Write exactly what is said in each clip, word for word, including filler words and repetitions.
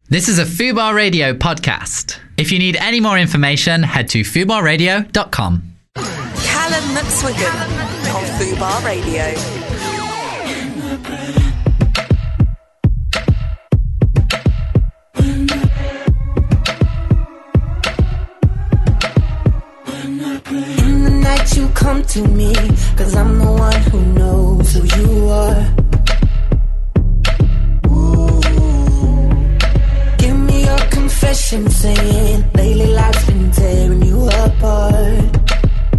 This is a Fubar Radio podcast. If you need any more information, head to fubar radio dot com. Callum McSwiggan on Fubar Radio. In the night you come to me, 'cause I'm the one who knows who you are. Confession saying lately life's been tearing you apart.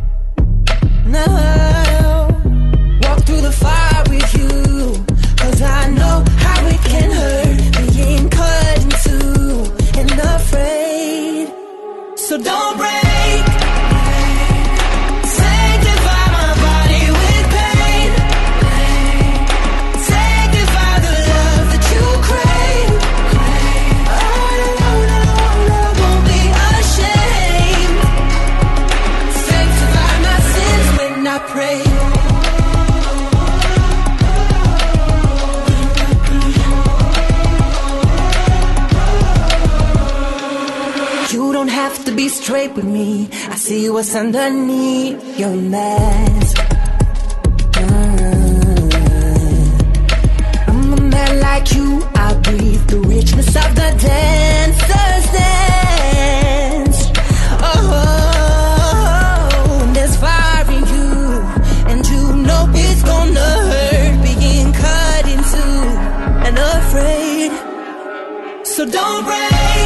Now walk through the fire with you, 'cause I know how it can hurt being cut in two and afraid. So don't break. Have to be straight with me. I see what's underneath your mask. uh, I'm a man like you. I breathe the richness of the dancer's dance. Oh, and there's fire in you, and you know it's gonna hurt being cut in two and afraid. So don't break.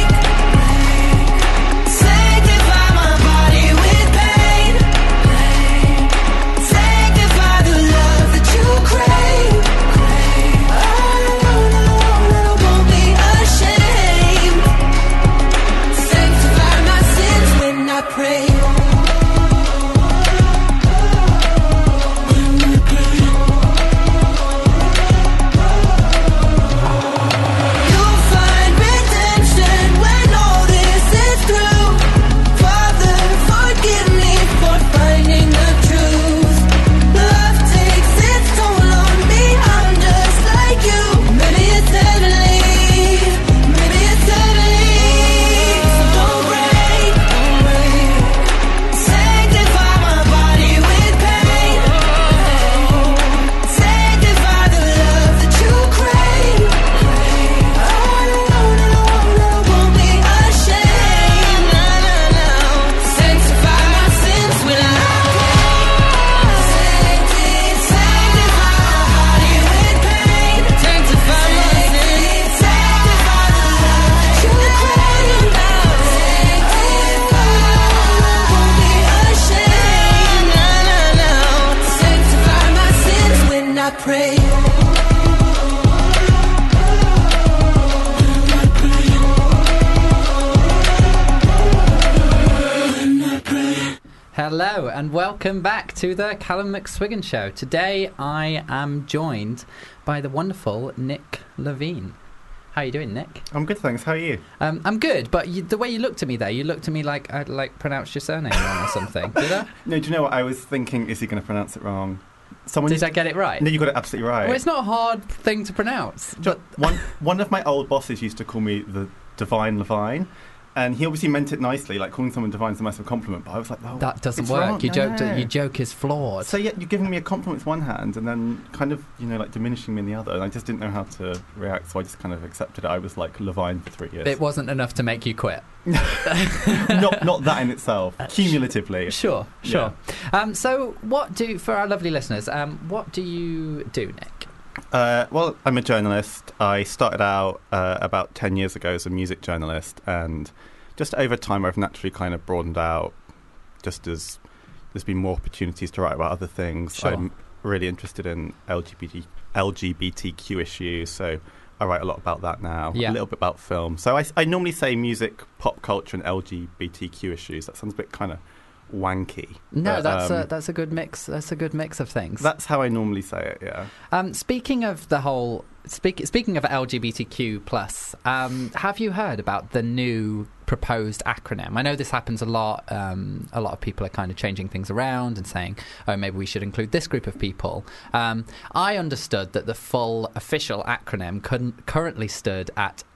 Hello and welcome back to the Callum McSwiggan Show. Today I am joined by the wonderful Nick Levine. How are you doing, Nick? I'm good, thanks. How are you? Um, I'm good, but you, the way you looked at me there, you looked at me like I'd like pronounced your surname wrong or something. Did I? No, do you know what? I was thinking, is he going to pronounce it wrong? Someone Did I get it right? No, you got it absolutely right. Well, it's not a hard thing to pronounce. But one, one of my old bosses used to call me the Divine Levine. And he obviously meant it nicely, like calling someone divine is a massive compliment. But I was like, oh, that doesn't it's work. wrong. Your no, joke, no. your joke is flawed. So yeah, you're giving me a compliment with one hand, and then kind of, you know, like diminishing me in the other. And I just didn't know how to react, so I just kind of accepted it. I was like Levine for three years. It wasn't enough to make you quit. not, not that in itself. Cumulatively. Sure, sure. Yeah. Um, so, what do for our lovely listeners? Um, what do you do, Nick? Uh, well, I'm a journalist. I started out uh, about ten years ago as a music journalist, and just over time, I've naturally kind of broadened out, just as there's been more opportunities to write about other things. Sure. I'm really interested in L G B T, L G B T Q issues, so I write a lot about that now, yeah. a little bit about film. So I, I normally say music, pop culture, and L G B T Q issues. That sounds a bit kind of wanky. No, but, that's um, a that's a good mix. That's a good mix of things. That's how I normally say it. Yeah. Um, speaking of the whole, speak, speaking of L G B T Q plus, um, have you heard about the new proposed acronym? I know this happens a lot. Um, a lot of people are kind of changing things around and saying, "Oh, maybe we should include this group of people." Um, I understood that the full official acronym couldn't, currently stood at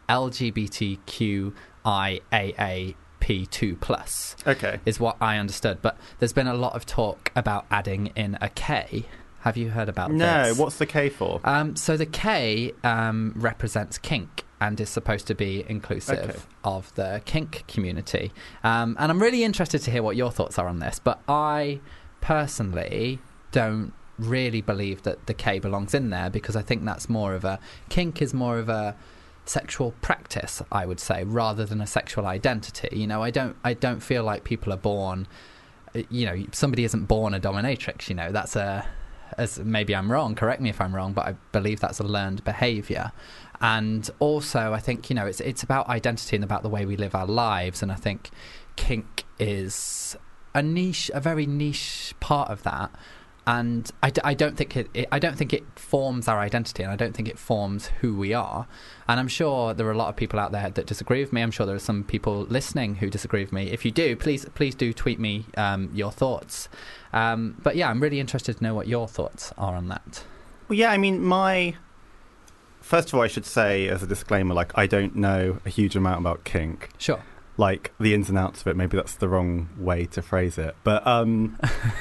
L G B T Q I A A P two plus. Okay. Is what I understood. But there's been a lot of talk about adding in a K. Have you heard about no, this? No, what's the K for? Um, so the K um, represents kink and is supposed to be inclusive okay. of the kink community. Um, and I'm really interested to hear what your thoughts are on this. But I personally don't really believe that the K belongs in there, because I think that's more of a... Kink is more of a sexual practice, I would say, rather than a sexual identity. You know, I don't I don't feel like people are born... You know, somebody isn't born a dominatrix, you know. That's a... As maybe I'm wrong, correct me if I'm wrong, but I believe that's a learned behaviour. And also, I think, you know, it's it's about identity and about the way we live our lives. And I think kink is a niche, a very niche part of that. And I, d- I don't think it, it I don't think it forms our identity, and I don't think it forms who we are. And I'm sure there are a lot of people out there that disagree with me. I'm sure there are some people listening who disagree with me. If you do, please please do tweet me um, your thoughts. Um, but yeah, I'm really interested to know what your thoughts are on that. Well, yeah, I mean, my... First of all, I should say, as a disclaimer, like, I don't know a huge amount about kink. Sure. Like, the ins and outs of it. Maybe that's the wrong way to phrase it. But, um...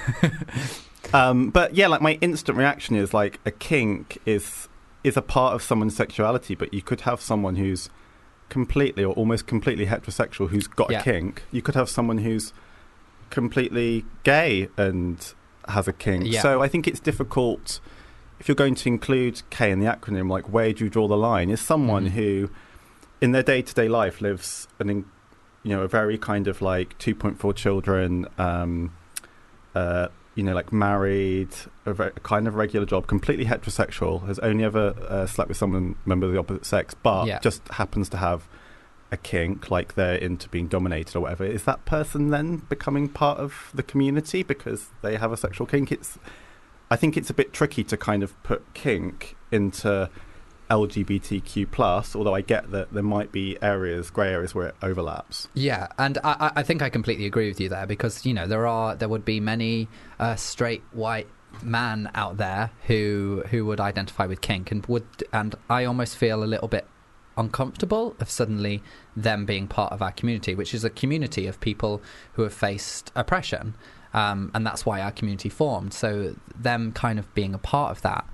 Um, but yeah, like my instant reaction is like a kink is is a part of someone's sexuality, but you could have someone who's completely or almost completely heterosexual who's got yeah. a kink. You could have someone who's completely gay and has a kink. Yeah. So I think it's difficult if you're going to include K in the acronym. Like, where do you draw the line? Is someone mm-hmm. who, in their day-to-day life, lives an, in, you know, a very kind of like two point four children. Um, uh, you know, like married, a, very, a kind of regular job, completely heterosexual, has only ever uh, slept with someone, member of the opposite sex, but yeah. just happens to have a kink, like they're into being dominated or whatever. Is that person then becoming part of the community because they have a sexual kink? It's, I think it's a bit tricky to kind of put kink into L G B T Q plus, although I get that there might be areas, grey areas where it overlaps. Yeah, and I, I think I completely agree with you there, because, you know, there are there would be many uh, straight white man out there who who would identify with kink, and would and I almost feel a little bit uncomfortable of suddenly them being part of our community, which is a community of people who have faced oppression, um, and that's why our community formed. So them kind of being a part of that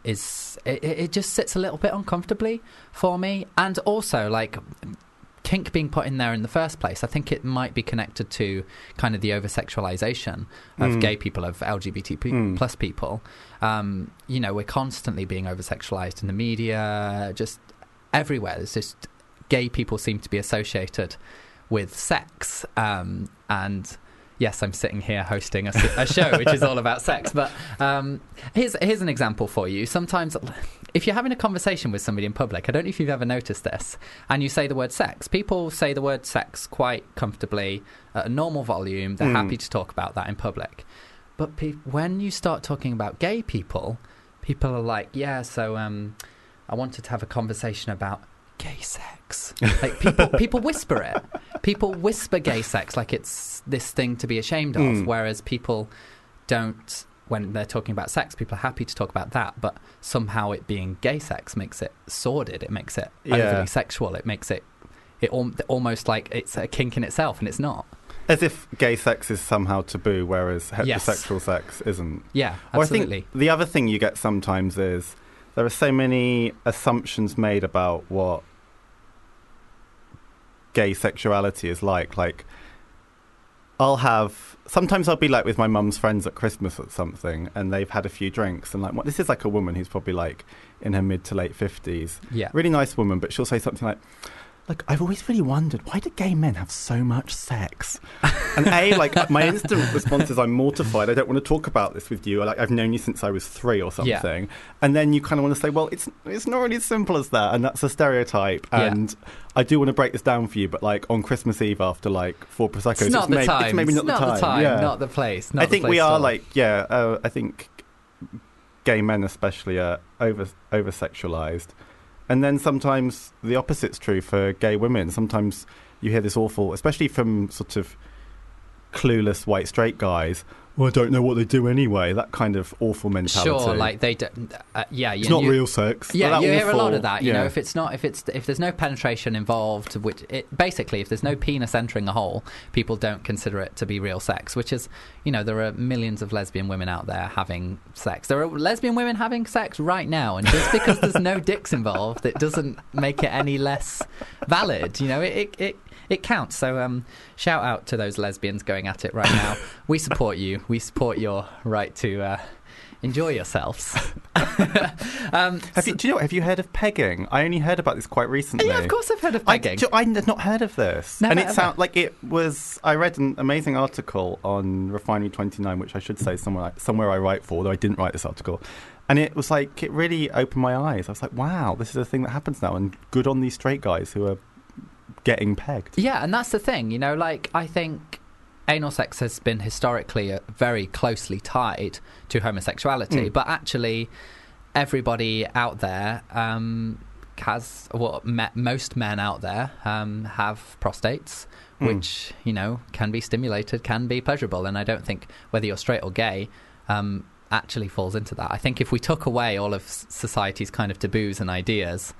is it, it just sits a little bit uncomfortably for me. And also, like, kink being put in there in the first place, I think it might be connected to kind of the over-sexualization of mm. gay people, of L G B T mm. plus people. Um, you know, we're constantly being over-sexualized in the media, just everywhere. There's just gay people seem to be associated with sex, um, and yes, I'm sitting here hosting a, a show which is all about sex. But um, here's here's an example for you. Sometimes, if you're having a conversation with somebody in public, I don't know if you've ever noticed this, and you say the word sex, people say the word sex quite comfortably at a normal volume. They're mm. happy to talk about that in public. But pe- when you start talking about gay people, people are like, yeah, so um, I wanted to have a conversation about gay sex. Like, people people whisper it. People whisper gay sex like it's this thing to be ashamed of, mm. whereas people don't, when they're talking about sex, people are happy to talk about that, but somehow it being gay sex makes it sordid, it makes it yeah. overly sexual, it makes it, it al- almost like it's a kink in itself, and it's not. As if gay sex is somehow taboo, whereas heterosexual yes. sex isn't. Yeah, absolutely. Or I think the other thing you get sometimes is there are so many assumptions made about what gay sexuality is like. Like, I'll have... Sometimes I'll be, like, with my mum's friends at Christmas or something, and they've had a few drinks, and, like, what, this is, like, a woman who's probably, like, in her mid to late fifties. Yeah. Really nice woman, but she'll say something like, look, I've always really wondered, why do gay men have so much sex? And A, like, my instant response is, I'm mortified. I don't want to talk about this with you. Like, I've known you since I was three or something. Yeah. And then you kind of want to say, well, it's it's not really as simple as that, and that's a stereotype. And yeah. I do want to break this down for you, but, like, on Christmas Eve after, like, four Proseccos, it's not it's, the may- time. it's maybe not, not the time. the time. Yeah. Not the place. Not I think the place we are, all. like, yeah, uh, I think gay men especially are over over-sexualised. And then sometimes the opposite's true for gay women. Sometimes you hear this awful, especially from sort of clueless white straight guys, well, I don't know what they do anyway. That kind of awful mentality. Sure, like they, do, uh, yeah, it's you, not you, real sex. Yeah, That you hear a awful- lot of that. You yeah. know, if it's not, if it's if there's no penetration involved, which it, basically, if there's no penis entering a hole, people don't consider it to be real sex. Which is, you know, there are millions of lesbian women out there having sex. There are lesbian women having sex right now, and just because there's no dicks involved, it doesn't make it any less valid. You know, it it. it It counts. So um, shout out to those lesbians going at it right now. We support you. We support your right to uh, enjoy yourselves. um, Have you, do you know what, have you heard of pegging? I only heard about this quite recently. yeah, of course I've heard of I, pegging. do- I had not heard of this. Never and it ever. sounds like it was. I read an amazing article on Refinery twenty-nine, which I should say somewhere somewhere I write for, although I didn't write this article. And it was like it really opened my eyes. I was like, wow, this is a thing that happens now, and good on these straight guys who are getting pegged. Yeah, and that's the thing, you know, like, I think anal sex has been historically uh, very closely tied to homosexuality, Mm. but actually everybody out there um, has, well, me- most men out there um, have prostates, Mm. which, you know, can be stimulated, can be pleasurable, and I don't think whether you're straight or gay um, actually falls into that. I think if we took away all of s- society's kind of taboos and ideas,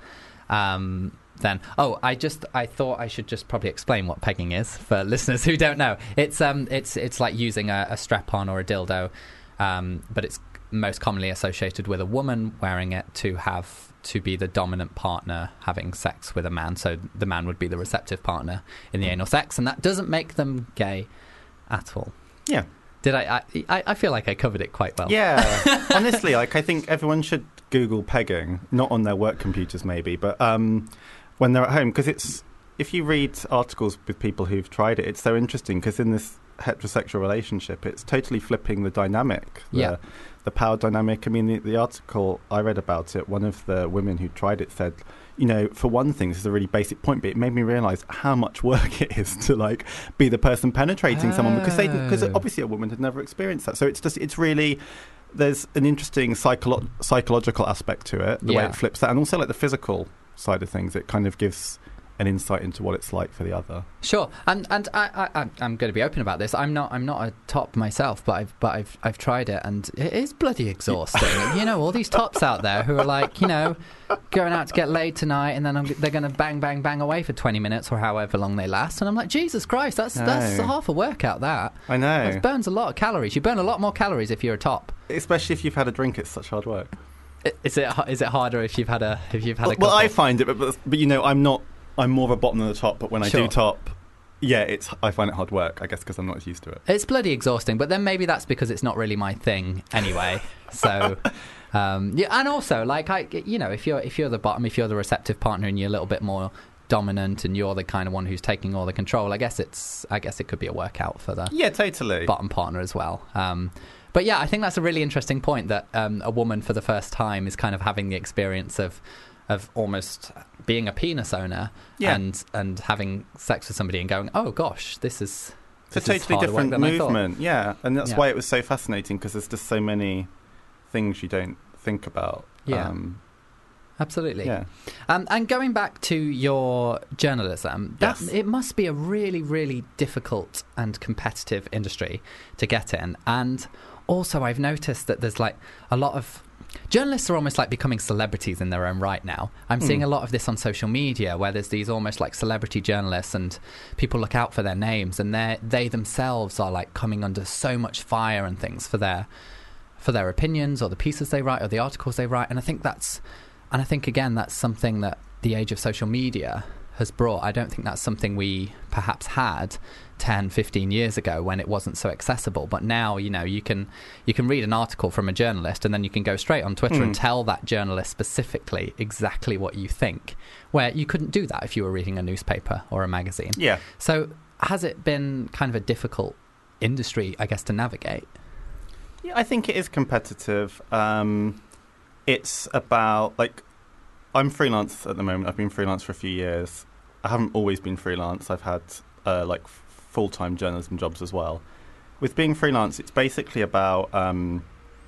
um, then oh I just I thought I should just probably explain what pegging is for listeners who don't know. It's um it's it's like using a, a strap-on or a dildo, um, but it's most commonly associated with a woman wearing it to have to be the dominant partner having sex with a man, so the man would be the receptive partner in the anal sex, and that doesn't make them gay at all. Yeah. Did I I, I feel like I covered it quite well. Yeah. Honestly, like I think everyone should Google pegging, not on their work computers maybe, but um, when they're at home, because it's if you read articles with people who've tried it, it's so interesting because in this heterosexual relationship, it's totally flipping the dynamic, the, Yeah. the power dynamic. I mean, the, the article I read about it, one of the women who tried it said, you know, for one thing, this is a really basic point, but it made me realise how much work it is to like be the person penetrating someone because they because Oh. obviously a woman had never experienced that. So it's just it's really there's an interesting psycholo- psychological aspect to it, the way Yeah. it flips that, and also like the physical side of things. It kind of gives an insight into what it's like for the other. Sure, and and I, I I'm- I'm going to be open about this. I'm not I'm not a top myself, but I've but I've I've tried it, and it is bloody exhausting. You know, all these tops out there who are like, you know, going out to get laid tonight, and then I'm, they're going to bang bang bang away for twenty minutes or however long they last, and I'm like, Jesus Christ, that's that's No. half a workout. That I know, It burns a lot of calories. You burn a lot more calories if you're a top. especially if you've had a drink. It's such hard work. I- Is it is it harder if you've had a if you've had Well, a well, I couple? find it, but, but but you know, I'm not. I'm more of a bottom than the top. But when I Sure. do top, yeah, it's I find it hard work. I guess because I'm not as used to it. It's bloody exhausting, but then maybe that's because it's not really my thing anyway. So, um, yeah, and also like I, you know, if you're if you're the bottom, if you're the receptive partner, and you're a little bit more dominant, and you're the kind of one who's taking all the control, I guess it's I guess it could be a workout for the Yeah, totally. bottom partner as well. Um, but yeah, I think that's a really interesting point that um, a woman for the first time is kind of having the experience of of almost being a penis owner Yeah. and and having sex with somebody and going, oh gosh, this is It's a this is totally harder work different than I thought. movement. Yeah, and that's Yeah. why it was so fascinating because there's just so many things you don't think about. Yeah. Um, Absolutely. yeah. Um, and going back to your journalism, that, Yes. it must be a really, really difficult and competitive industry to get in. And also, I've noticed that there's like a lot of journalists are almost like becoming celebrities in their own right now. I'm seeing Mm. a lot of this on social media where there's these almost like celebrity journalists and people look out for their names, and they they themselves are like coming under so much fire and things for their for their opinions or the pieces they write or the articles they write. And I think that's and I think again that's something that the age of social media has brought. I don't think that's something we perhaps had ten, fifteen years ago when it wasn't so accessible. But now, you know, you can you can read an article from a journalist and then you can go straight on Twitter Mm. and tell that journalist specifically exactly what you think, where you couldn't do that if you were reading a newspaper or a magazine. Yeah. So has it been kind of a difficult industry, I guess, to navigate? Yeah, I think it is competitive. Um, it's about, like, I'm freelance at the moment. I've been freelance for a few years. I haven't always been freelance. I've had, uh, like, full-time journalism jobs as well. With being freelance, it's basically about um,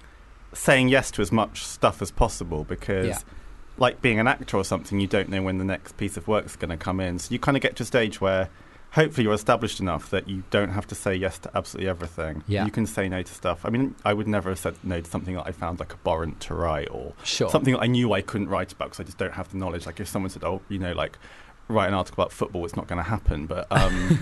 saying yes to as much stuff as possible because, Yeah. like being an actor or something, you don't know when the next piece of work is going to come in. So you kind of get to a stage where hopefully you're established enough that you don't have to say yes to absolutely everything. Yeah. You can say no to stuff. I mean, I would never have said no to something that I found like abhorrent to write, or Sure. something that I knew I couldn't write about because I just don't have the knowledge. Like if someone said, oh, you know, like write an article about football, it's not going to happen. But um,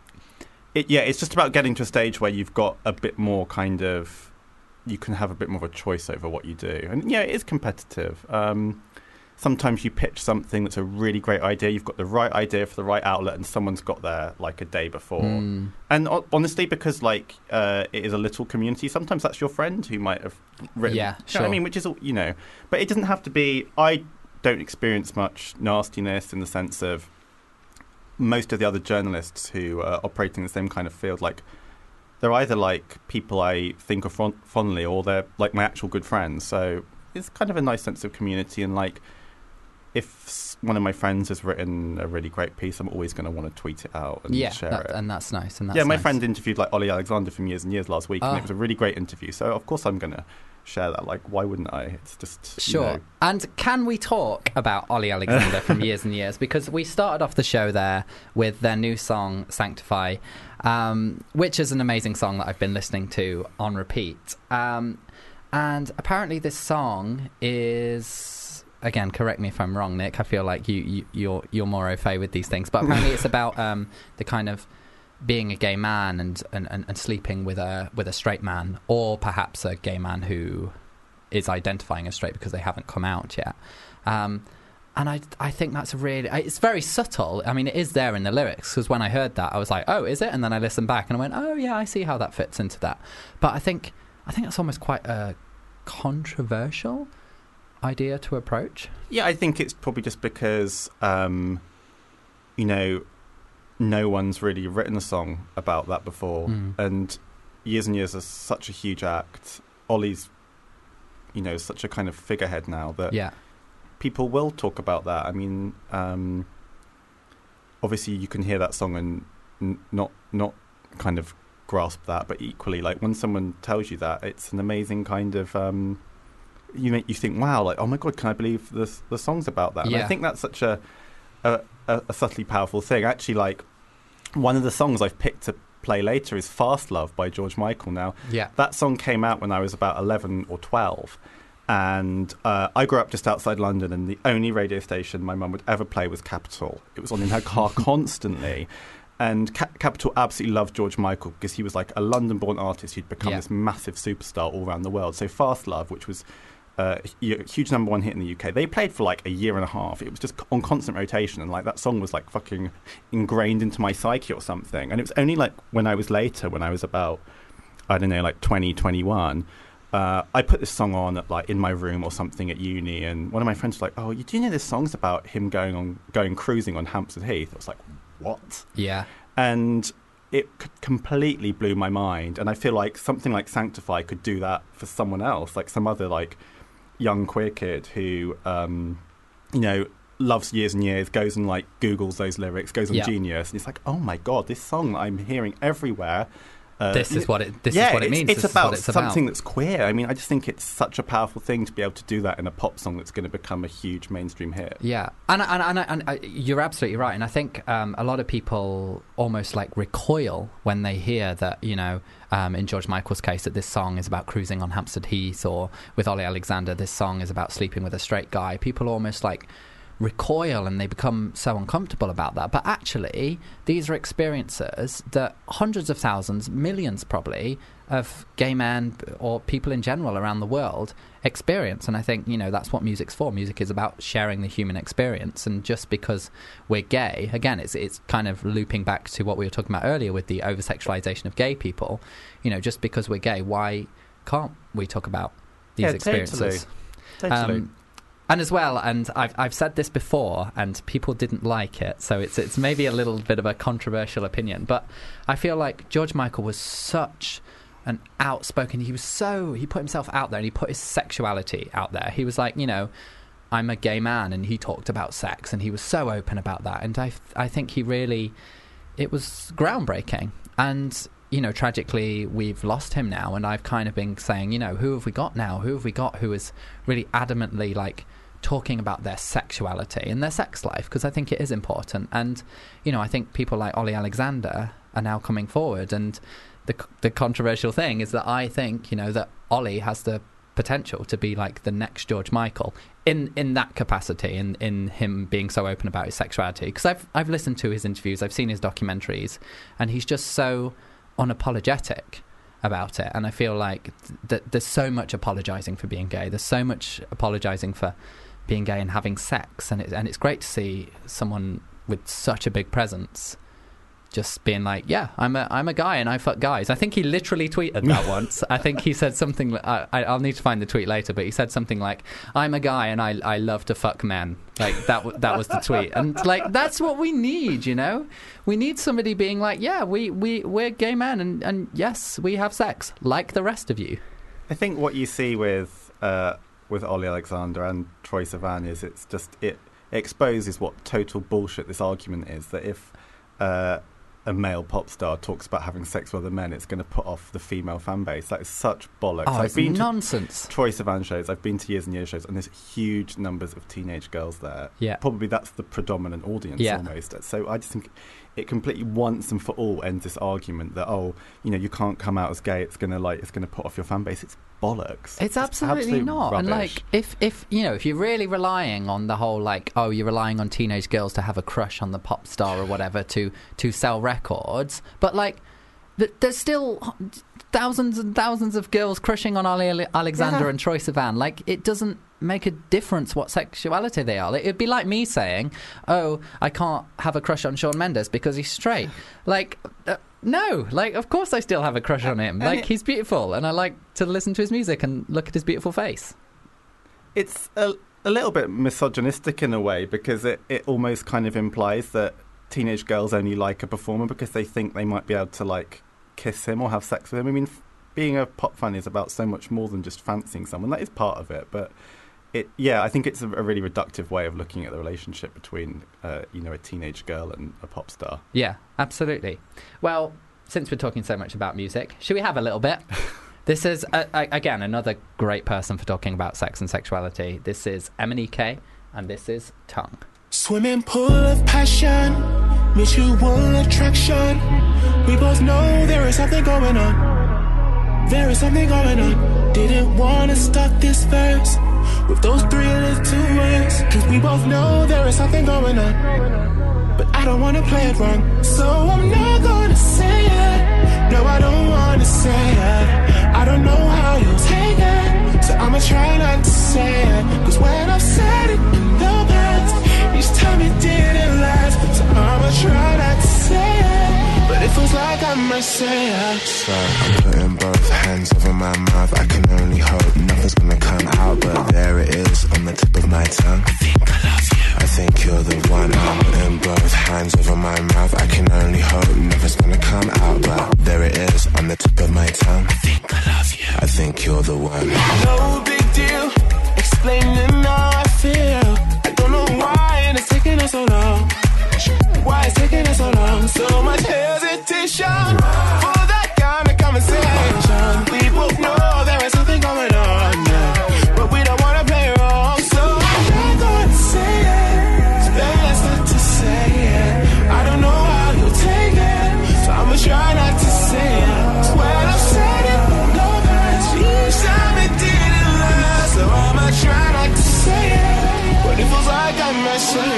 it, yeah, it's just about getting to a stage where you've got a bit more kind of, you can have a bit more of a choice over what you do. And yeah, it is competitive. Um, sometimes you pitch something that's a really great idea. You've got the right idea for the right outlet, and someone's got there like a day before. Mm. And o- honestly, because like uh, it is a little community, sometimes that's your friend who might have written. Yeah, You know sure. what I mean, which is, you know, but it doesn't have to be. I don't experience much nastiness in the sense of most of the other journalists who are operating in the same kind of field. Like they're either like people I think of fond- fondly, or they're like my actual good friends. So it's kind of a nice sense of community, and like. If s- one of my friends has written a really great piece, I'm always going to want to tweet it out and Yeah, share that, it. and that's nice. And that's yeah, my nice. friend interviewed like Ollie Alexander from Years and Years last week, Oh. and it was a really great interview. So of course I'm going to share that. Like, why wouldn't I? It's just Sure. You know. And can we talk about Ollie Alexander from Years and Years? Because we started off the show there with their new song, Sanctify, um, which is an amazing song that I've been listening to on repeat. Um, and apparently this song is... Again, correct me if I'm wrong, Nick. I feel like you, you, you're you're more au fait with these things. But apparently it's about um, the kind of being a gay man and, and, and, and sleeping with a with a straight man, or perhaps a gay man who is identifying as straight because they haven't come out yet. Um, and I I think that's really... It's very subtle. I mean, it is there in the lyrics, because when I heard that, I was like, oh, is it? And then I listened back and I went, oh, yeah, I see how that fits into that. But I think I think that's almost quite a controversial idea to approach. Yeah, I think it's probably just because, um, you know, no one's really written a song about that before. Mm. And Years and Years is such a huge act. Ollie's, you know, such a kind of figurehead now that Yeah. people will talk about that. I mean, um, obviously you can hear that song and n- not not kind of grasp that, but equally, like when someone tells you that, it's an amazing kind of... Um, you make you think, wow, like, oh my god, can I believe the the song's about that? And Yeah. I think that's such a, a a a subtly powerful thing. Actually, like one of the songs I've picked to play later is "Fast Love" by George Michael. Now, Yeah. that song came out when I was about eleven or twelve, and uh, I grew up just outside London, and the only radio station my mum would ever play was Capital. It was on in her car constantly. And Ca- Capital absolutely loved George Michael because he was like a London-born artist who'd become Yeah. this massive superstar all around the world. So "Fast Love," which was uh, a huge number one hit in the U K, they played for like a year and a half. It was just on constant rotation, and like that song was like fucking ingrained into my psyche or something. And it was only like when I was later, when I was about, I don't know, like twenty, twenty-one, uh, I put this song on at, like in my room or something at uni, and one of my friends was like, "Oh, you do know this song's about him going on going cruising on Hampstead Heath?" I was like, "What?" Yeah. And it c- completely blew my mind. And I feel like something like Sanctify could do that for someone else, like some other like young queer kid who, um, you know, loves Years and Years, goes and like Googles those lyrics, goes on Yeah. Genius, and it's like, oh my god, this song that I'm hearing everywhere. Uh, This is what it. This yeah, is what it it's, means. It's This is about what it's something about. that's queer. I mean, I just think it's such a powerful thing to be able to do that in a pop song that's going to become a huge mainstream hit. Yeah, and and and, and, and you're absolutely right. And I think um, a lot of people almost like recoil when they hear that, you know, um, in George Michael's case, that this song is about cruising on Hampstead Heath, or with Ollie Alexander, this song is about sleeping with a straight guy. People almost like recoil and they become so uncomfortable about that. But actually, these are experiences that hundreds of thousands, millions probably, of gay men or people in general around the world experience. And I think, you know, that's what music's for. Music is about sharing the human experience. And just because we're gay, again, it's it's kind of looping back to what we were talking about earlier with the over-sexualization of gay people. You know, just because we're gay, why can't we talk about these Yeah, experiences? Totally. Totally. Um, and as well, and I've I've said this before, and people didn't like it, so it's it's maybe a little bit of a controversial opinion, but I feel like George Michael was such an outspoken. He was so he put himself out there, and he put his sexuality out there. He was like, you know, I'm a gay man, and he talked about sex, and he was so open about that. And I I think he really, it was groundbreaking. And you know, tragically, we've lost him now, and I've kind of been saying, you know, who have we got now? Who have we got who is really adamantly like talking about their sexuality and their sex life, because I think it is important. And, you know, I think people like Ollie Alexander are now coming forward, and the the controversial thing is that I think, you know, that Ollie has the potential to be like the next George Michael in in that capacity, in in him being so open about his sexuality. Because I've I've listened to his interviews, I've seen his documentaries, and he's just so unapologetic about it. And I feel like th- th- there's so much apologizing for being gay, there's so much apologizing for being gay and having sex, and it, and it's great to see someone with such a big presence just being like, yeah, I'm a I'm a guy and I fuck guys. I think he literally tweeted that once. I think he said something, I, I'll need to find the tweet later, but he said something like, I'm a guy and I I love to fuck men. Like, that that was the tweet. And, like, that's what we need, you know? We need somebody being like, yeah, we, we, we're gay men, and, and yes, we have sex, like the rest of you. I think what you see with uh, with Ollie Alexander and Troye Sivan is it's just, it, it exposes what total bullshit this argument is, that if Uh, a male pop star talks about having sex with other men, it's going to put off the female fan base. That is such bollocks. Oh, I've it's been nonsense. to Troye Sivan shows, I've been to Years and Years shows, and there's huge numbers of teenage girls there. Yeah. Probably that's the predominant audience, yeah. almost. So I just think it completely once and for all ends this argument that, oh, you know, you can't come out as gay, it's going to like it's going to put off your fan base. It's bollocks. It's absolutely absolute not. rubbish. And like, if if you know, if you're really relying on the whole, like, oh, you're relying on teenage girls to have a crush on the pop star or whatever to to sell records, but like, th- there's still thousands and thousands of girls crushing on Ollie Alexander yeah. and Troye Sivan. Like, it doesn't make a difference what sexuality they are. It'd be like me saying, oh, I can't have a crush on Shawn Mendes because he's straight. Like, uh, no, like, of course I still have a crush on him. Like, he's beautiful, and I like to listen to his music and look at his beautiful face. It's a, a little bit misogynistic in a way, because it, it almost kind of implies that teenage girls only like a performer because they think they might be able to, like, kiss him or have sex with him. I mean, f- being a pop fan is about so much more than just fancying someone. That is part of it, but it, yeah, I think it's a, a really reductive way of looking at the relationship between, uh, you know, a teenage girl and a pop star. Yeah, absolutely. Well, since we're talking so much about music, should we have a little bit? This is, uh, again, another great person for talking about sex and sexuality. This is M and E K, and this is Tongue. Swimming pool of passion, mutual attraction. We both know there is something going on. There is something going on. Didn't wanna start this verse with those three little words, cause we both know there is something going on. But I don't wanna play it wrong, so I'm not gonna say it. No, I don't wanna say it. I don't know how you'll take it, so I'ma try not to say it. Cause when I've said it in the past, each time it didn't last, so I'ma try not to say it. But it feels like I must say it. So I'm putting both hands over my mouth. I can only hope nothing's gonna come out, but there it is on the tip of my tongue. I think I love you. I think you're the one. I'm putting both hands over my mouth. I can only hope nothing's gonna come out, but there it is on the tip of my tongue. I think I love you. I think you're the one. No big deal, explaining how I feel. I don't know why it's taking us so long. Why it's taking us so long? So much hesitation for that kind of conversation. We both know there is something going on, yeah, but we don't wanna play wrong. So I'm not gonna say it. It's best not to say it. I don't know how you'll take it, so I'ma try not to say it. So when I've said it, no that's each time it didn't last. So I'ma try not to say it, but it feels like I must say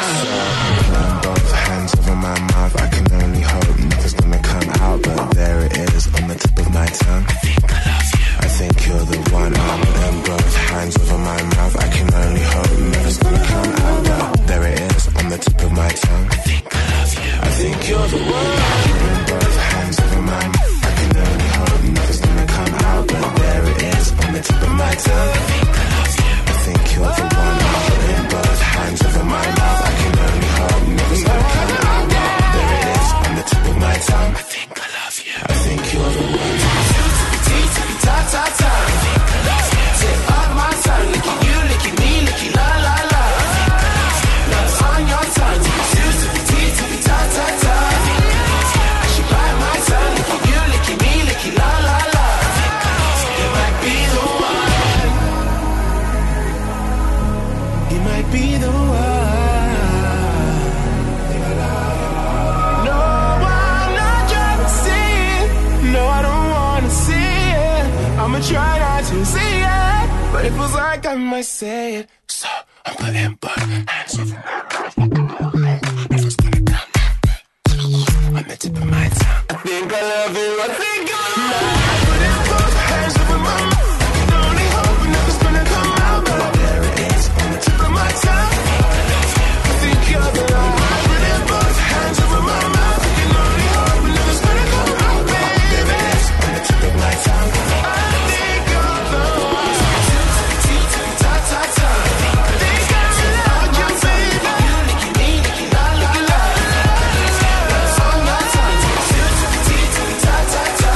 it. Both hands over my mouth. I can only hope nothing's gonna come out, but there it is on the tip of my tongue. I think I love you. I think you're the one. I'm putting both hands over my mouth. I can only hope nothing's gonna come out, but there it is on the tip of my tongue. I think I love you. I think you're the one. I'm putting both hands over my mouth. I can only hope nothing's gonna come out, but there it is on the tip of my tongue. I think I love you. I think you're the one. I'm putting both hands over my mouth. I can only hope nothing's gonna come out, but there it is on the tip of my tongue. I think I love you. I think you're the one. Ta ta ta. I think I love you. Tip of my tongue, licking you, licking me, licking la la la. I think I love you. Love's on your tongue, tippy tippy tippy ta ta ta. I think I love you. I should bite my tongue, licking you, licking me, licking la la la. I think I love you. It might be the one. I might say it, so I'm putting both hands over my mouth. Nothing's gonna come out. I'm the tip of my tongue. I think I love you, I think I love you. Putting both hands over my mouth. I can only hope nothing's gonna come out. But there it is, on the tip of my tongue. I think you're the love. Putting both hands over my mouth. I can only hope nothing's gonna come out, baby. There it is, on the tip of my tongue. I think you're the one. Ta ta ta. I think I love you, baby. La la la. That's all my time. Ta ta ta.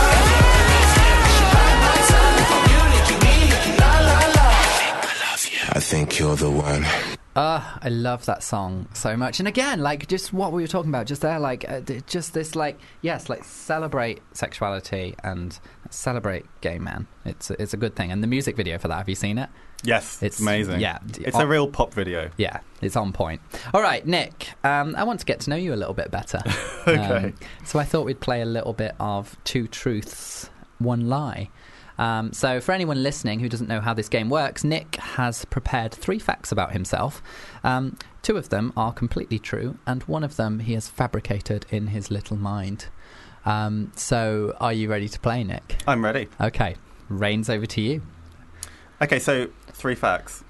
Bite my tongue. You lick me, la la la. I think I love you. I think you're the one. Uh, I love that song so much. And again, like, just what we were talking about just there, like, uh, d- just this, like, yes, like, celebrate sexuality and celebrate gay men. It's, it's a good thing. And the music video for that, have you seen it? Yes, It's- it's amazing. yeah. It's a real pop video. Yeah, it's on point. All right, Nick, um, I want to get to know you a little bit better. Okay. Um, so I thought we'd play a little bit of Two Truths, One Lie. Um, so for anyone listening who doesn't know how this game works, Nick has prepared three facts about himself. Um, two of them are completely true, and one of them he has fabricated in his little mind. Um, so are you ready to play, Nick? I'm ready. Okay, reins over to you. Okay, so three facts.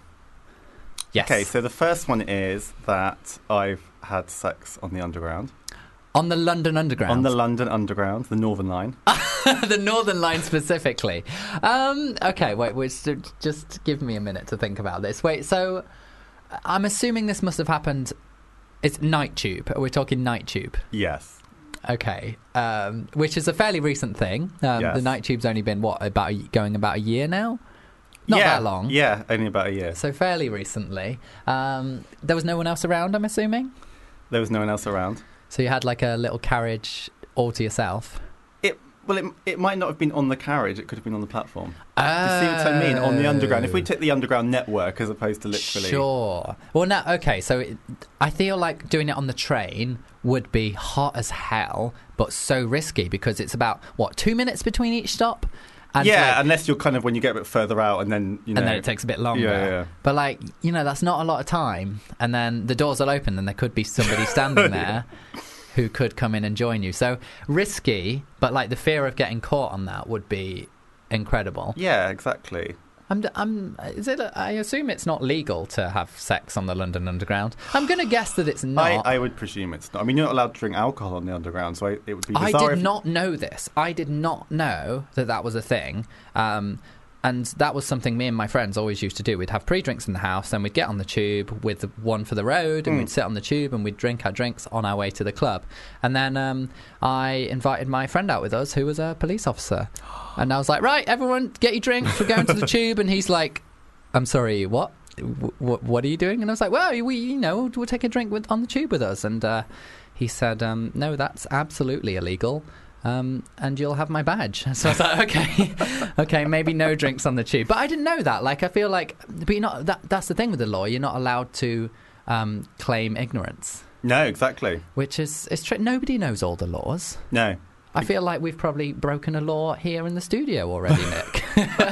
Yes. Okay, so the first one is that I've had sex on the Underground. On the London Underground. On the London Underground, the Northern Line. The Northern Line specifically. Um, okay, wait, wait, so just give me a minute to think about this. Wait, so I'm assuming this must have happened. It's Night Tube. We're talking Night Tube. Yes. Okay, um, which is a fairly recent thing. Um, Yes. The Night Tube's only been what about a, going about a year now? Not yeah, that long. Yeah, only about a year. So fairly recently. Um, there was no one else around, I'm assuming. There was no one else around. So you had like a little carriage all to yourself. It well, it it might not have been on the carriage. It could have been on the platform. Oh. You see what I mean? On the Underground. If we take the Underground network as opposed to literally. Sure. Well, now, okay, so it, I feel like doing it on the train would be hot as hell, but so risky because it's about, what, two minutes between each stop? And yeah, like, unless you're kind of when you get a bit further out and then, you know. and then it takes a bit longer. Yeah, yeah. But, like, you know, that's not a lot of time. And then the doors will open and there could be somebody standing there who could come in and join you. So risky, but, like, the fear of getting caught on that would be incredible. Yeah, exactly. I'm, I'm, is it? A, I assume it's not legal to have sex on the London Underground. I'm going to guess that it's not. I, I would presume it's not. I mean, you're not allowed to drink alcohol on the Underground, so I, it would be I bizarre. did if- not know this. I did not know that that was a thing. Um, and that was something me and my friends always used to do. We'd have pre-drinks in the house, then we'd get on the tube with the one for the road, and Mm. we'd sit on the tube and we'd drink our drinks on our way to the club. And then um, I invited my friend out with us, who was a police officer. And I was like, right, everyone, get your drinks. We're going to the tube. And he's like, I'm sorry, what? W- w- what are you doing? And I was like, well, we, you know, we'll take a drink with, on the tube with us. And uh, he said, um, no, that's absolutely illegal. Um, and you'll have my badge. So I was like, okay, okay, maybe no drinks on the tube. But I didn't know that. Like, I feel like, but you're not. That, that's the thing with the law. You're not allowed to um, claim ignorance, No, exactly. which is it's true. Nobody knows all the laws. No. I feel like we've probably broken a law here in the studio already, Nick.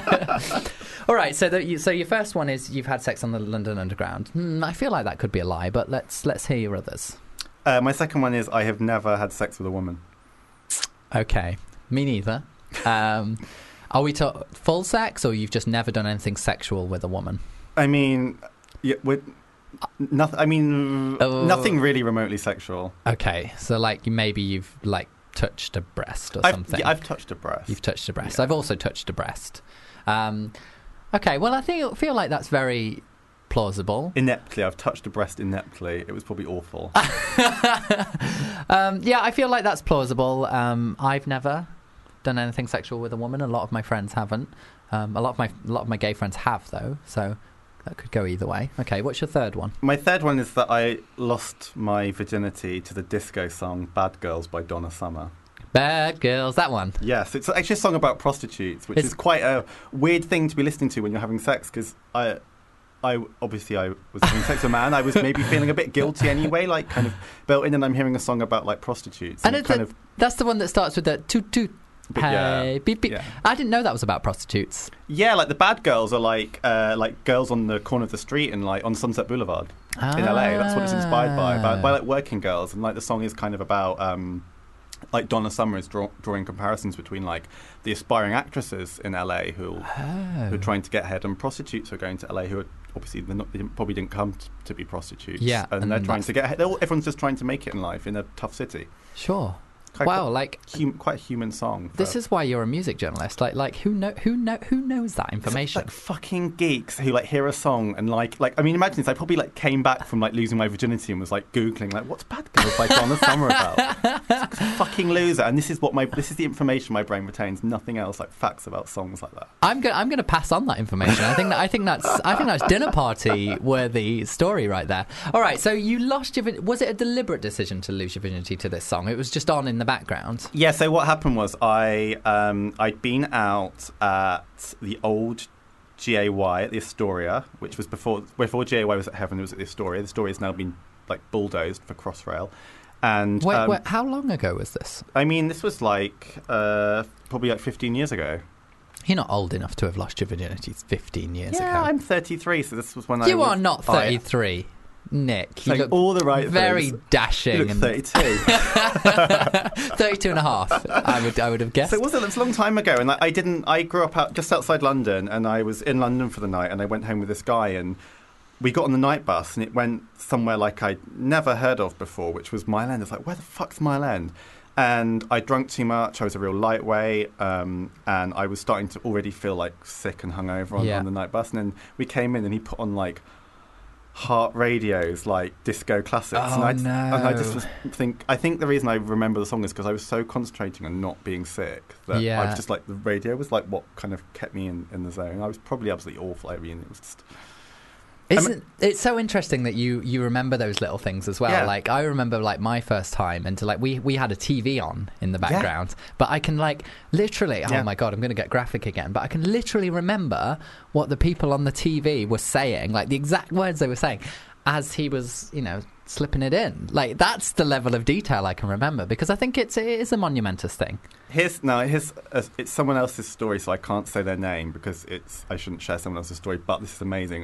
All right, so the, you, so your first one is you've had sex on the London Underground. Hmm, I feel like that could be a lie, but let's let's hear your others. Uh, my second one is I have never had sex with a woman. Okay, me neither. Um, are we to full sex, or you've just never done anything sexual with a woman? I mean, yeah, with nothing. I mean, Oh. nothing really remotely sexual. Okay, so like maybe you've like touched a breast or I've, something. yeah, I've touched a breast. You've touched a breast. Yeah. I've also touched a breast. Um, okay, well I think feel like that's very plausible. Ineptly, I've touched a breast ineptly. It was probably awful. um, yeah, I feel like that's plausible. Um, I've never done anything sexual with a woman. A lot of my friends haven't. Um, a lot of my a lot of my gay friends have though. So that could go either way. Okay, what's your third one? My third one is that I lost my virginity to the disco song "Bad Girls" by Donna Summer. Bad Girls, that one. Yes, it's actually a song about prostitutes, which It's- is quite a weird thing to be listening to when you're having sex. Because I, I obviously I was having sex with a man. I was maybe feeling a bit guilty anyway, like kind of built in, and I'm hearing a song about like prostitutes. And it it's kind a- of that's the one that starts with the toot toot But hey, yeah, beep, beep. yeah. I didn't know that was about prostitutes. Yeah, like the bad girls are like uh, like girls on the corner of the street and like on Sunset Boulevard in L A. That's what it's inspired by, by, by like working girls. And like the song is kind of about um, like Donna Summer is draw, drawing comparisons between like the aspiring actresses in L A who Oh. who are trying to get ahead and prostitutes who are going to L A who are obviously they're not, they didn't, probably didn't come t- to be prostitutes. Yeah, and, and they're trying that's- to get ahead. They're all, everyone's just trying to make it in life in a tough city. Sure. Quite, wow, quite, like hum, quite a human song. this for- is why you're a music journalist. Like, like who know who know who knows that information? Like fucking geeks who like hear a song and like like I mean imagine this. I probably like came back from like losing my virginity and was like googling like what's Bad Girls by Donna Summer about? It's like a fucking loser. And this is what my this is the information my brain retains. Nothing else. Like facts about songs like that. I'm going. I'm going to pass on that information. I think that. I think that's. I think that's dinner party worthy story right there. All right. So you lost your. vir- Was it a deliberate decision to lose your virginity to this song? It was just on in the background. Yeah. So what happened was I um I'd been out at the old G A Y at the Astoria, which was before before G A Y was at Heaven. It was at the Astoria. The Astoria has now been like bulldozed for Crossrail. And Wait, um, wait, how long ago was this? I mean, this was like uh, probably like fifteen years ago. You're not old enough to have lost your virginity fifteen years Yeah, ago. I'm thirty-three, so this was when I you was... are not thirty-three, Nick. You Saying look all the right very things. dashing. You look and thirty-two. thirty-two and a half, I would, I would have guessed. So it was, it was a long time ago, and I, I didn't... I grew up out just outside London, and I was in London for the night, and I went home with this guy, and we got on the night bus, and it went somewhere like I'd never heard of before, which was Mile End. I was like, where the fuck's Mile End? And I drank too much. I was a real lightweight, um, and I was starting to already feel like sick and hungover on, Yeah. on the night bus. And then we came in, and he put on like heart radios, like disco classics. Oh, and I, no. And I just was think. I think the reason I remember the song is because I was so concentrating on not being sick that Yeah. I was just like the radio was like what kind of kept me in, in the zone. I was probably absolutely awful. I mean, it was just. Isn't it's so interesting that you you remember those little things as well? Yeah. Like I remember like my first time, and to like we we had a T V on in the background, but I can like literally. Oh Yeah. my god, I'm going to get graphic again. But I can literally remember what the people on the T V were saying, like the exact words they were saying, as he was, you know, slipping it in. Like that's the level of detail I can remember because I think it's it is a monumentous thing. Here's no, here's uh, it's someone else's story, so I can't say their name because it's I shouldn't share someone else's story. But this is amazing.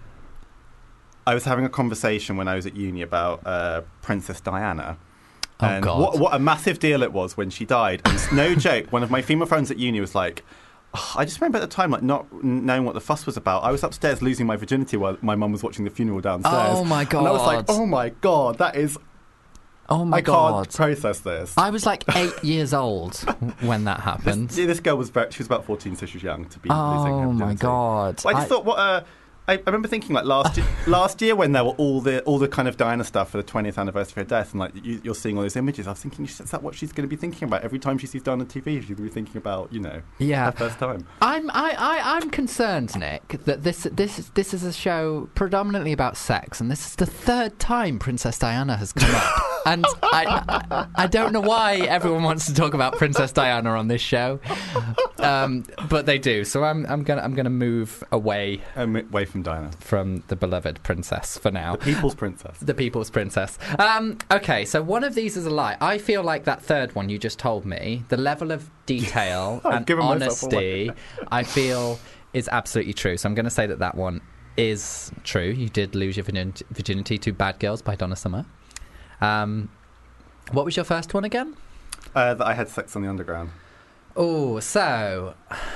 I was having a conversation when I was at uni about uh, Princess Diana. Oh, and God. What, what a massive deal it was when she died. And it's no joke, one of my female friends at uni was like, oh, I just remember at the time, like, not knowing what the fuss was about. I was upstairs losing my virginity while my mum was watching the funeral downstairs. Oh, my And I was like, God. oh, my God, that is... Oh my I god. can't process this. I was like eight years old when that happened. This, this girl was very, she was about fourteen, so she was young to be losing her Oh my virginity. god. Well, I just thought, what a... I, I remember thinking, like, last year, last year when there were all the all the kind of Diana stuff for the twentieth anniversary of her death, and, like, you, you're seeing all those images, I was thinking, is that what she's going to be thinking about? Every time she sees Diana on T V, she's going to be thinking about, you know, Yeah. her first time. I'm I, I I'm concerned, Nick, that this this is this is a show predominantly about sex, and this is the third time Princess Diana has come up. And I, I I don't know why everyone wants to talk about Princess Diana on this show, um, but they do. So I'm I'm gonna I'm gonna move away Um, away from Diana. from the beloved princess for now. The people's princess. The People's Princess. Um, okay, so one of these is a lie. I feel like that third one you just told me, the level of detail I've and given myself honesty, away. I feel is absolutely true. So I'm going to say that that one is true. You did lose your virgin- virginity to Bad Girls by Donna Summer. Um, what was your first one again? Uh, that I had sex on the underground. Oh, so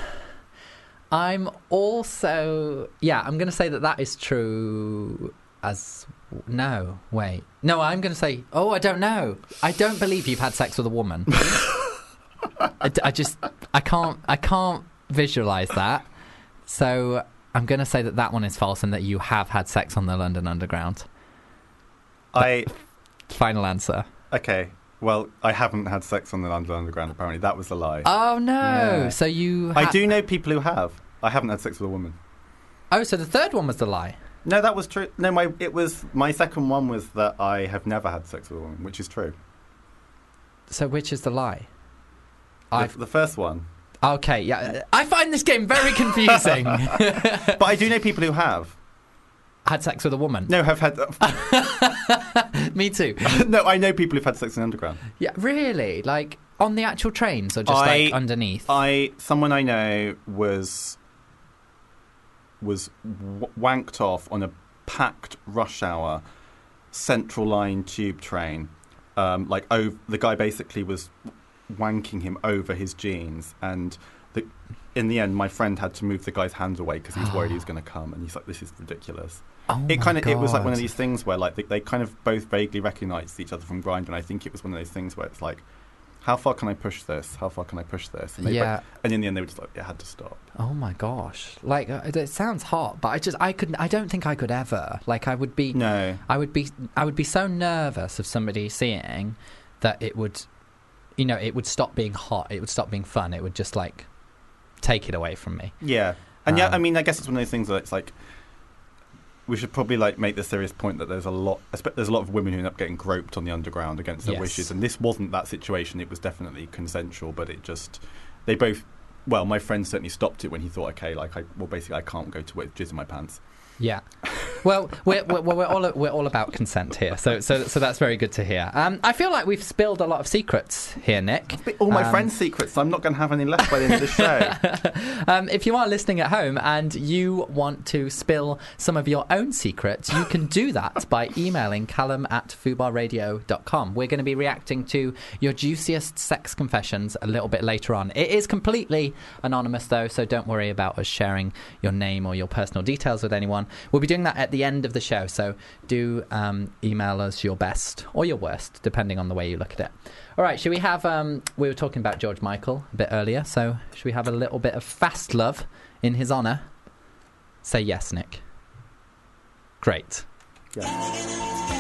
I'm also yeah. I'm going to say that that is true. As no, wait, no. I'm going to say. Oh, I don't know. I don't believe you've had sex with a woman. I, d- I just I can't I can't visualize that. So I'm going to say that that one is false and that you have had sex on the London Underground. I Final answer. okay. Well, I haven't had sex on the London Underground. Apparently, that was a lie. Oh no! Yeah. So you? I ha- do know people who have. I haven't had sex with a woman. Oh, so the third one was the lie. No, that was true. No, my it was my second one was that I have never had sex with a woman, which is true. So which is the lie? The, I've the first one, okay. Yeah, I find this game very confusing. but I do know people who have. Had sex with a woman. No, have had. Me too. No, I know people who've had sex in the underground. Yeah, really? Like on the actual trains or just I, like underneath? I someone I know was was w- wanked off on a packed rush hour Central Line tube train. Um, like over, the guy basically was wanking him over his jeans, and the, in the end, my friend had to move the guy's hands away because he was worried he was going to come, and he's like, "This is ridiculous." Oh it kind of it was like one of God. these things where like they, they kind of both vaguely recognised each other from Grindr, and I think it was one of those things where it's like, how far can I push this? How far can I push this? And they Yeah. both- and in the end, they were just like, it had to stop. Oh my gosh! Like uh, it, it sounds hot, but I just I couldn't. I don't think I could ever. Like I would be. No. I would be. I would be so nervous of somebody seeing that it would, you know, it would stop being hot. It would stop being fun. It would just like take it away from me. Yeah. And yeah, Um, I mean, I guess it's one of those things where it's like, we should probably like make the serious point that there's a lot, espe- there's a lot of women who end up getting groped on the underground against their Yes. wishes, and this wasn't that situation. It was definitely consensual, but it just, they both, well, my friend certainly stopped it when he thought, okay, like, I, well, basically, I can't go to work with jizz in my pants. Yeah. Well, we're, we're, we're all we're all about consent here, so so so that's very good to hear. Um, I feel like we've spilled a lot of secrets here, Nick. All my Um, friends' secrets, so I'm not going to have any left by the end of the show. Um, if you are listening at home and you want to spill some of your own secrets, you can do that by emailing Callum at fubarradio dot com. We're going to be reacting to your juiciest sex confessions a little bit later on. It is completely anonymous, though, so don't worry about us sharing your name or your personal details with anyone. We'll be doing that at the end of the show, so do um, email us your best or your worst, depending on the way you look at it. All right, should we have... Um, we were talking about George Michael a bit earlier, so should we have a little bit of fast love in his honour? Say yes, Nick. Great. Yeah.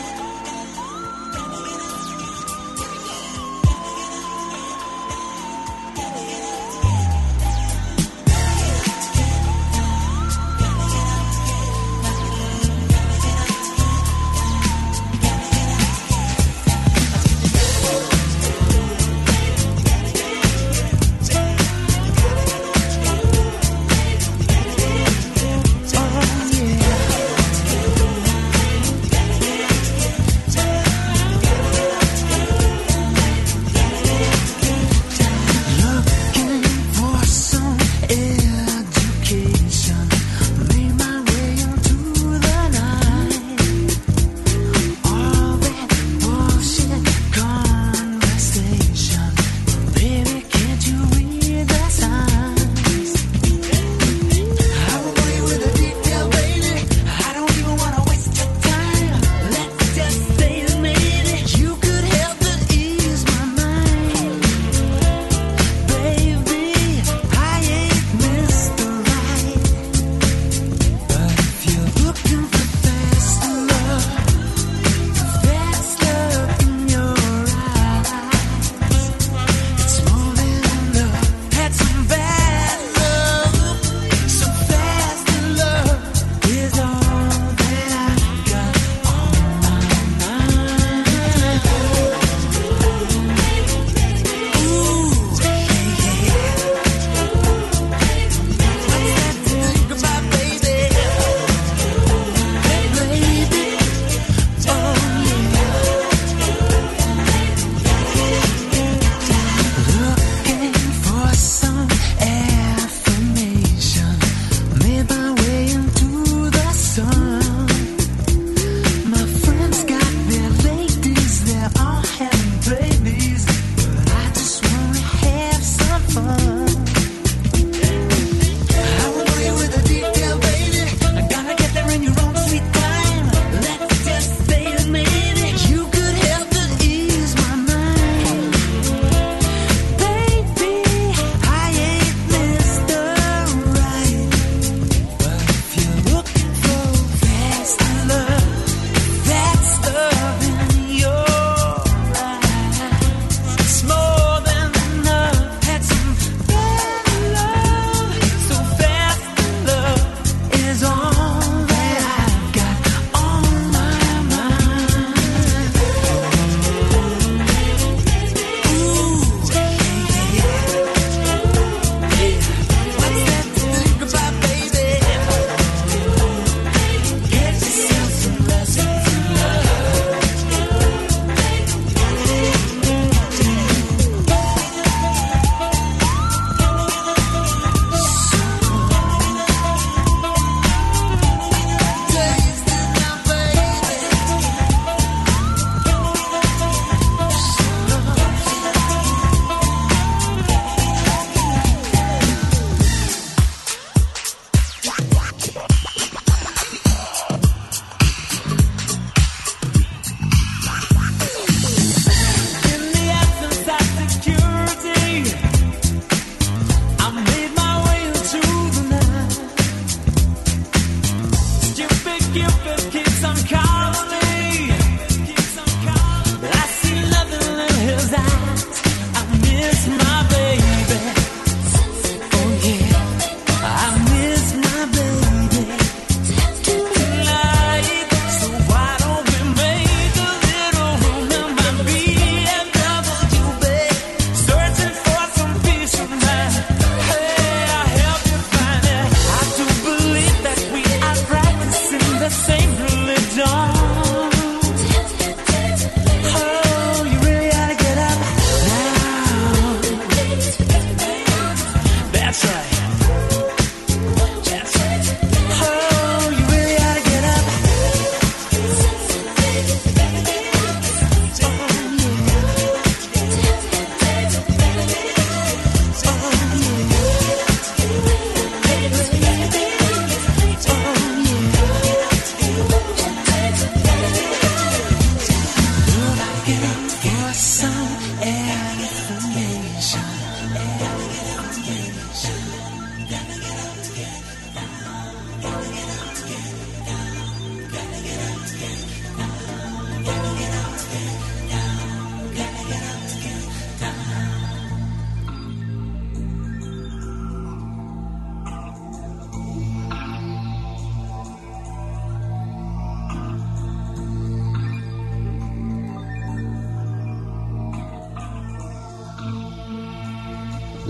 Oh, yeah.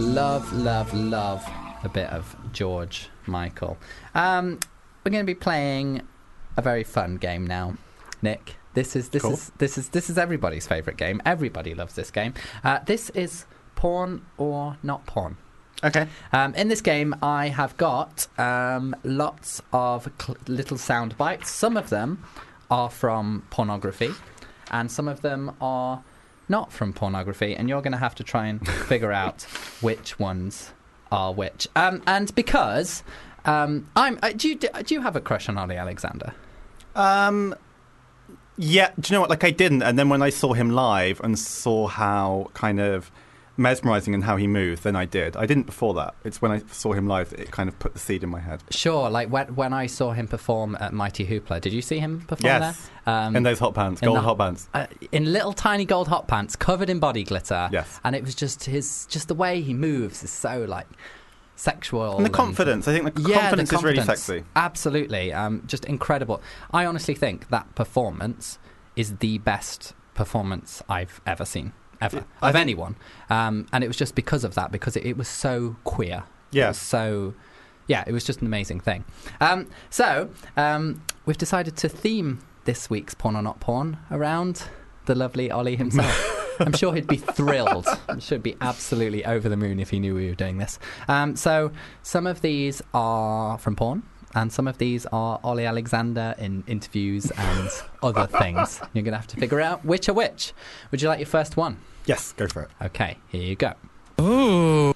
Love, love, love a bit of George Michael. Um, we're going to be playing a very fun game now, Nick. This is this Cool. is this is this is everybody's favourite game. Everybody loves this game. Uh, this is porn or not porn. Okay. Um, in this game, I have got um, lots of cl- little sound bites. Some of them are from pornography, and some of them are not from pornography. And you're going to have to try and figure out which ones are which. Um, and because um, I'm, uh, do you do you have a crush on Ollie Alexander? Um. Yeah. Do you know what? Like I didn't, and then when I saw him live and saw how kind of mesmerizing and how he moved, then I did. I didn't before that. It's when I saw him live that it kind of put the seed in my head. Sure. Like when when I saw him perform at Mighty Hoopla. Did you see him perform Yes. there? Um, in those hot pants, in gold the- hot pants. Uh, in little tiny gold hot pants covered in body glitter. Yes. And it was just his just the way he moves is so like sexual. And the confidence. I think the Yeah, confidence the is really confidence. sexy. Absolutely. Um, just incredible. I honestly think that performance is the best performance I've ever seen. Ever. I of think- anyone. Um, and it was just because of that, because it, it was so queer. It Yeah. was so... Yeah, it was just an amazing thing. Um, so, um, we've decided to theme this week's Porn or Not Porn around the lovely Ollie himself. I'm sure he'd be thrilled. I'm sure he'd be absolutely over the moon if he knew we were doing this. Um, so, some of these are from porn, and some of these are Ollie Alexander in interviews and other things. You're going to have to figure out which are which. Would you like your first one? Yes, go for it. Okay, here you go. Ooh.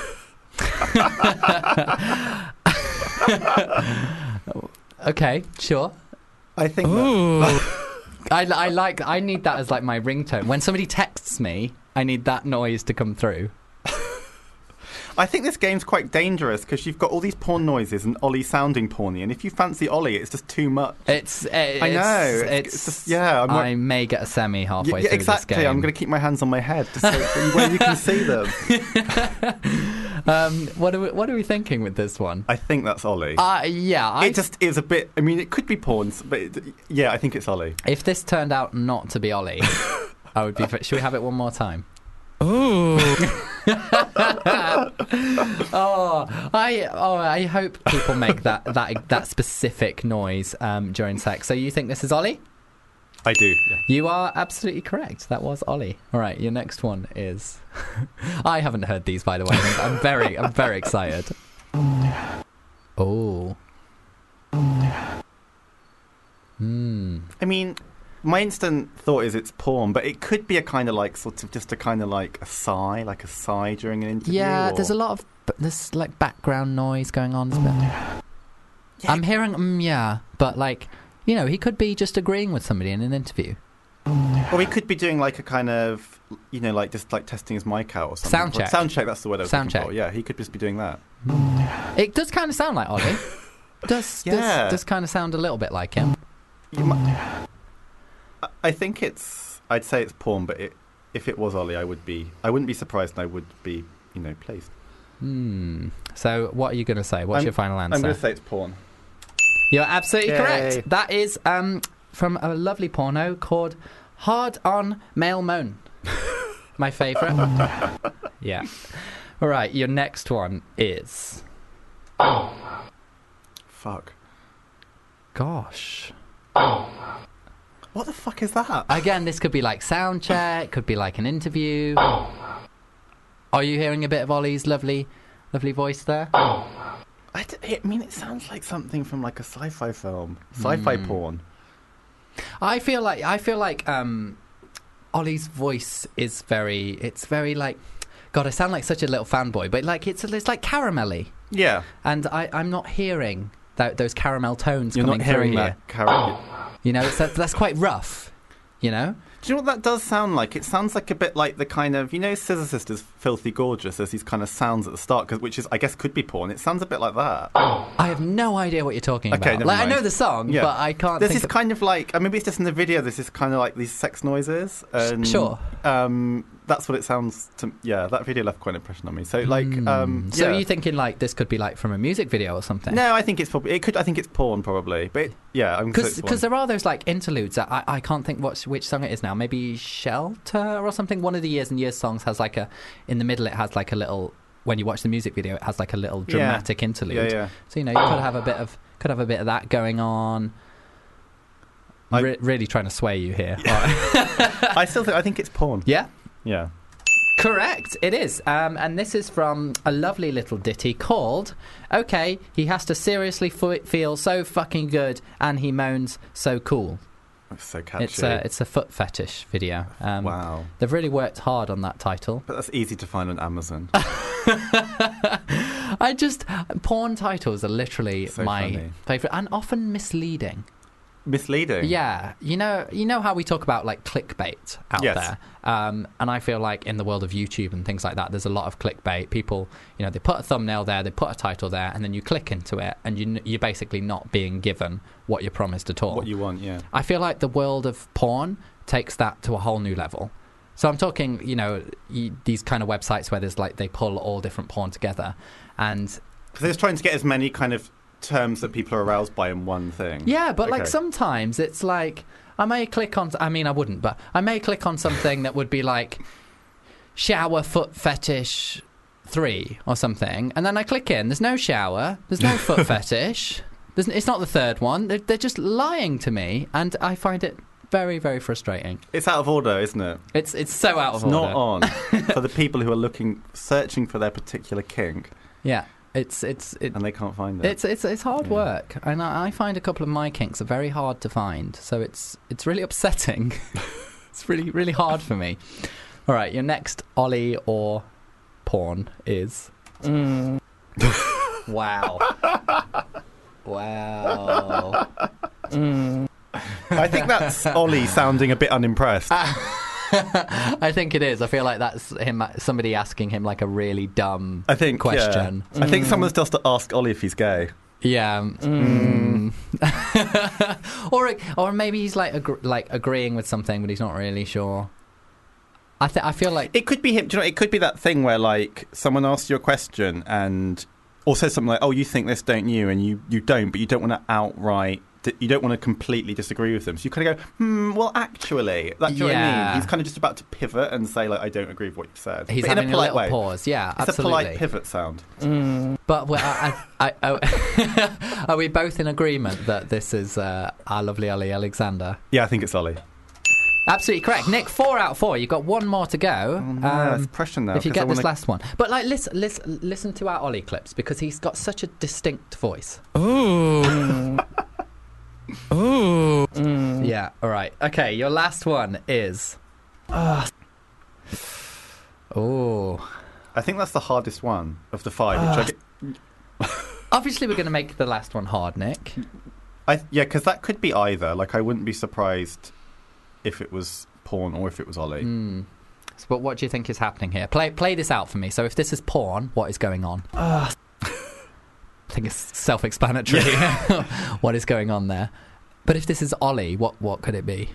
Okay, sure. I think that, Ooh. I, I like. I need that as like my ringtone. When somebody texts me, I need that noise to come through. I think this game's quite dangerous because you've got all these porn noises and Ollie sounding porny, and if you fancy Ollie, it's just too much. It's. it's I know. It's. It's, it's just, yeah. I'm I may get a semi halfway yeah, through exactly. this game. I'm going to keep my hands on my head just so where you can see them. Um, what are we, What are we thinking with this one? I think that's Ollie. Uh, yeah, I it just is a bit. I mean, it could be porn, but it, yeah, I think it's Ollie. If this turned out not to be Ollie, I would be. Should we have it one more time? Ooh. oh, I oh, I hope people make that that that specific noise um, during sex. So you think this is Ollie? I do. Yeah. You are absolutely correct. That was Ollie. All right, your next one is. I haven't heard these, by the way. I'm very, I'm very excited. Oh. Hmm. I mean, my instant thought is it's porn, but it could be a kind of like sort of just a kind of like a sigh, like a sigh during an interview. Yeah, or... there's a lot of b- there's like background noise going on. Yeah. I'm hearing mm, yeah, but like you know, he could be just agreeing with somebody in an interview. Or he could be doing like a kind of, you know, like just like testing his mic out or something. Sound check. Sound check. That's the word I was Sound looking check. for. Yeah, he could just be doing that. It does kind of sound like Ollie. does Yeah. does, does kind of sound a little bit like him. You might... I- I think it's. I'd say it's porn, but it, if it was Ollie, I would be. I wouldn't be surprised, and I would be, you know, pleased. Hmm. So, what are you going to say? What's I'm- your final answer? I'm going to say it's porn. You're absolutely Yay. correct. That is um, from a lovely porno called Hard On Male Moan. My favourite. Yeah. All right, your next one is... Fuck. Gosh. What the fuck is that? Again, this could be like sound check, could be like an interview. Are you hearing a bit of Ollie's lovely, lovely voice there? I, d- I mean, it sounds like something from like a sci-fi film, sci-fi Mm. porn. I feel like I feel like um, Ollie's voice is very. It's very like. God, I sound like such a little fanboy, but like it's it's like caramelly, Yeah, and I I'm not hearing that, those caramel tones you're coming not hearing through that. here. Car- You know, it's, that's that's quite rough. You know. Do you know what that does sound like? It sounds like a bit like the kind of, you know, Scissor Sisters' Filthy Gorgeous. There's these kind of sounds at the start, 'cause, which is, I guess, could be porn. It sounds a bit like that. I have no idea what you're talking Okay, about. never Like I mind. know the song, Yeah. but I can't. There's think this of... kind of like, uh, maybe it's just in the video, there's this kind of like these sex noises. And, Sure. Um, that's what it sounds to, yeah, that video left quite an impression on me. So, like, Hmm. um, So yeah. are you thinking like this could be like from a music video or something? No, I think it's probably, it could, I think it's porn probably. But, it, yeah, I'm Because because there are those like interludes that I, I can't think what which song it is now. Maybe Shelter or something. One of the Years and Years songs has like a in the middle. It has like a little when you watch the music video, it has like a little dramatic yeah. interlude. Yeah, yeah. So you know, you could have a bit of could have a bit of that going on. I, Re- really trying to sway you here. I still think I think it's porn. Yeah. Yeah. Correct, it is. Um, and this is from a lovely little ditty called "Okay, he has to seriously f- feel so fucking good, and he moans so cool." It's so catchy. It's a it's a foot fetish video. Um, wow. They've really worked hard on that title. But that's easy to find on Amazon. I just porn titles are literally So my funny. favourite and often misleading. Misleading. Yeah, you know, you know how we talk about like clickbait out Yes. there, um, and I feel like in the world of YouTube and things like that, there's a lot of clickbait. People, you know, they put a thumbnail there, they put a title there, and then you click into it, and you, you're basically not being given what you're promised at all. What you want, yeah. I feel like the world of porn takes that to a whole new level. So I'm talking, you know, y- these kind of websites where there's like they pull all different porn together, and Because they're just trying to get as many kind of terms that people are aroused by in one thing. yeah, but like Okay. sometimes it's like I may click on. I mean, I wouldn't, but I may click on something that would be like shower foot fetish three or something, and then I click in. There's no shower. There's no foot fetish. There's, it's not the third one. They're, they're just lying to me, and I find it very, very frustrating. It's out of order, isn't it? It's it's so out It's of order. not on for the people who are looking, searching for their particular kink, Yeah, it's it's it, and they can't find it. it's it's it's hard Yeah. work, and I, I find a couple of my kinks are very hard to find. So it's it's really upsetting. It's really really hard for me. All right, your next Ollie or porn is. Mm. Wow. Wow. Mm. I think that's Ollie sounding a bit unimpressed. I think it is. I feel like that's him. Somebody asking him like a really dumb I think question. Yeah. I think someone's just to ask Ollie if he's gay. Yeah. Mm. or or maybe he's like agr- like agreeing with something, but he's not really sure. I th- I feel like It could be him. Do you know? It could be that thing where like someone asks you a question and or says something like, "Oh, you think this, don't you?" And you, you don't, but you don't want to outright. You don't want to completely disagree with them. So you kind of go, "Hmm, well, actually," that's what I Yeah. mean. He's kind of just about to pivot and say, "Like, I don't agree with what you said." he's but in having a a, polite little way. pause. Yeah, It's absolutely. a polite pivot sound. Mm. But we're, I, I, I, are we both in agreement that this is uh, our lovely Ollie Alexander? Yeah, I think it's Ollie. Absolutely correct, Nick. Four out of four. You've got one more to go. Oh, no, it's pressure now. If you 'cause I get this wanna- last one, but like listen, listen, listen to our Ollie clips because he's got such a distinct voice. Ooh. Ooh. Mm. Yeah. All right. Okay. Your last one is. Oh. I think that's the hardest one of the five. Which I, get, Obviously, we're going to make the last one hard, Nick. I yeah, because that could be either. Like, I wouldn't be surprised if it was porn or if it was Ollie. Mm. So, but what do you think is happening here? Play play this out for me. So, if this is porn, what is going on? I think it's self-explanatory. What is going on there? But if this is Ollie, what what could it be?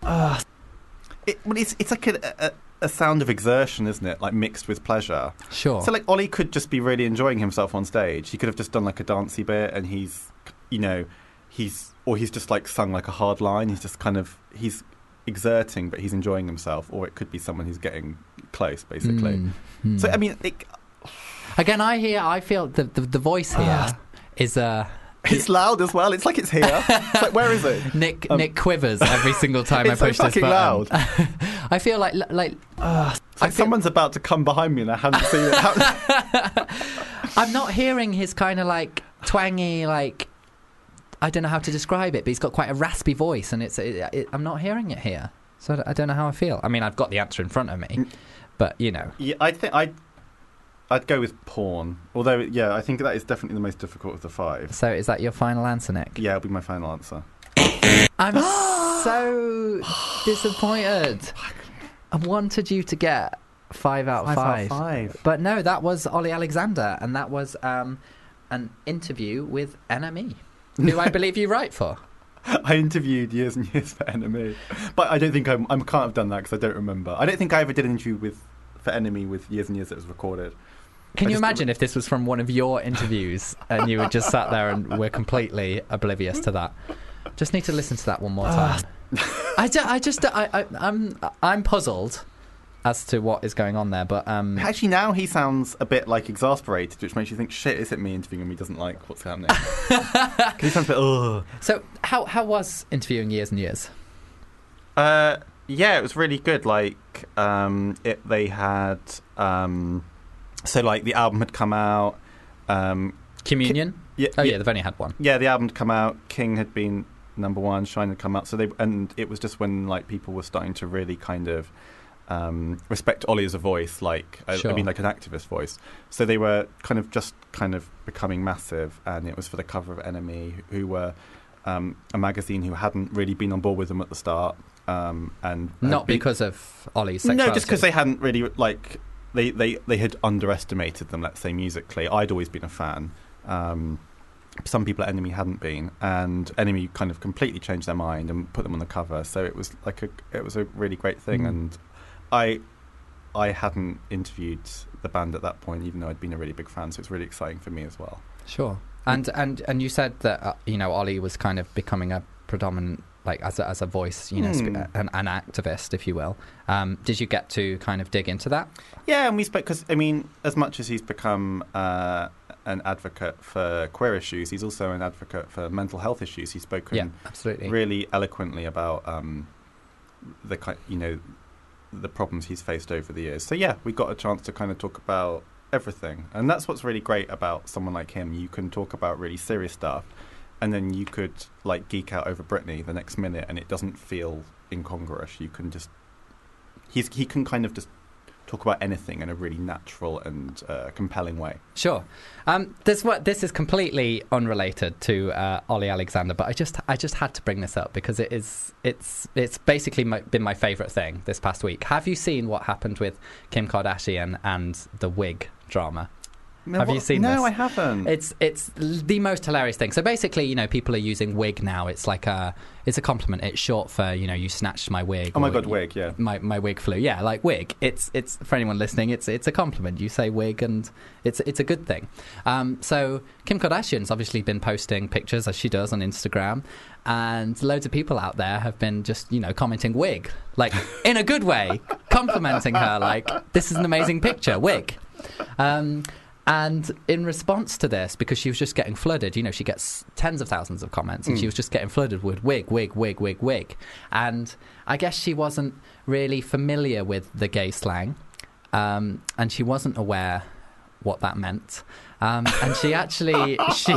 It, well, it's it's like a, a a sound of exertion, isn't it? Like mixed with pleasure. Sure. So like Ollie could just be really enjoying himself on stage. He could have just done like a dancey bit, and he's, you know, he's or he's just like sung like a hard line. He's just kind of he's exerting, but he's enjoying himself. Or it could be someone who's getting close, basically. Mm, mm. So I mean, it, Again, I hear, I feel the the, the voice here is uh, it's loud as well. It's like it's here. It's like, where is it? Nick Um, Nick quivers every single time I it's so push this fucking button. loud. I feel like like It's I like feel- someone's about to come behind me, and I haven't seen it. How- I'm not hearing his kind of like twangy like. I don't know how to describe it, but he's got quite a raspy voice, and it's it, it, I'm not hearing it here. So I don't know how I feel. I mean, I've got the answer in front of me, but you know. yeah, I think I. I'd go with porn. Although, yeah, I think that is definitely the most difficult of the five. So is that your final answer, Nick? Yeah, it'll be my final answer. I'm so disappointed. I wanted you to get five out of five. five. But no, that was Ollie Alexander, and that was um, an interview with N M E, who I believe you write for. I interviewed years and years for N M E, but I don't think I'm, I can't have done that because I don't remember. I don't think I ever did an interview with for N M E with years and years that was recorded. Can I you just- imagine if this was from one of your interviews and you were just sat there and we're completely oblivious to that? Just need to listen to that one more time. I, ju- I just I, I I'm I'm puzzled as to what is going on there. But um, actually, now he sounds a bit like exasperated, which makes you think, shit, is it me interviewing him? He doesn't like what's happening. He sounds a bit, ugh. So how how was interviewing Years and Years? Uh, yeah, it was really good. Like, um, it, they had, um, so like the album had come out. Um, Communion? Ki- yeah, oh yeah, yeah, they've only had one. Yeah, the album had come out. King had been number one. Shine had come out. So they and it was just when like people were starting to really kind of um, respect Ollie as a voice, like Sure. I, I mean, like an activist voice. So they were kind of just kind of becoming massive, and it was for the cover of Enemy, who were um, a magazine who hadn't really been on board with them at the start, um, and Not been, because of Ollie's sexuality. no, just because they hadn't really like they, they they had underestimated them. Let's say musically, I'd always been a fan. Um, some people at Enemy hadn't been, and Enemy kind of completely changed their mind and put them on the cover. So it was like a it was a really great thing, Mm. and I I hadn't interviewed the band at that point, even though I'd been a really big fan. So it's really exciting for me as well. Sure. And and and you said that uh, you know Ollie was kind of becoming a predominant, like as a, as a voice, you know, Hmm. sp- an, an activist, if you will. Um, did you get to kind of dig into that? Yeah, and we spoke because I mean, as much as he's become uh, an advocate for queer issues, he's also an advocate for mental health issues. He's spoken Yeah, absolutely. really eloquently about um, the ki- you know the problems he's faced over the years. So yeah, we got a chance to kind of talk about everything, and that's what's really great about someone like him. You can talk about really serious stuff, and then you could like geek out over Britney the next minute, and it doesn't feel incongruous. You can just he's he can kind of just talk about anything in a really natural and uh, compelling way. Sure. Um, there's what this is completely unrelated to uh, Ollie Alexander, but I just I just had to bring this up because it is it's it's basically my, been my favourite thing this past week. Have you seen what happened with Kim Kardashian and the wig drama? No, Have what- you seen no, this? I haven't. It's it's the most hilarious thing. So basically, you know, people are using wig now. It's like a it's a compliment. It's short for, you know, you snatched my wig. Oh my or God, you- wig, yeah. My my wig flew. Yeah, like wig. It's it's for anyone listening. It's it's a compliment. You say wig, and it's it's a good thing. Um, so Kim Kardashian's obviously been posting pictures as she does on Instagram, and loads of people out there have been just, you know, commenting wig, like in a good way, complimenting her, like this is an amazing picture, wig. Um, And in response to this, because she was just getting flooded, you know, she gets tens of thousands of comments, and Mm. she was just getting flooded with wig, wig, wig, wig, wig. And I guess she wasn't really familiar with the gay slang, um, and she wasn't aware what that meant. Um, and she actually she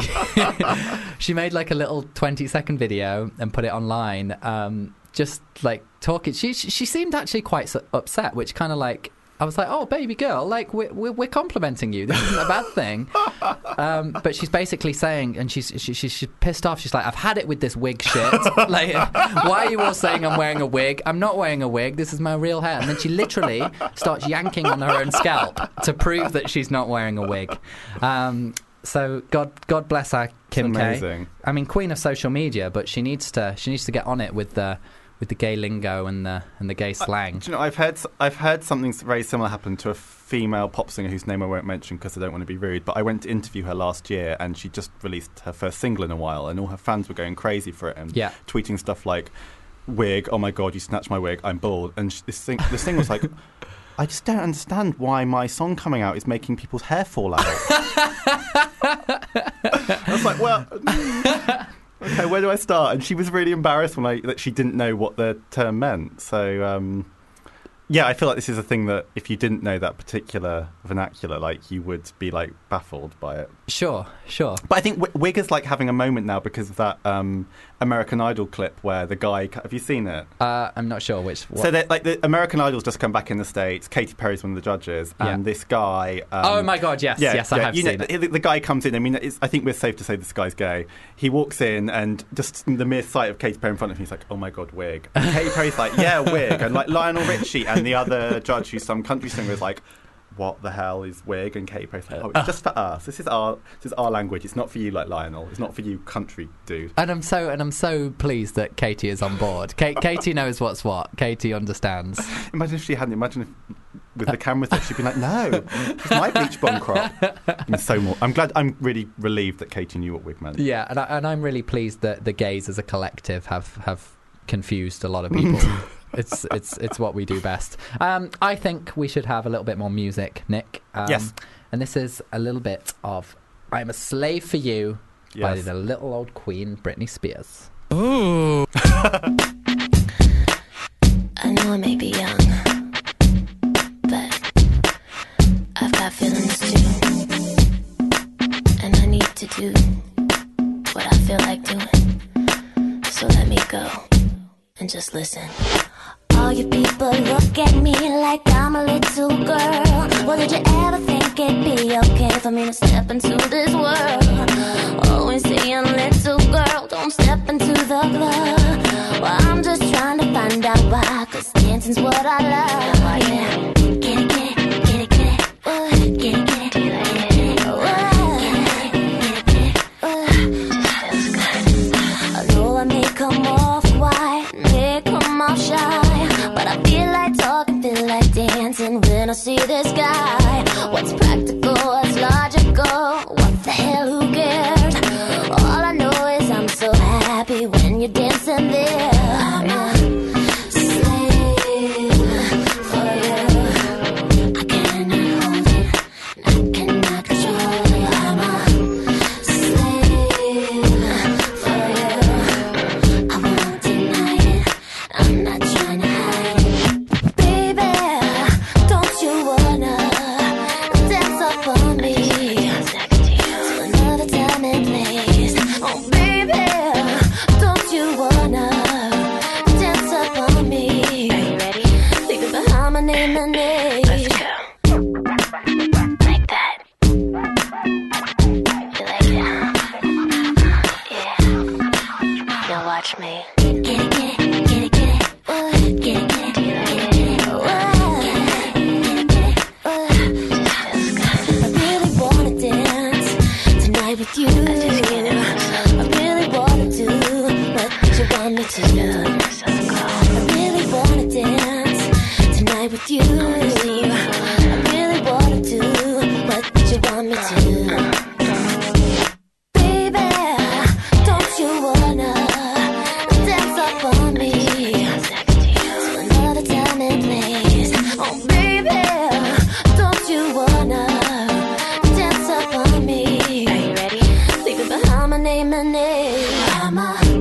she made like a little twenty second video and put it online, um, just like talking. She she seemed actually quite s- upset, which kind of like. I was like, oh, baby girl, like, we're, we're, we're complimenting you. This isn't a bad thing. Um, but she's basically saying, and she's she, she, she's pissed off. She's like, I've had it with this wig shit. Like, why are you all saying I'm wearing a wig? I'm not wearing a wig. This is my real hair. And then she literally starts yanking on her own scalp to prove that she's not wearing a wig. Um, so God, God bless her, Kim K. amazing. I mean, queen of social media, but she needs to she needs to get on it with the with the gay lingo and the and the gay slang. Do you know, I've heard I've heard something very similar happen to a female pop singer whose name I won't mention because I don't want to be rude. But I went to interview her last year, and she just released her first single in a while, and all her fans were going crazy for it and Yeah. tweeting stuff like, "Wig, oh my God, you snatched my wig, I'm bald." And sh- this thing, this thing was like, I just don't understand why my song coming out is making people's hair fall out. I was like, well. mm, Okay, where do I start? And she was really embarrassed when I that she didn't know what the term meant. So, um, yeah, I feel like this is a thing that if you didn't know that particular vernacular, like you would be like baffled by it. Sure, sure. But I think w- Wig is like having a moment now because of that um, American Idol clip where the guy. Have you seen it? Uh, I'm not sure which. What? So, that, like, the American Idol's just come back in the States. Katy Perry's one of the judges, and Yeah. this guy. Um, oh my God! Yes, yeah, yes, I yeah, have you know, seen it. the, the guy comes in. I mean, it's, I think we're safe to say this guy's gay. He walks in, and just the mere sight of Katy Perry in front of him, he's like, "Oh my God, wig!" And Katy Perry's like, "Yeah, wig," and like Lionel Richie and the other judge, who's some country singer, is like, "What the hell is wig?" And Katy Perry's like, "Oh, it's just for us. This is our this is our language. It's not for you, like Lionel. It's not for you, country dude." And I'm so and I'm so pleased that Katie is on board. Ka- Katie knows what's what. Katie understands. Imagine if she hadn't. Imagine if with the cameras there, she'd be like, "No, it's my bleach blonde crop." I'm so more. I'm glad. I'm really relieved that Katie knew what wig meant. Yeah, and, I, and I'm really pleased that the gays as a collective have have confused a lot of people. it's it's it's what we do best. Um, I think we should have a little bit more music, Nick. Um, Yes. And this is a little bit of "I'm a Slave for You" by Yes. the little old queen, Britney Spears. I know I may be young, but I've got feelings too. And I need to do what I feel like doing. So let me go and just listen. All you people look at me like I'm a little girl. Well, did you ever think it'd be okay for me to step into this world? Always saying, little girl, don't step into the club. Well, I'm just trying to find out why, 'cause dancing's what I love. Oh, yeah. Get it, get it, get it, get it. Uh, get it, get it, get it, get it. Uh, I know I may come off quiet, may come off shy, but I feel like talking, feel like dancing when I see this guy. What's practical, what's logical, what the hell, who cares? All I know is I'm so happy when you're dancing there. I'm a slave for you. I cannot hold it, I cannot control it. I'm a slave for you. I won't deny it, I'm not trying to hide it. Baby, don't you wanna dance up on me to another time and place? Oh baby, don't you wanna dance up on me? Are you ready? Leave behind my name and age. Let's go. Like that. You like that? Yeah. Now watch me. Get it, get it, get it, get it. Uh, get it, get it, get it, get it. Uh, get it, get it, uh. I really wanna dance tonight with you. I really wanna do what you want me to do. I really wanna dance tonight with you. I really wanna do what you want me to do. Baby, don't you wanna dance up on me to another time and place? Oh baby, don't you wanna dance up on me? Are you ready? Leaving behind my name and age. I'm a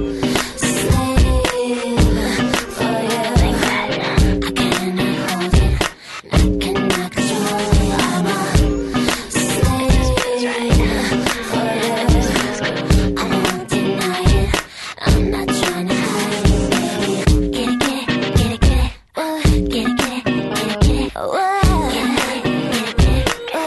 slave for you. Like that. I cannot hold it, I cannot control it. I'm a slave for you. I won't deny it, I'm not trying to hide it, baby. Get it, get it, get it, get it. Uh, get it, get it, get it, get it. Uh, get it, get it, get it, get it.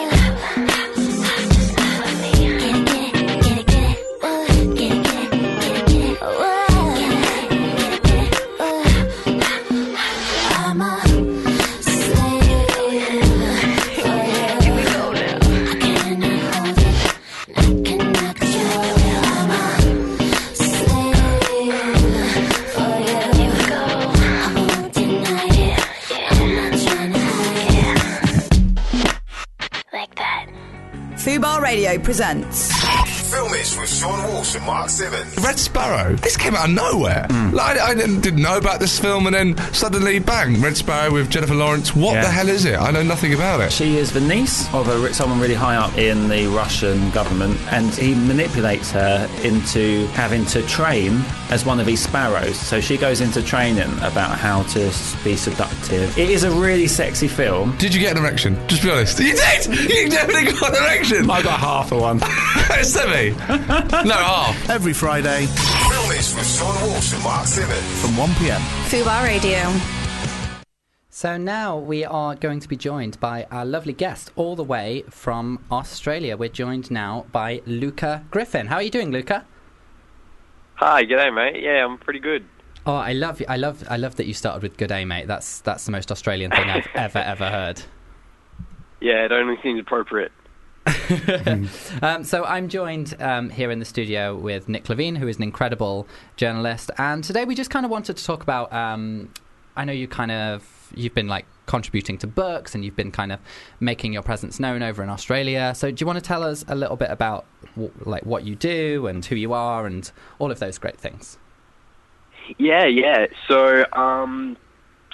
I'm a slave for you. Here we go now. I cannot hold it, I cannot control it. I'm a slave for you. Here we go. I won't deny it, I'm not trying to hide it. Like that. Fubar Radio presents Film It with Sean Walsh and Mark Simmons. Red Sparrow. This came out of nowhere. Like, I, I didn't, didn't know about this film, and then suddenly, bang, Red Sparrow with Jennifer Lawrence. What Yeah. the hell is it? I know nothing about it. She is the niece of a, ri- someone really high up in the Russian government, and he manipulates her into having to train as one of these sparrows. So she goes into training about how to s- be seductive. It is a really sexy film. Did you get an erection? Just be honest. You did! You definitely got an erection! I got half of one. Semi. No, half. Every Friday Film It with Sean Walsh and Mark Simmons. from one p m. Fubar Radio. So now we are going to be joined by our lovely guest all the way from Australia. We're joined now by Luca Griffin. How are you doing, Luca? Hi, g'day, mate. Yeah, I'm pretty good. Oh, I love I love I love that you started with "Good day, mate." That's that's the most Australian thing I've ever ever heard. Yeah, it only seems appropriate. um, so I'm joined um, here in the studio with Nick Levine, who is an incredible journalist, and today we just kind of wanted to talk about. Um, I know you kind of you've been like contributing to books, and you've been kind of making your presence known over in Australia. So do you want to tell us a little bit about w- like what you do and who you are and all of those great things? Yeah, yeah. So, um,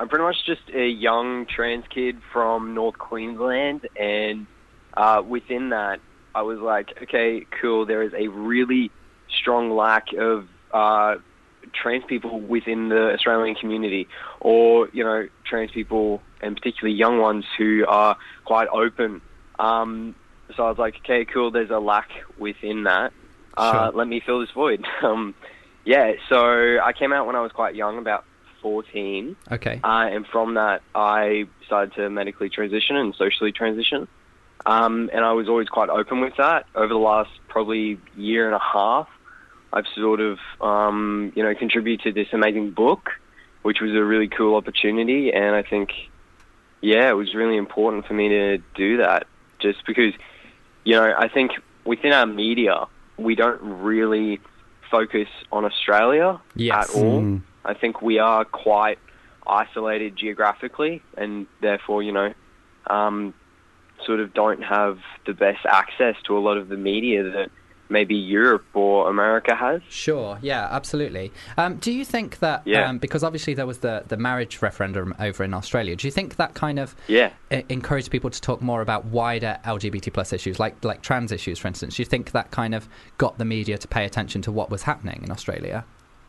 I'm pretty much just a young trans kid from North Queensland, and uh, within that, I was like, okay, cool, there is a really strong lack of uh, trans people within the Australian community, or, you know, trans people, and particularly young ones who are quite open. Um, so I was like, okay, cool, there's a lack within that. Uh, Sure. Let me fill this void. um, yeah, so I came out when I was quite young, about fourteen. Okay. Uh, and from that, I started to medically transition and socially transition. Um, and I was always quite open with that. Over the last probably year and a half, I've sort of, um, you know, contributed to this amazing book, which was a really cool opportunity. And I think, yeah, it was really important for me to do that, just because, you know, I think within our media, we don't really focus on Australia Yes. at all. Mm. I think we are quite isolated geographically, and therefore, you know, um, sort of don't have the best access to a lot of the media that maybe Europe or America has. Sure, yeah, absolutely. Um, do you think that, Yeah. um, because obviously there was the, the marriage referendum over in Australia, do you think that kind of Yeah. e- encouraged people to talk more about wider L G B T plus issues, like like trans issues, for instance? Do you think that kind of got the media to pay attention to what was happening in Australia?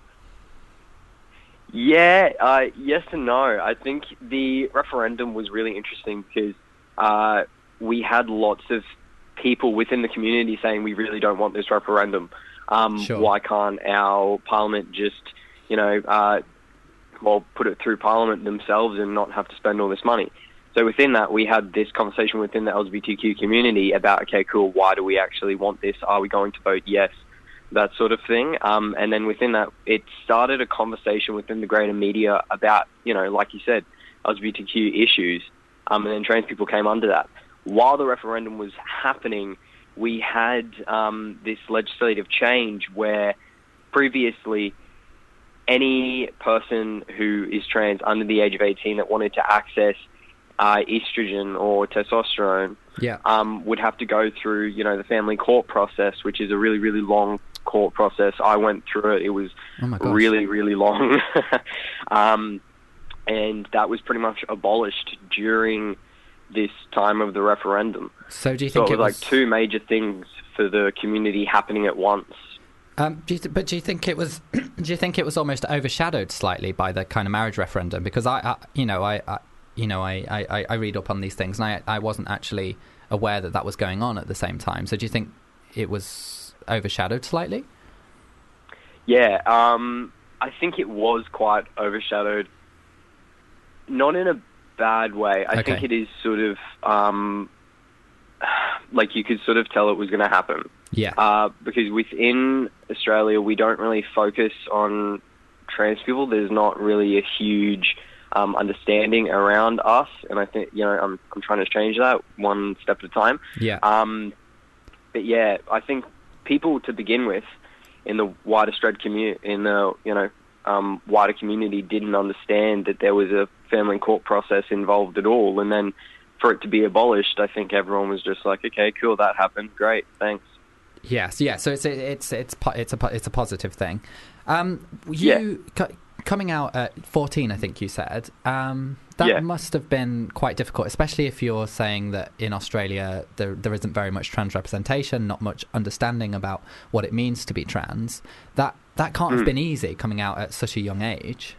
Yeah, uh, yes and no. I think the referendum was really interesting because uh, we had lots of people within the community saying we really don't want this referendum. Um, Sure. Why can't our parliament just, you know, uh, well, put it through parliament themselves and not have to spend all this money? So within that, we had this conversation within the L G B T Q community about, okay, cool, why do we actually want this? Are we going to vote yes? That sort of thing. Um, and then within that, it started a conversation within the greater media about, you know, like you said, L G B T Q issues. Um, and then trans people came under that. While the referendum was happening, we had um, this legislative change where previously any person who is trans under the age of eighteen that wanted to access uh, estrogen or testosterone Yeah. um, would have to go through, you know, the family court process, which is a really, really long court process. I went through it. It was Oh my gosh. really, really long. um, and that was pretty much abolished during this time of the referendum. So do you So think it it was was like two major things for the community happening at once. Um, do you th- but do you think it was? Do you think it was almost overshadowed slightly by the kind of marriage referendum? Because I, I you know, I, I you know, I, I, I read up on these things, and I, I wasn't actually aware that that was going on at the same time. So do you think it was overshadowed slightly? Yeah, um, I think it was quite overshadowed. Not in a bad way. I Okay. think it is sort of um, like you could sort of tell it was going to happen. Yeah. Uh, because within Australia, we don't really focus on trans people. There's not really a huge um, understanding around us, and I think, you know, I'm I'm trying to change that one step at a time. Yeah. Um, but yeah, I think people to begin with in the wider Australian community, in the you know um, wider community, didn't understand that there was a family court process involved at all, and then for it to be abolished, I think everyone was just like, okay, cool, that happened, great, thanks. Yes, yeah. So it's it's it's po- it's a po- it's a positive thing. Um, you co- coming out at fourteen, I think you said. Um, that Yeah. must have been quite difficult, especially if you're saying that in Australia there there isn't very much trans representation, not much understanding about what it means to be trans. That that can't have Mm. been easy coming out at such a young age.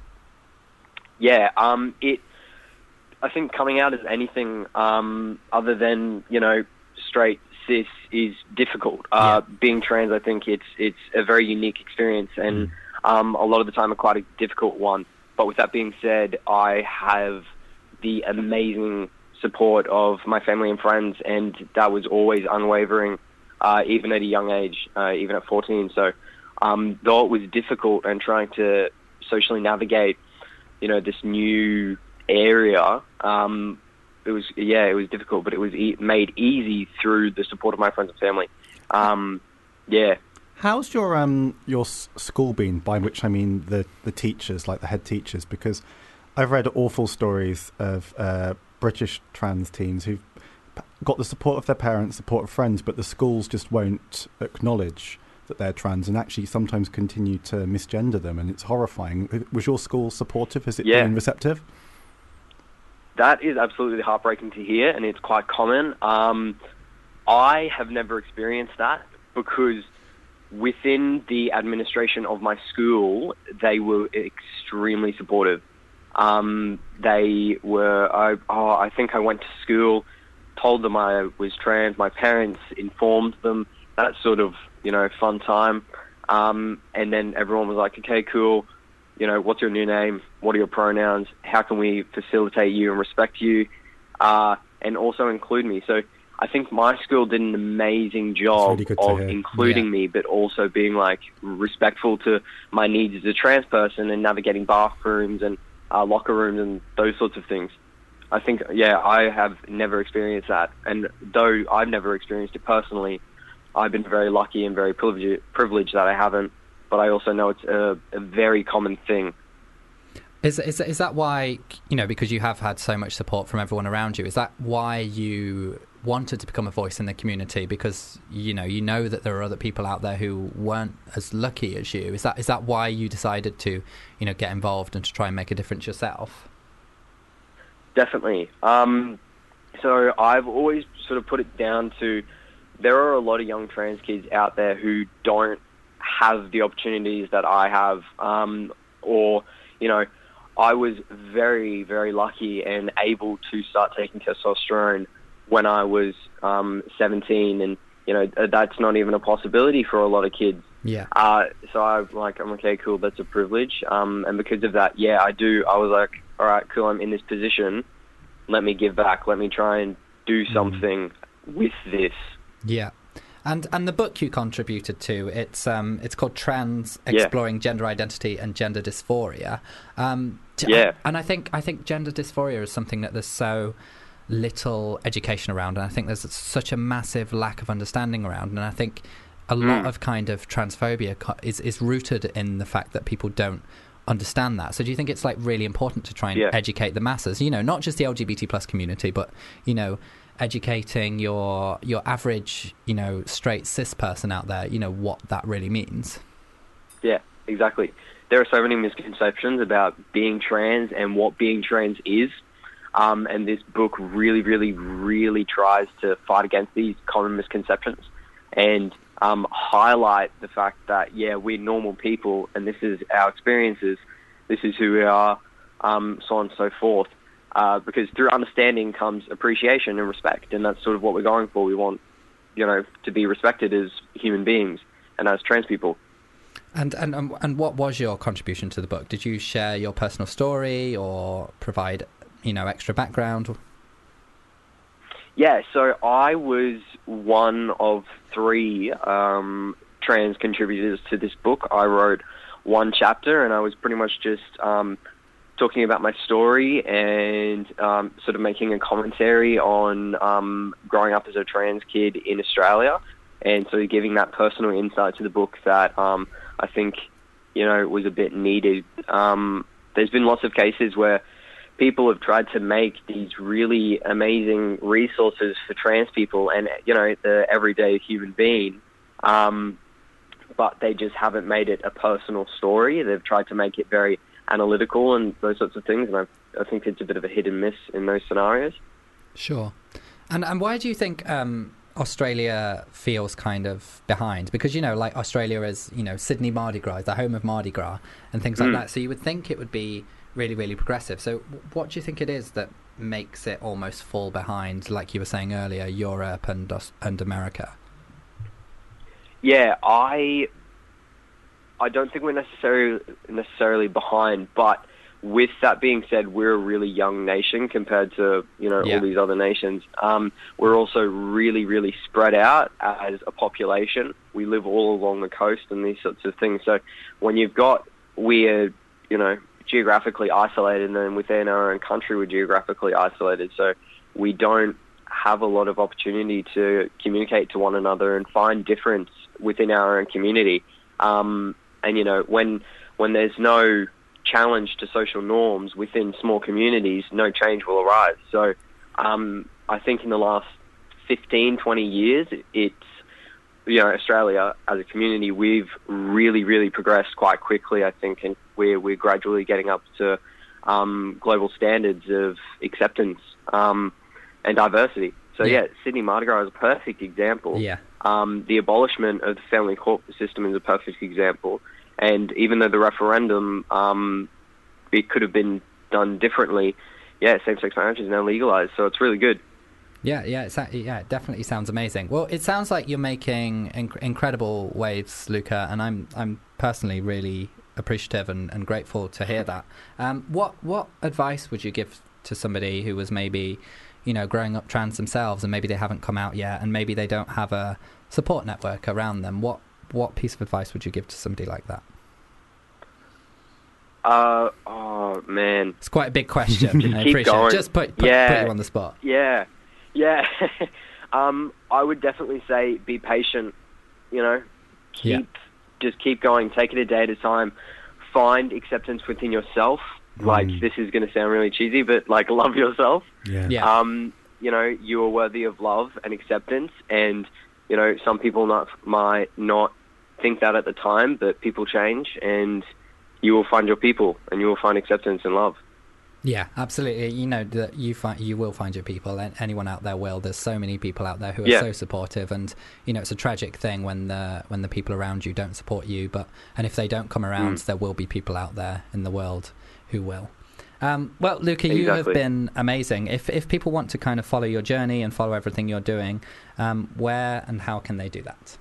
Yeah, um, it. I think coming out as anything um, other than, you know, straight cis is difficult. Uh, being trans, I think it's it's a very unique experience, and um, a lot of the time a quite a difficult one. But with that being said, I have the amazing support of my family and friends, and that was always unwavering, uh, even at a young age, uh, even at fourteen. So um, though it was difficult and trying to socially navigate, you know, this new area, um, it was, yeah, it was difficult, but it was e- made easy through the support of my friends and family. Um, yeah. How's your um your s- school been? By which I mean the the teachers, like the head teachers, because I've read awful stories of uh, British trans teens who've p- got the support of their parents, support of friends, but the schools just won't acknowledge that they're trans and actually sometimes continue to misgender them, and it's horrifying. Was your school supportive? Has it Yeah. been receptive? That is absolutely heartbreaking to hear, and it's quite common. Um, I have never experienced that because within the administration of my school, they were extremely supportive. Um, they were, I, oh, I think I went to school, told them I was trans, my parents informed them, that sort of, you know, fun time. Um, and then everyone was like, okay, cool. You know, what's your new name? What are your pronouns? How can we facilitate you and respect you? Uh, and also include me. So I think my school did an amazing job really good to of hear. including Yeah. me, but also being like respectful to my needs as a trans person and navigating bathrooms and uh, locker rooms and those sorts of things. I think, yeah, I have never experienced that. And though I've never experienced it personally, I've been very lucky and very privileged, privileged that I haven't. But I also know it's a, a very common thing. Is, is is that why, you know, because you have had so much support from everyone around you, is that why you wanted to become a voice in the community? Because, you know, you know that there are other people out there who weren't as lucky as you. Is that is that why you decided to, you know, get involved and to try and make a difference yourself? Definitely. Um, so I've always sort of put it down to there are a lot of young trans kids out there who don't have the opportunities that I have, um, or, you know, I was very, very lucky and able to start taking testosterone when I was um, seventeen, and, you know, that's not even a possibility for a lot of kids. Yeah. Uh, so I'm like, I'm okay, cool, that's a privilege. Um, and because of that, yeah, I do, I was like, all right, cool, I'm in this position, let me give back, let me try and do something mm. with this. Yeah. And and the book you contributed to, it's um it's called Trans: Yeah. Exploring Gender Identity and Gender Dysphoria. Um, t- Yeah. And I think I think gender dysphoria is something that there's so little education around, and I think there's such a massive lack of understanding around, and I think a lot Mm. of kind of transphobia co- is is rooted in the fact that people don't understand that. So do you think it's like really important to try and Yeah. educate the masses, you know, not just the L G B T plus community, but, you know, educating your your average, you know, straight cis person out there, you know, what that really means? Yeah, exactly. There are so many misconceptions about being trans and what being trans is. Um, and this book really, really, really tries to fight against these common misconceptions and um, highlight the fact that, yeah, we're normal people and this is our experiences, this is who we are, um, so on and so forth. Uh, because through understanding comes appreciation and respect, and that's sort of what we're going for. We want, you know, to be respected as human beings and as trans people. And and um, and what was your contribution to the book? Did you share your personal story or provide, you know, extra background? Yeah, so I was one of three um, trans contributors to this book. I wrote one chapter, and I was pretty much just um, talking about my story and um, sort of making a commentary on um, growing up as a trans kid in Australia, and sort of giving that personal insight to the book that um, I think, you know, was a bit needed. Um, there's been lots of cases where people have tried to make these really amazing resources for trans people and, you know, the everyday human being, um, but they just haven't made it a personal story. They've tried to make it very analytical and those sorts of things, and I, I think it's a bit of a hit and miss in those scenarios. Sure. And and why do you think um, Australia feels kind of behind? Because, you know, like Australia is, you know, Sydney Mardi Gras, the home of Mardi Gras and things like Mm. that. So you would think it would be really, really progressive. So w- what do you think it is that makes it almost fall behind, like you were saying earlier, Europe and Aus- and America? Yeah, I I don't think we're necessarily necessarily behind, but with that being said, we're a really young nation compared to, you know, Yeah. all these other nations. Um, we're also really, really spread out as a population. We live all along the coast and these sorts of things. So when you've got, we're, you know, geographically isolated, and then within our own country we're geographically isolated. So we don't have a lot of opportunity to communicate to one another and find difference within our own community. Um, and, you know, when when there's no challenge to social norms within small communities, no change will arise. So um, I think in the last fifteen, twenty years, it's you know, Australia as a community, we've really, really progressed quite quickly, I think, and we're, we're gradually getting up to um, global standards of acceptance um, and diversity. So, yeah. yeah, Sydney Mardi Gras is a perfect example. Yeah. Um, the abolishment of the family court system is a perfect example. And even though the referendum, um, it could have been done differently, yeah, same-sex marriage is now legalized, so it's really good. Yeah, yeah, it's, yeah, it definitely sounds amazing. Well, it sounds like you're making inc- incredible waves, Luca, and I'm I'm personally really appreciative and, and grateful to hear that. Um, what what advice would you give to somebody who was maybe, you know, growing up trans themselves, and maybe they haven't come out yet, and maybe they don't have a support network around them? What what piece of advice would you give to somebody like that? Uh oh man, it's quite a big question. Just I keep appreciate going. It. Just put put, yeah. put you on the spot. Yeah, yeah. um, I would definitely say be patient. You know, keep Yeah. just keep going. Take it a day at a time. Find acceptance within yourself. Like, this is going to sound really cheesy, but like, love yourself. Yeah. Yeah. Um, you know, you are worthy of love and acceptance, and you know, some people not might not think that at the time, but people change, and you will find your people, and you will find acceptance and love. Yeah, absolutely. You know that you find you will find your people, and anyone out there will. There's so many people out there who are Yeah. so supportive, and you know it's a tragic thing when the when the people around you don't support you. But and if they don't come around, Mm. there will be people out there in the world who will. Um, well, Luca, you have Exactly. been amazing. If if people want to kind of follow your journey and follow everything you're doing, um, where and how can they do that?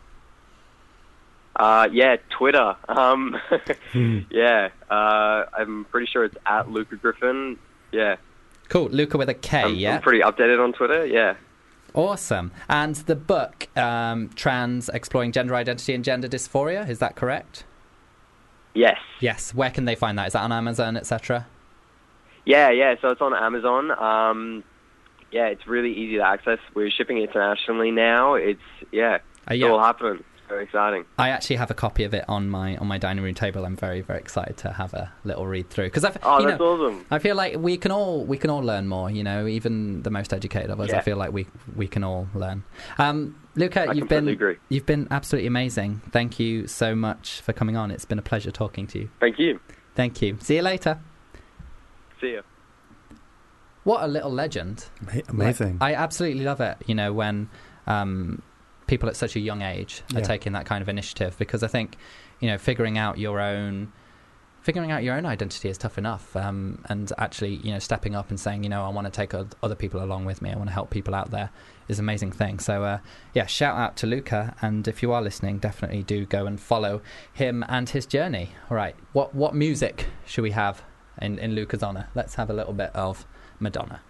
Uh, yeah, Twitter. Um, yeah, uh, I'm pretty sure it's at Luca Griffin. Yeah. Cool, Luca with a K. I'm, yeah. I'm pretty updated on Twitter. Yeah. Awesome. And the book, um, Trans: Exploring Gender Identity and Gender Dysphoria, is that correct? Yes. Yes. Where can they find that? Is that on Amazon, et cetera? Yeah, yeah. So it's on Amazon. Um, yeah, it's really easy to access. We're shipping internationally now. It's yeah, Uh, it's yeah. all happening. Very exciting. I actually have a copy of it on my on my dining room table. I'm very very excited to have a little read through because I Oh, you that's know, awesome. I feel like we can all we can all learn more. You know, even the most educated of us. I Yeah. feel like we we can all learn. Um, Luca, I you've been completely agree. you've been absolutely amazing. Thank you so much for coming on. It's been a pleasure talking to you. Thank you. Thank you. See you later. See ya. What a little legend. Ama- Amazing. Like, I absolutely love it, you know, when um, people at such a young age are Yeah. taking that kind of initiative, because I think, you know, figuring out your own figuring out your own identity is tough enough, um, and actually, you know, stepping up and saying, you know, I want to take oth- other people along with me, I want to help people out there, is an amazing thing. So, uh, yeah, shout out to Luca, and if you are listening, definitely do go and follow him and his journey. All right, what what music should we have in, in Luca's honour? Let's have a little bit of Madonna.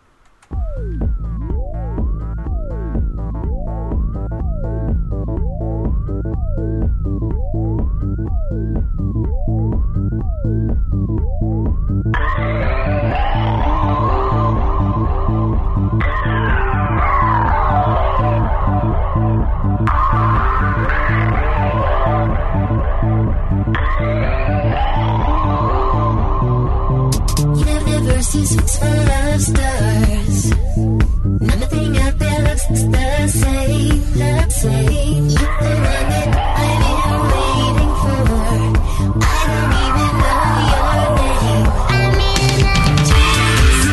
Universes fixed full of stars. Nothing out there looks the same. The same. You're the one that I've been waiting for. I don't even know your name. I'm in a trance.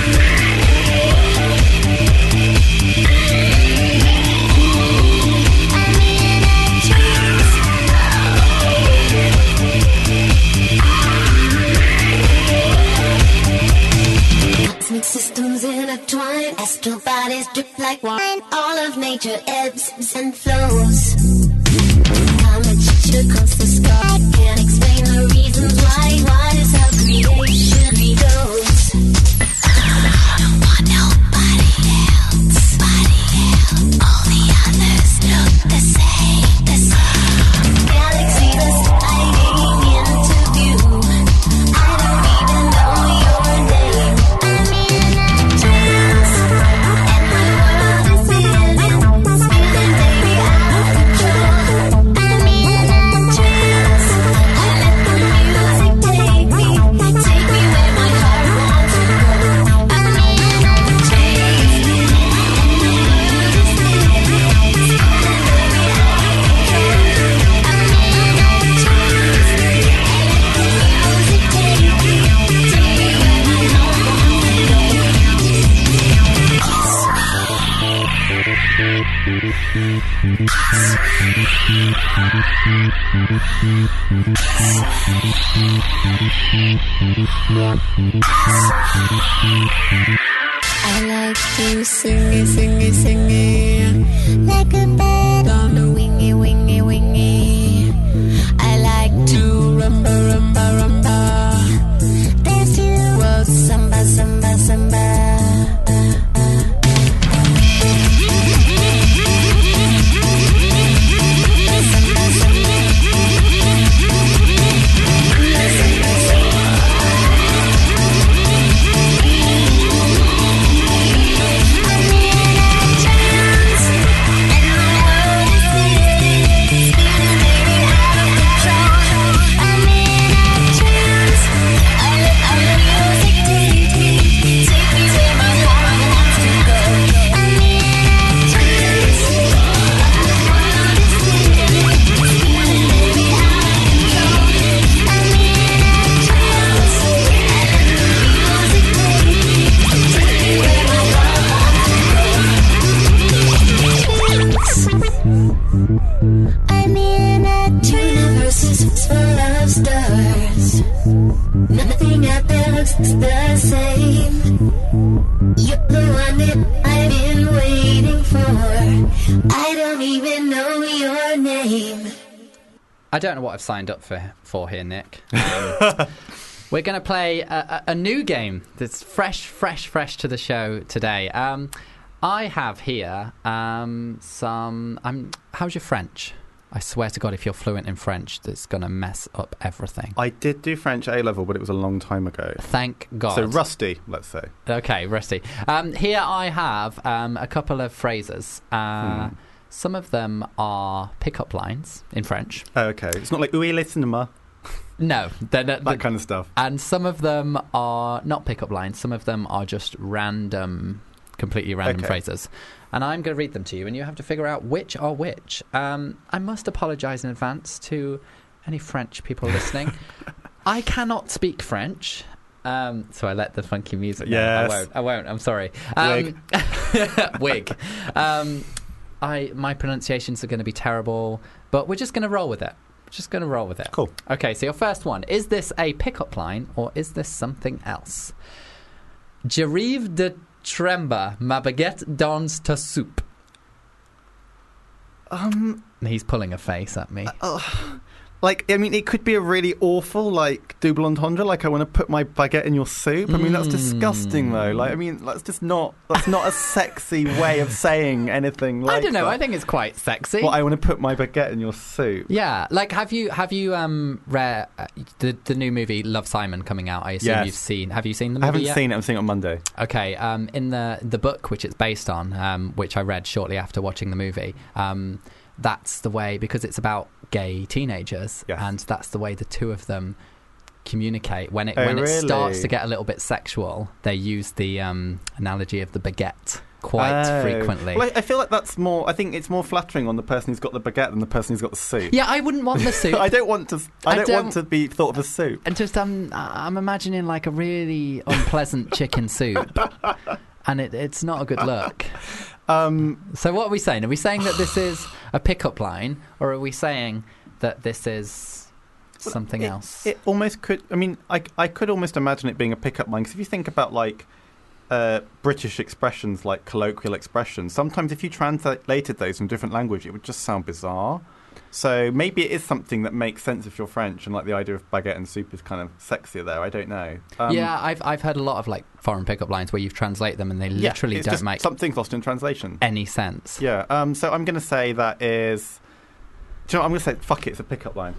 I'm in a trance. Cosmic systems intertwine, astral bodies drip like wine. All of nature ebbs and flows. Comet should cross the sky. Can't explain the reasons why. Why is how creation goes. I don't want nobody else. Nobody else. All the others look the same. The same. Galaxies sliding into view. I don't even know your name. I'm in a trance, and my world is spinning, spinning daily out of control. I'm in a trance. I let the music take me, take me where I like to sing it, sing it, sing it like a bird on a wingy, wingy, wingy. I like to rumba, rumba, rumba. Dance to the world, samba, samba, samba. I'm in a universe full of stars. Nothing out there looks the same. You're the one that I've been waiting for. I don't even know your name. I don't know what I've signed up for for here, Nick. Um, we're going to play a, a, a new game that's fresh, fresh, fresh to the show today. Um, I have here um, some... Um, how's your French? I swear to God, if you're fluent in French, that's going to mess up everything. I did do French A-level, but it was a long time ago. Thank God. So rusty, let's say. Okay, rusty. Um, here I have um, a couple of phrases. Uh, hmm. Some of them are pick-up lines in French. Oh, okay. It's not like, oui, le cinéma. No. They're, they're, that kind of stuff. And some of them are not pick-up lines. Some of them are just random... completely random okay. phrases, and I'm going to read them to you, and you have to figure out which are which. Um, I must apologise in advance to any French people listening. I cannot speak French, um, so I let the funky music. Yes. I won't. I won't. I'm sorry. Um, Wig. Wig. Um, I my pronunciations are going to be terrible, but we're just going to roll with it. Just going to roll with it. Cool. Okay. So your first one, is this a pickup line or is this something else? J'arrive de Tremba, ma baguette dans ta soupe. Um, He's pulling a face at me. Uh, like, I mean, it could be a really awful, like, double entendre, like, I want to put my baguette in your soup. I mean, that's disgusting, though. Like, I mean, that's just not, that's not a sexy way of saying anything like that. I don't know, that. I think it's quite sexy. Well, I want to put my baguette in your soup. Yeah, like, have you, have you, um, read uh, the, the new movie Love, Simon coming out? I assume yes. you've seen, have you seen the movie I haven't yet? seen it, I'm seeing it on Monday. Okay, um, in the, the book, which it's based on, um, which I read shortly after watching the movie, um, that's the way, because it's about gay teenagers, yes. and that's the way the two of them communicate. When it oh, when really? it starts to get a little bit sexual, they use the um, analogy of the baguette quite oh. frequently. Well, I, I feel like that's more, I think it's more flattering on the person who's got the baguette than the person who's got the soup. Yeah, I wouldn't want the soup. I don't want to I, I don't, don't want to be thought of as soup. And just um, I'm imagining like a really unpleasant chicken soup. And it, it's not a good look. Um, so what are we saying? Are we saying that this is a pickup line, or are we saying that this is something it, else? It almost could. I mean, I, I could almost imagine it being a pickup line, because if you think about like uh, British expressions, like colloquial expressions, sometimes if you translated those from different language, it would just sound bizarre. So maybe it is something that makes sense if you're French, and like the idea of baguette and soup is kind of sexier there. I don't know. Um, yeah, I've I've heard a lot of like foreign pickup lines where you translate them and they yeah, literally it's don't just make something's lost in translation. Any sense. Yeah. Um. So I'm going to say that is. Do you know what I'm going to say? Fuck it, it's a pickup line.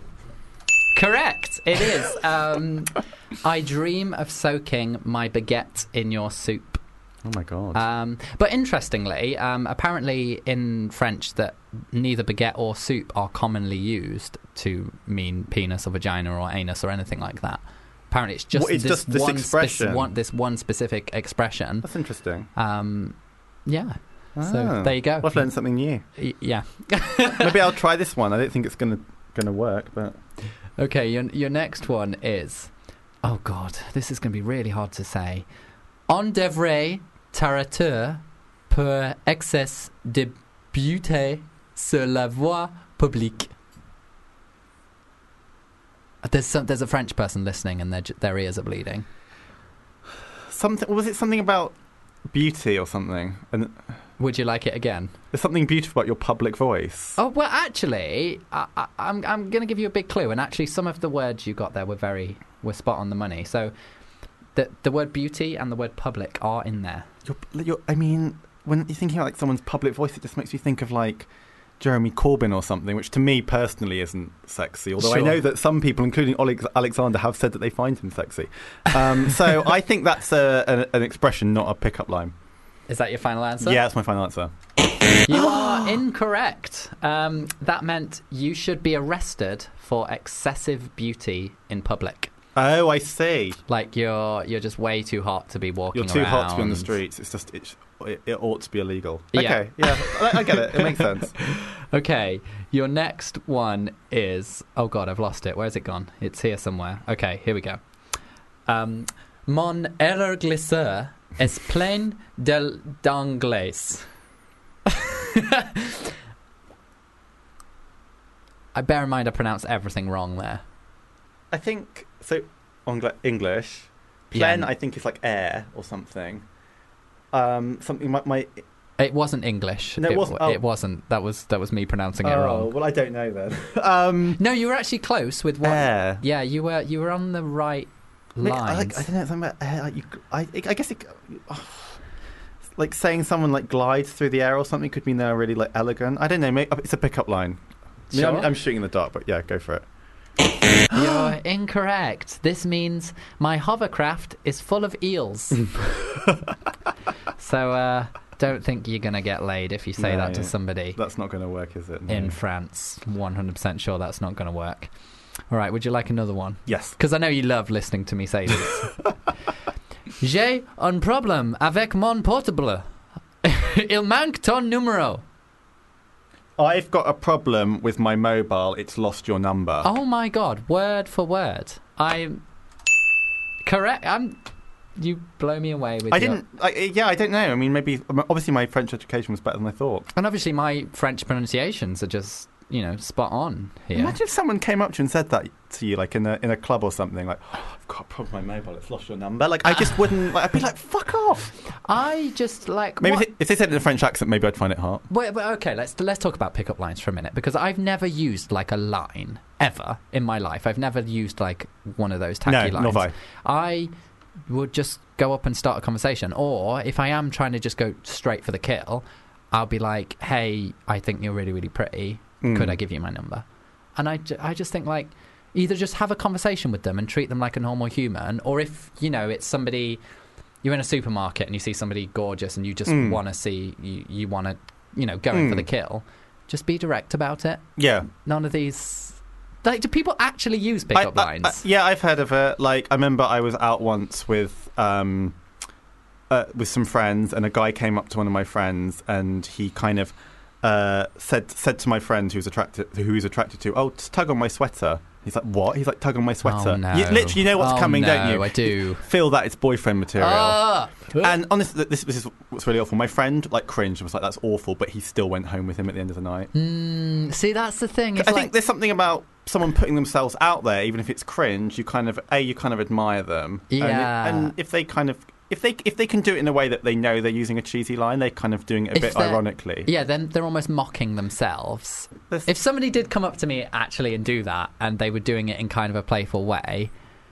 Correct. It is. Um, I dream of soaking my baguette in your soup. Oh my god. Um, but interestingly, um, apparently in French that neither baguette or soup are commonly used to mean penis or vagina or anus or anything like that. Apparently it's just, well, it's this, just this one expression. Speci- one, this one specific expression. That's interesting. Um, yeah. Ah, so there you go. I've learned something new. Y- yeah. Maybe I'll try this one. I don't think it's going to going to work, but okay. Your your next one is, oh god, this is going to be really hard to say. On devrait t'arrêter pour excès de beauté sur la voie publique. There's some, there's a French person listening, and their their ears are bleeding. Something was it something about beauty or something? And would you like it again? There's something beautiful about your public voice. Oh well, actually, I, I, I'm I'm going to give you a big clue, and actually, some of the words you got there were very were spot on the money. So, the the word beauty and the word public are in there. You're, you're, I mean, when you're thinking of, like someone's public voice, it just makes me think of like Jeremy Corbyn or something, which to me personally isn't sexy. Although Sure. I know that some people, including Alex- Alexander, have said that they find him sexy. Um, so I think that's a, an, an expression, not a pickup line. Is that your final answer? Yeah, that's my final answer. You are incorrect. Um, that meant you should be arrested for excessive beauty in public. Oh, I see. Like you're you're just way too hot to be walking You're too around. hot to be on the streets. It's just it's, it, it ought to be illegal. Yeah. Okay, yeah, I, I get it. It makes sense. Okay, your next one is... Oh, God, I've lost it. Where's it gone? It's here somewhere. Okay, here we go. Um, Mon erreur glisseur est plein del d'anglais. I bear in mind I pronounced everything wrong there. I think so. Angla- English, Yeah. plein. I think is like air or something. Um, something my, my It wasn't English. No, it wasn't- oh. It wasn't. That was that was me pronouncing it oh wrong. well, I don't know then. um, No, you were actually close with what? air. Yeah, you were. You were on the right I, mean, I, lines. like, I don't know something about air. Like you, I, I guess it. Oh, like saying someone like glides through the air or something could mean they're really like elegant. I don't know. Maybe it's a pickup line. I mean, Sure. I'm, I'm shooting in the dark, but yeah, go for it. You're incorrect. This means my hovercraft is full of eels. So uh, don't think you're going to get laid if you say No, that to yeah. somebody That's not going to work, is it? No. in France. one hundred percent sure that's not going to work. All right, would you like another one? Yes. Because I know you love listening to me say this. J'ai un problème avec mon portable. Il manque ton numéro. I've got a problem with my mobile. It's lost your number. Oh my God, word for word. I'm correct. I'm. You blow me away with I your- didn't. I, yeah, I don't know. I mean, maybe. Obviously, my French education was better than I thought. And obviously, my French pronunciations are just, you know, spot on here. Imagine if someone came up to you and said that to you, like in a in a club or something, like, oh, "I've got a problem with my mobile. It's lost your number." Like, I just wouldn't. Like, I'd be like, "Fuck off." I just like. Maybe what- if they- if they said it in a French accent, maybe I'd find it hard. Wait, wait, okay, let's let's talk about pickup lines for a minute, because I've never used like a line ever in my life. I've never used like one of those tacky No, lines. nor have I would just go up and start a conversation, or if I am trying to just go straight for the kill, I'll be like, "Hey, I think you're really, really pretty. Mm. Could I give you my number?" And I, ju- I just think like either just have a conversation with them and treat them like a normal human, or if you know it's somebody. You're in a supermarket and you see somebody gorgeous and you just Mm. want to see, you, you want to, you know, go in for Mm. the kill. Just be direct about it. Yeah. None of these... Like, do people actually use pickup I- I- lines? I- yeah, I've heard of it. Like, I remember I was out once with um, uh, with some friends, and a guy came up to one of my friends, and he kind of uh, said said to my friend who was attracted who he was attracted to, "Oh, just tug on my sweater." He's like, "What?" He's like, "Tug on my sweater." Oh, no. You, literally, you know what's Oh, coming, no, don't you? I do. Feel that it's boyfriend material. Ah! And honestly, this, this is what's really awful. My friend like cringed and was like, "That's awful," but he still went home with him at the end of the night. Mm, see, that's the thing. It's I like, think there's something about someone putting themselves out there, even if it's cringe. You kind of a you kind of admire them, And it- Yeah. And, if they kind of if they if they can do it in a way that they know they're using a cheesy line, they're kind of doing it a If bit they're- ironically. Yeah, then they're almost mocking themselves. There's- If somebody did come up to me actually and do that, and they were doing it in kind of a playful way,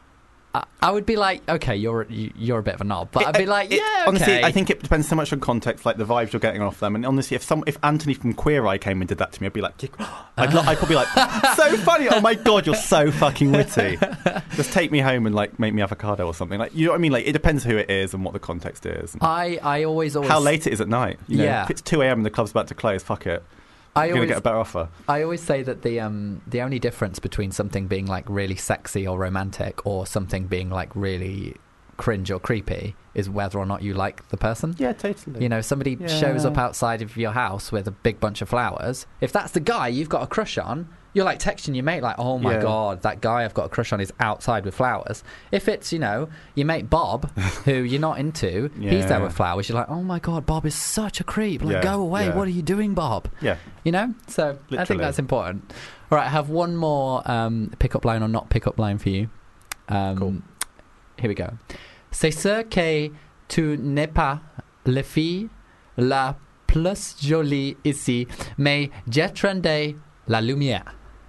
I, I would be like, "Okay, you're you, you're a bit of a knob," but It- I'd be like, it- "Yeah, Honestly, okay." I think it depends so much on context, like the vibes you're getting off them. And honestly, if some if Anthony from Queer Eye came and did that to me, I'd be like, I'd, lo- I'd probably be like, "So funny! Oh my god, you're so fucking witty." Just take me home and like make me avocado or something. Like, you know what I mean? Like, it depends who it is and what the context is. And I I always always how late it is at night. You know, Yeah. if it's two a.m. and the club's about to close, fuck it. I You're going always to get a better offer. I always say that the um the only difference between something being like really sexy or romantic or something being like really cringe or creepy is whether or not you like the person. Yeah, totally. You know, somebody Yeah. shows up outside of your house with a big bunch of flowers. If that's the guy you've got a crush on, you're like texting your mate like, oh my Yeah. god, that guy I've got a crush on is outside with flowers. If it's, you know, your mate Bob, who you're not into, he's there Yeah. with flowers, you're like, oh my god, Bob is such a creep. Like, Yeah, go away. yeah. What are you doing, Bob? Yeah. You know? So I think Literally. that's important. All right, I have one more um, pick-up line or not pick-up line for you. Um, Cool. Here we go. C'est ce que tu n'es pas, la fille la plus jolie ici, mais j'éteindrai la lumière.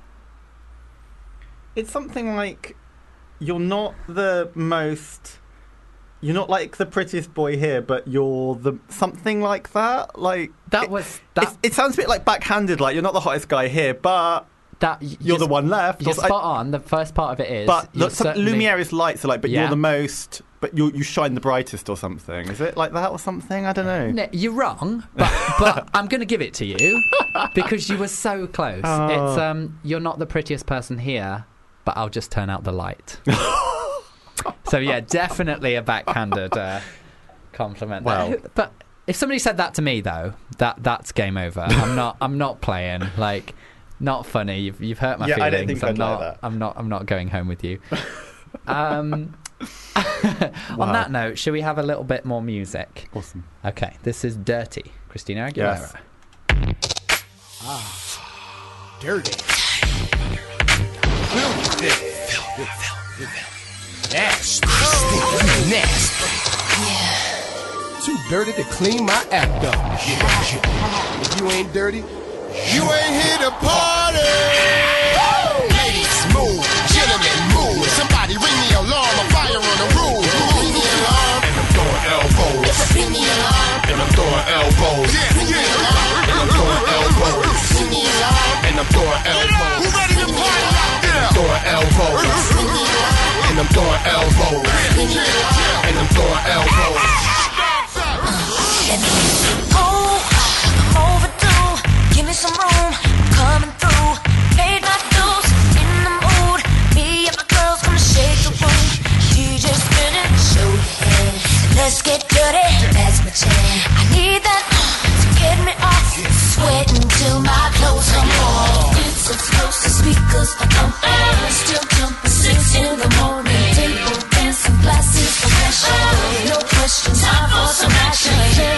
It's something like, you're not the most, you're not like the prettiest boy here, but you're the something like that. Like That it, was that. It, it sounds a bit like backhanded. Like you're not the hottest guy here, but that you're the one left. You're Or- spot on. The first part of it is, But you're look, some, certainly- Lumiere is light, so like, but Yeah. you're the most, but you you shine the brightest or something. Is it like that or something? I don't know. No, you're wrong, but but I'm going to give it to you because you were so close. Oh. It's um, you're not the prettiest person here, but I'll just turn out the light. So yeah, definitely a backhanded uh, compliment. Wow. there. But if somebody said that to me though, that that's game over. I'm not. I'm not playing. Like, not funny. You've you've hurt my Yeah, I feelings. don't think I'm I'd like not. that. I'm not. I'm not going home with you. Um. Wow. On that note, should we have a little bit more music? Awesome. Okay, this is Dirty, Christina Aguilera. Yes. Dirty. Filthy. Nasty. Nasty. Too dirty to clean my act up. If you ain't dirty, you ain't here to party. Ladies, move. Gentlemen, move. Somebody ring the alarm. A fire on the roof. Ring the alarm. And I'm throwing elbows. Ring the alarm. And I'm throwing elbows. Ring the alarm. And I'm throwing elbows. Ring the alarm. And I'm throwing elbows. Who ready to party out there? And I'm throwing elbows. Ring the alarm. And I'm throwing elbows. Ring the alarm. And I'm throwing elbows. Oh, I'm overdue. Give me some room. I'm coming through. Paid my dues. In the mood. Me and my girls gonna shake the room. D J spinning. Show your head. Let's get dirty. That's my jam. I need that uh, to get me off. Sweating till my clothes come off. It's explosive. Speakers are pumping. Still jumping. Six in the morning. Table dancing. Glasses for fashion. No question. Time for some action.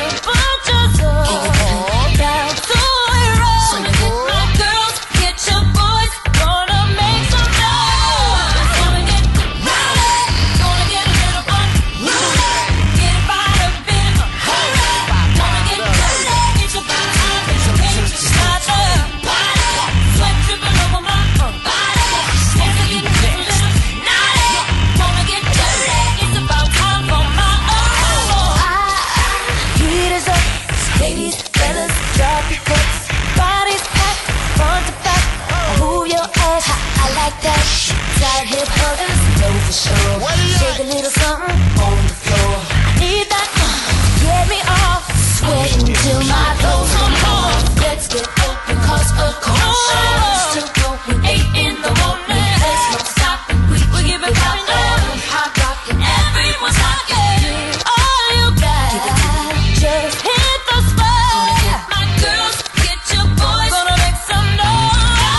Shake a little something on the floor. I need that uh, get me off. Sweating till my clothes come off. Let's get open, cause a commotion. Still going eight in the morning. There's no stopping. We, we give it poppin'. Hot rockin'. Everyone's rockin'. All you got, just hit the spot. My girls, get your boys. Gonna make some noise.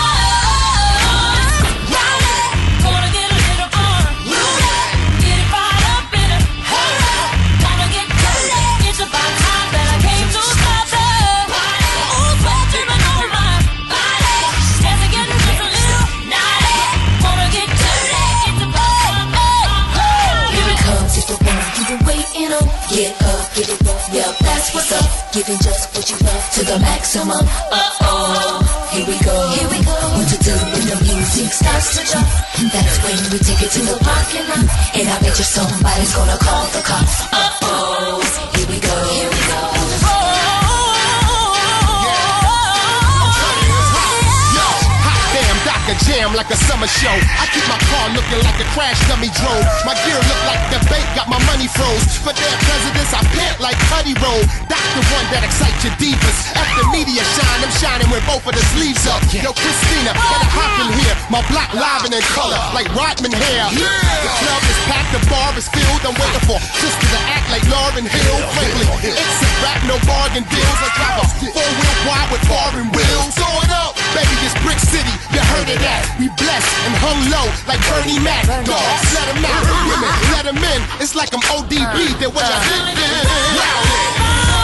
Gonna get a little fun. Get it right up in it. Gonna get dirty. It's about time that I came to stop it. Ooh, sweat dripping on my body. As I get just a little naughty. Wanna get dirty. It's about time. Hey, here it comes. It's the one you've been waiting on. Get up, get it up. Yeah, that's what's up. Giving just what you love to the maximum. Uh oh, here we go. Here we go. What to do when the music starts to jump? That's when we take it to the parking lot. And I bet you somebody's gonna call the cops. Uh oh, here we go. Here we go. Damn, Doctor Jam like a summer show. I keep my car looking like a crash dummy drove. My gear look like the bank got my money froze. For their presidents, I pant like Cuddy Roll. That's the one that excites your divas. After media shine, I'm shining with both of the sleeves up. Yo, Christina, gotta hop in here. My block live and in color, like Rodman hair. The club is packed, the bar is filled. I'm waiting for sister to act like Lauryn Hill. Frankly, it's a rap, no bargain deals. I drive a four-wheel wide with foreign wheels. Throw it up. Baby, this Brick City, you heard of that. We blessed and hung low like Bernie Mac. Dogs, let them out. Women, let them in. It's like I'm O D B. Then what y'all thinking? Wow.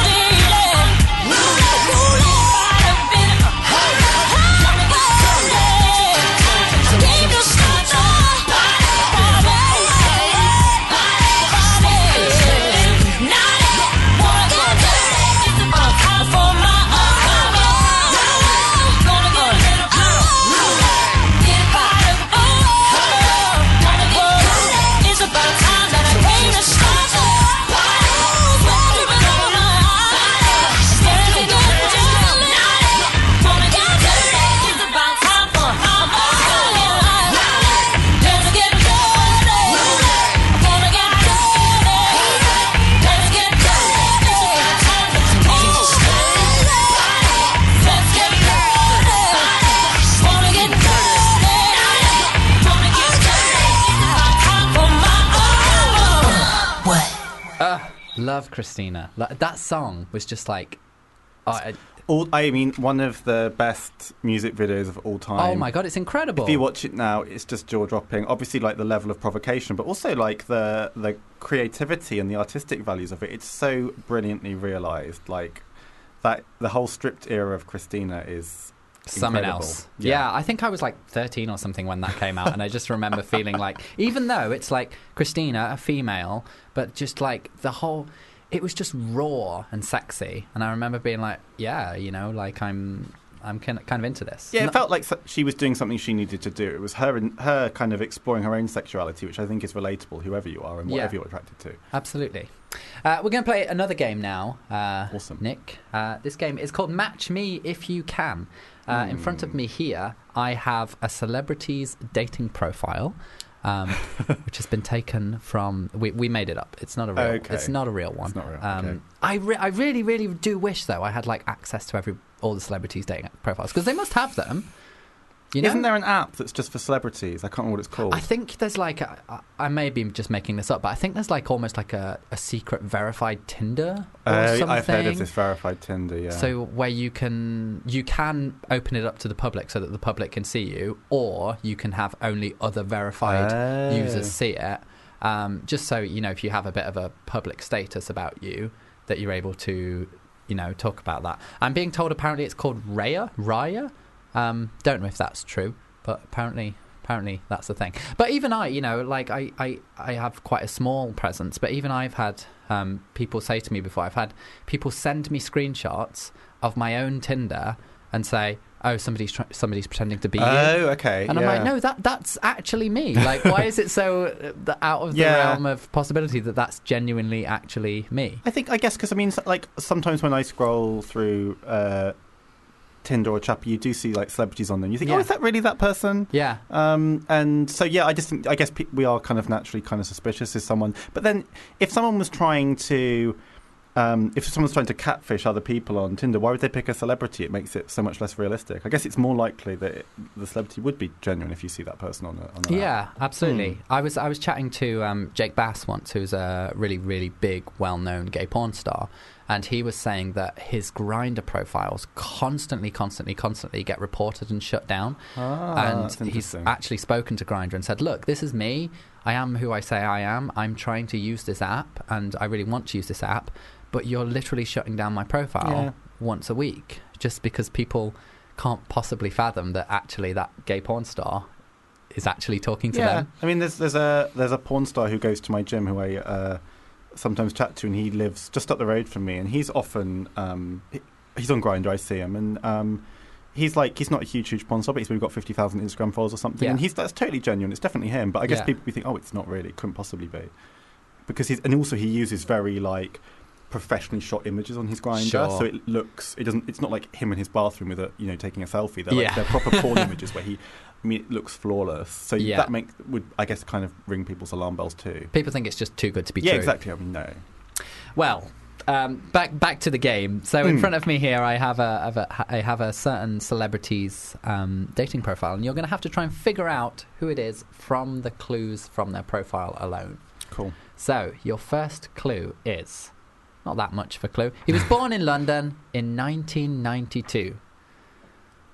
Love Christina. Like, that song was just like, oh, I, all, I mean, one of the best music videos of all time. Oh my god, it's incredible. If you watch it now, it's just jaw dropping. Obviously, like the level of provocation, but also like the the creativity and the artistic values of it. It's so brilliantly realised. Like that, the whole stripped era of Christina is something incredible. else. Yeah. yeah, I think I was like thirteen or something when that came out, and I just remember feeling like, even though it's like Christina, a female, but just like the whole, it was just raw and sexy, and I remember being like, yeah, you know, like I'm, I'm kind of, kind of into this. Yeah, it Not- felt like she was doing something she needed to do. It was her, and her kind of exploring her own sexuality, which I think is relatable, whoever you are and Yeah. whatever you're attracted to. Absolutely. Uh, we're going to play another game now, uh, Awesome. Nick. Uh, this game is called Match Me If You Can. Uh, In front of me here, I have a celebrity's dating profile, um, which has been taken from. We, we made it up. It's not a real. Okay. It's not a real one. It's not real, Um, okay. I re- I really really do wish though I had like access to every all the celebrities' dating profiles, because they must have them. You know? Isn't there an app that's just for celebrities? I can't remember what it's called. I think there's like a, I, I may be just making this up, but I think there's like almost like a, a secret verified Tinder or Uh, something. I've heard of this verified Tinder, yeah. So where you can you can open it up to the public so that the public can see you, or you can have only other verified Oh. users see it. Um, just so you know, if you have a bit of a public status about you, that you're able to, you know, talk about that. I'm being told apparently it's called Raya. Raya. Um, don't know if that's true, but apparently, apparently that's the thing. But even I, you know, like I, I, I have quite a small presence. But even I've had um, people say to me before. I've had people send me screenshots of my own Tinder and say, "Oh, somebody's tr- somebody's pretending to be you." Oh, okay. And I'm yeah. like, "No, that that's actually me. Like, why is it so uh, the, out of the Yeah. realm of possibility that that's genuinely actually me?" I think, I guess, because I mean, so- like sometimes when I scroll through uh, Tinder or Chappy, you do see like celebrities on them. You think, Yeah. oh, is that really that person? Yeah. Um, and so, yeah, I just think, I guess pe- we are kind of naturally kind of suspicious as someone. But then, if someone was trying to, um, if someone's trying to catfish other people on Tinder, why would they pick a celebrity? It makes it so much less realistic. I guess it's more likely that it, the celebrity would be genuine if you see that person on a, on an Yeah, app. absolutely. Hmm. I was I was chatting to um, Jake Bass once, who's a really really big, well-known gay porn star, and he was saying that his Grindr profiles constantly, constantly, constantly get reported and shut down. Ah, that's and he's interesting. actually spoken to Grindr and said, "Look, this is me. I am who I say I am. I'm trying to use this app, and I really want to use this app, but you're literally shutting down my profile Yeah. once a week just because people can't possibly fathom that actually that gay porn star is actually talking to yeah. them." I mean, there's there's a there's a porn star who goes to my gym who I uh, sometimes chat to, and he lives just up the road from me, and he's often um, he, he's on Grindr. I see him, and um, he's like he's not a huge huge porn star, but he's maybe got fifty thousand Instagram followers or something, Yeah. and he's that's totally genuine. It's definitely him, but I guess Yeah. people we think, oh, it's not really, it couldn't possibly be, because he's and also he uses very like professionally shot images on his Grindr, Sure. so it looks it doesn't it's not like him in his bathroom with a you know taking a selfie. They're Yeah. like they're proper porn images where he I mean it looks flawless. So Yeah. that make would I guess kind of ring people's alarm bells too. People think it's just too good to be Yeah, true. exactly. I mean no. Well, um, back back to the game. So in Mm. front of me here, I have a, have a I have a certain celebrity's um, dating profile, and you're going to have to try and figure out who it is from the clues from their profile alone. Cool. So your first clue is not that much of a clue. He was born in London in nineteen ninety-two.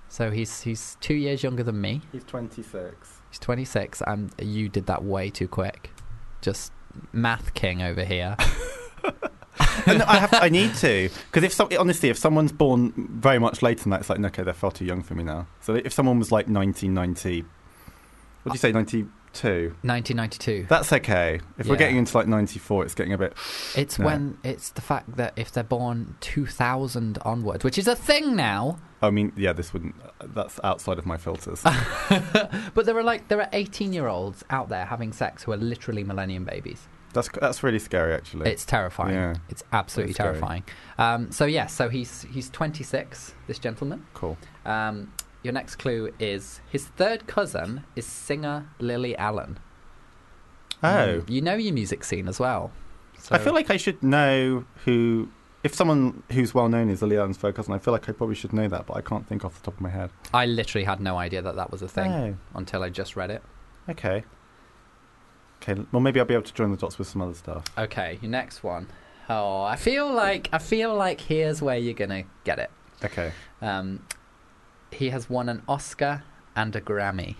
So he's he's two years younger than me. He's twenty-six. He's twenty-six, and you did that way too quick. Just math king over here. And I have, I need to, because if some, honestly, if someone's born very much later than that, it's like, okay, they're far too young for me now. So if someone was like nineteen ninety, what do you say, ninety-two? nineteen ninety-two. That's okay. If Yeah. we're getting into like ninety-four, it's getting a bit. It's no. when it's the fact that if they're born two thousand onward, which is a thing now. I mean, yeah, this wouldn't. That's outside of my filters. But there are like there are eighteen-year-olds out there having sex who are literally millennium babies. That's that's really scary, actually. It's terrifying. Yeah. It's absolutely It's scary. terrifying. Um, so yes, so he's he's twenty-six. This gentleman. Cool. Um, your next clue is his third cousin is singer Lily Allen. Oh. Mm, you know your music scene as well. So I feel like I should know who. If someone who's well known is Lily Allen's third cousin, I feel like I probably should know that, but I can't think off the top of my head. I literally had no idea that that was a thing Oh. until I just read it. Okay. Okay. Well, maybe I'll be able to join the dots with some other stuff. Okay, your next one. Oh, I feel like I feel like here's where you're gonna get it. Okay. Um, he has won an Oscar and a Grammy.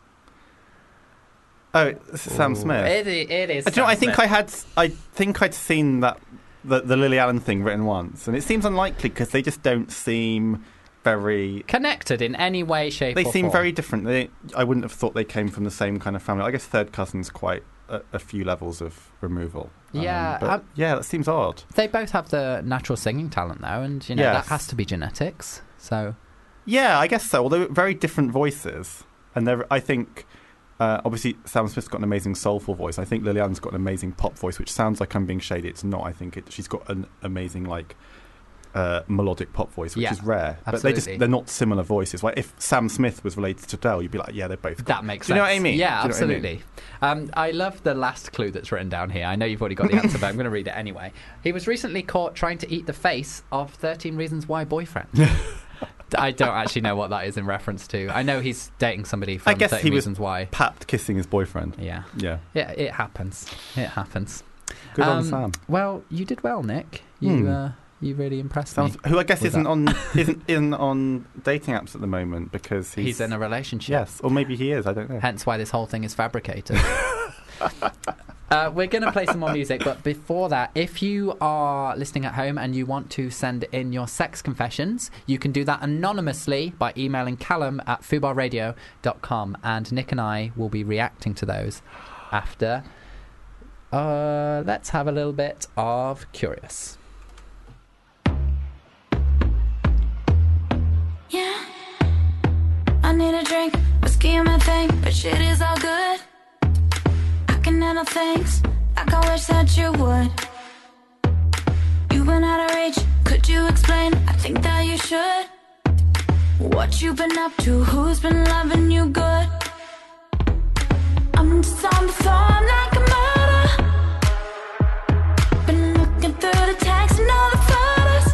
Oh, this is Sam Ooh. Smith. It, i- it is. Uh, Do you know? Sam I think Smith. I had. I think I'd seen that the, the Lily Allen thing written once, and it seems unlikely because they just don't seem very connected in any way, shape. They or seem form. very different. They, I wouldn't have thought they came from the same kind of family. I guess third cousin's quite a, a few levels of removal. Um, Yeah, but um, yeah, that seems odd. They both have the natural singing talent, though, and you know Yes. that has to be genetics. So Yeah, I guess so. Although very different voices, and they're, I think. Uh, obviously, Sam Smith's got an amazing soulful voice. I think Lily Allen's got an amazing pop voice, which sounds like I'm being shady. It's not. I think it, she's got an amazing like uh, melodic pop voice, which Yeah, is rare. But absolutely. they just they're not similar voices. Like if Sam Smith was related to Adele, you'd be like, yeah, they're both. that makes Do sense. you know what I mean? Yeah, Do you know what I mean? absolutely. Um, I love the last clue that's written down here. I know you've already got the answer, but I'm going to read it anyway. He was recently caught trying to eat the face of thirteen Reasons Why boyfriend. I don't actually know what that is in reference to. I know he's dating somebody from I guess thirteen he was Reasons Why. papped kissing his boyfriend. Yeah. Yeah. Yeah, it happens. It happens. Good on Um, Sam. Well, you did well, Nick. You Hmm. uh, you really impressed Sounds, me. who I guess with isn't that. on isn't in on dating apps at the moment because he's, He's in a relationship. Yes, or maybe he is. I don't know. Hence why this whole thing is fabricated. Uh, we're going to play some more music, but before that, if you are listening at home and you want to send in your sex confessions, you can do that anonymously by emailing Callum at fubar radio dot com, and Nick and I will be reacting to those after. Uh, let's have a little bit of Curious. Yeah, I need a drink, whiskey in my thing, but shit is all good. I can handle things like I wish that you would. You've been out of reach, could you explain? I think that you should. What you been up to, who's been loving you good? I'm just on the phone like a murder. Been looking through the texts and all the photos.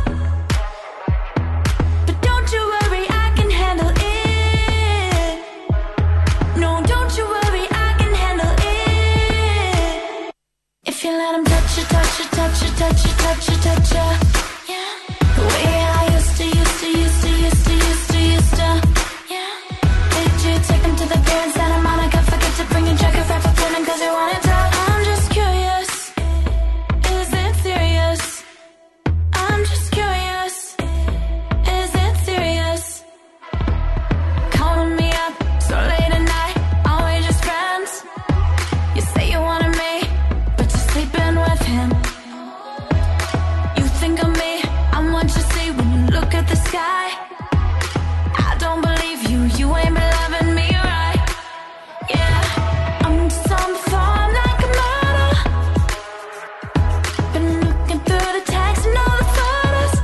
But don't you worry, I can handle it. No, don't you worry, I can handle it. If you let him touch you, touch you, touch you, touch you, touch you, touch you. Yeah. The way I used to, used to, used to, used to, used to, used to. Yeah. Did you take him to the beer and Santa Monica? Forget to bring a jacket, wrap up in him cause you wanted to. I'm just curious. Is it serious? I'm just curious. Is it serious? Calling me up so late at night. Are we just friends? You say you wanted me, but you're sleeping with him. You think of me, I'm what you see when you look at the sky. I don't believe you, you ain't been loving me right. Yeah, I'm just on the phone like a murder. Been looking through the texts and all the photos.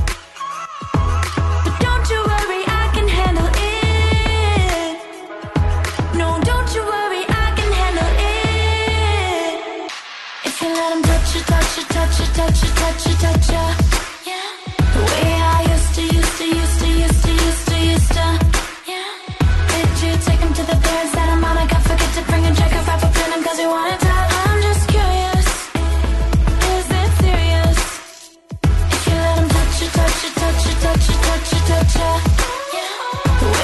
But don't you worry, I can handle it. No, don't you worry, I can handle it. If you let him touch you, touch you, touch you, touch you, touch you, touch you. Yeah. The way I used to, used to, used to, used to, used to, used to. Yeah. Did you take him to the beer and Santa Monica? Forget to bring a jacket, wrap up in him cause you wanted to. I'm just curious. Is it serious? If you let him touch you, touch you, touch you, touch you, touch you, touch you. Yeah. The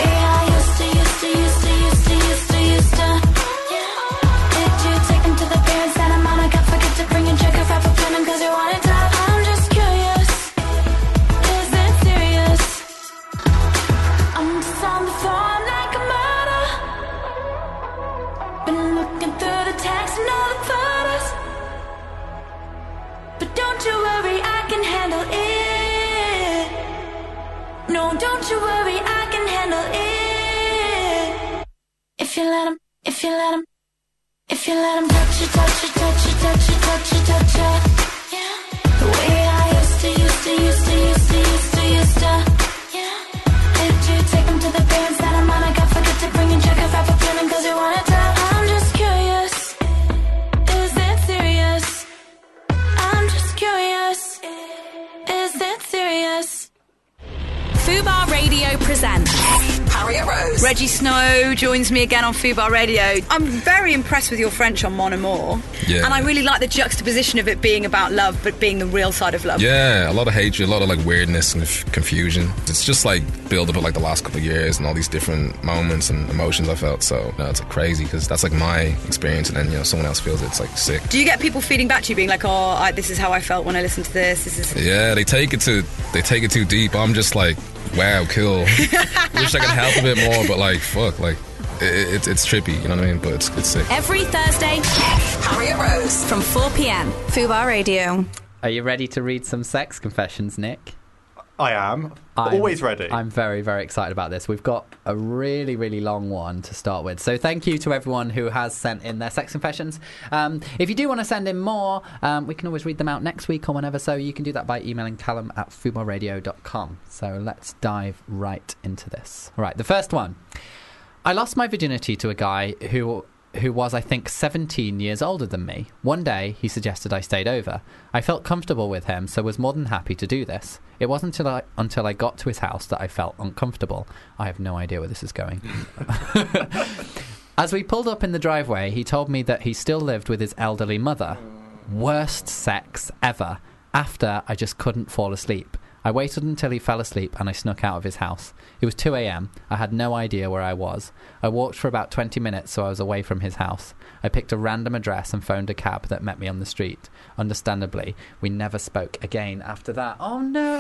I'm just on the phone like a murder. Been looking through the texts and all the photos. But don't you worry, I can handle it. No, don't you worry, I can handle it. If you let him, if you let him, if you let him touch you, touch you, touch you, touch you, touch you, touch you. Yeah. The way I used to, used to, used to, used to, used to, used to. Did you take him to the bands that I'm on? I got forget to bring in check if I for feeling cause you wanna tell. I'm just curious. Is it serious? I'm just curious. Is it serious? Fubar Radio presents Harriet Rose. Reggie Snow joins me again on Fubar Radio. I'm very impressed with your French on Mon Amour. Yeah. And I really like the juxtaposition of it being about love, but being the real side of love. Yeah, a lot of hatred, a lot of like weirdness and f- confusion. It's just like build up of like the last couple of years and all these different moments and emotions I felt. So no, it's like crazy because that's like my experience, and then you know someone else feels it. It's like sick. Do you get people feeding back to you, being like, "Oh, I, this is how I felt when I listened to this. This is." Yeah, they take it to they take it too deep. I'm just like, wow, cool. Wish I could help a bit more, but like, fuck, like, it, it, it's trippy, you know what I mean? But it's, it's sick. Every Thursday, Harriet Rose from four p.m. Fubar Radio. Are you ready to read some sex confessions, Nick? I am. I'm, Always ready. I'm very, very excited about this. We've got a really, really long one to start with. So thank you to everyone who has sent in their sex confessions. Um, if you do want to send in more, um, we can always read them out next week or whenever. So you can do that by emailing Callum at fubar radio dot com. So let's dive right into this. All right, the first one. I lost my virginity to a guy who... who was, I think, seventeen years older than me. One day, he suggested I stayed over. I felt comfortable with him, so was more than happy to do this. It wasn't until I, until I got to his house that I felt uncomfortable. I have no idea where this is going. As we pulled up in the driveway, he told me that he still lived with his elderly mother. Worst sex ever. After, I just couldn't fall asleep. I waited until he fell asleep and I snuck out of his house. It was two a.m. I had no idea where I was. I walked for about twenty minutes so I was away from his house. I picked a random address and phoned a cab that met me on the street. Understandably, we never spoke again after that. Oh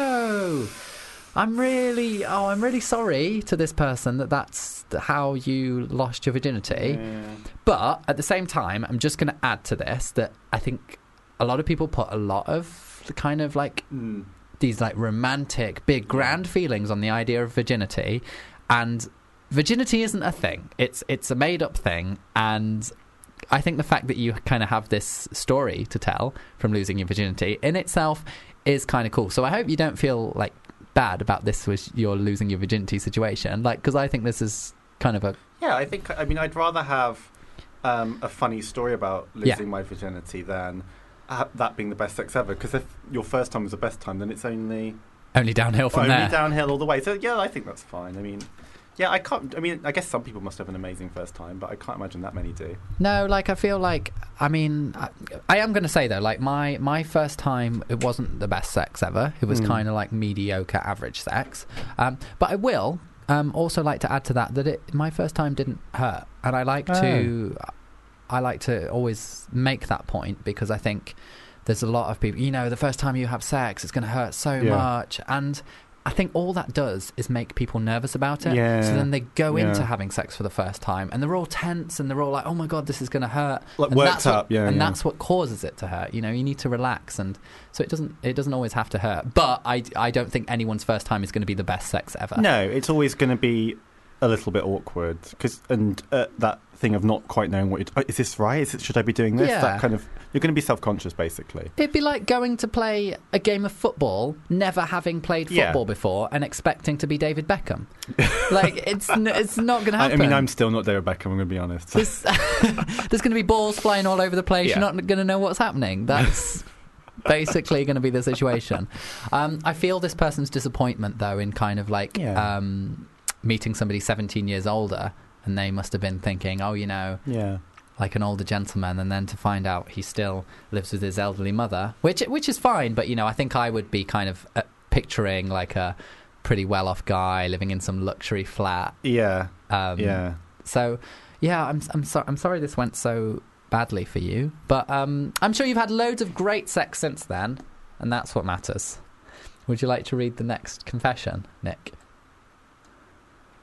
no! I'm really, oh, I'm really sorry to this person that that's how you lost your virginity. Yeah. But at the same time, I'm just going to add to this that I think a lot of people put a lot of the kind of like... Mm. these like romantic, big, grand feelings on the idea of virginity, and virginity isn't a thing. It's it's a made-up thing, and I think the fact that you kind of have this story to tell from losing your virginity in itself is kind of cool. So I hope you don't feel like bad about this was your losing your virginity situation, like, because I think this is kind of a yeah. I think I mean I'd rather have um, a funny story about losing yeah. my virginity than. Uh, that being the best sex ever, because if your first time was the best time, then it's only only downhill from only there. Only downhill all the way. So yeah, I think that's fine. I mean, yeah, I can't. I mean, I guess some people must have an amazing first time, but I can't imagine that many do. No, like I feel like I mean, I, I am going to say though, like my my first time, it wasn't the best sex ever. It was mm. kind of like mediocre, average sex. Um, but I will um, also like to add to that that it my first time didn't hurt, and I like oh. to. I like to always make that point because I think there's a lot of people, you know, the first time you have sex, it's going to hurt so yeah. much. And I think all that does is make people nervous about it. Yeah. So then they go yeah. into having sex for the first time and they're all tense and they're all like, oh my God, this is going to hurt. Like and worked that's up, what, yeah. And yeah. that's what causes it to hurt. You know, you need to relax. And so it doesn't, it doesn't always have to hurt. But I, I don't think anyone's first time is going to be the best sex ever. No, it's always going to be a little bit awkward because and uh, that thing of not quite knowing what you're, oh, is this right? Is it, should I be doing this? Yeah. That kind of you're going to be self-conscious basically. It'd be like going to play a game of football, never having played football yeah. before, and expecting to be David Beckham. Like it's n- it's not going to happen. I, I mean, I'm still not David Beckham. I'm going to be honest. There's, there's going to be balls flying all over the place. Yeah. You're not going to know what's happening. That's basically going to be the situation. Um, I feel this person's disappointment though in kind of like. Yeah. Um, meeting somebody seventeen years older and they must have been thinking, oh, you know, yeah, like an older gentleman, and then to find out he still lives with his elderly mother, which which is fine, but you know, I think I would be kind of uh, picturing like a pretty well-off guy living in some luxury flat. Yeah, um, yeah. So, yeah, I'm I'm sorry I'm sorry this went so badly for you, but um, I'm sure you've had loads of great sex since then, and that's what matters. Would you like to read the next confession, Nick?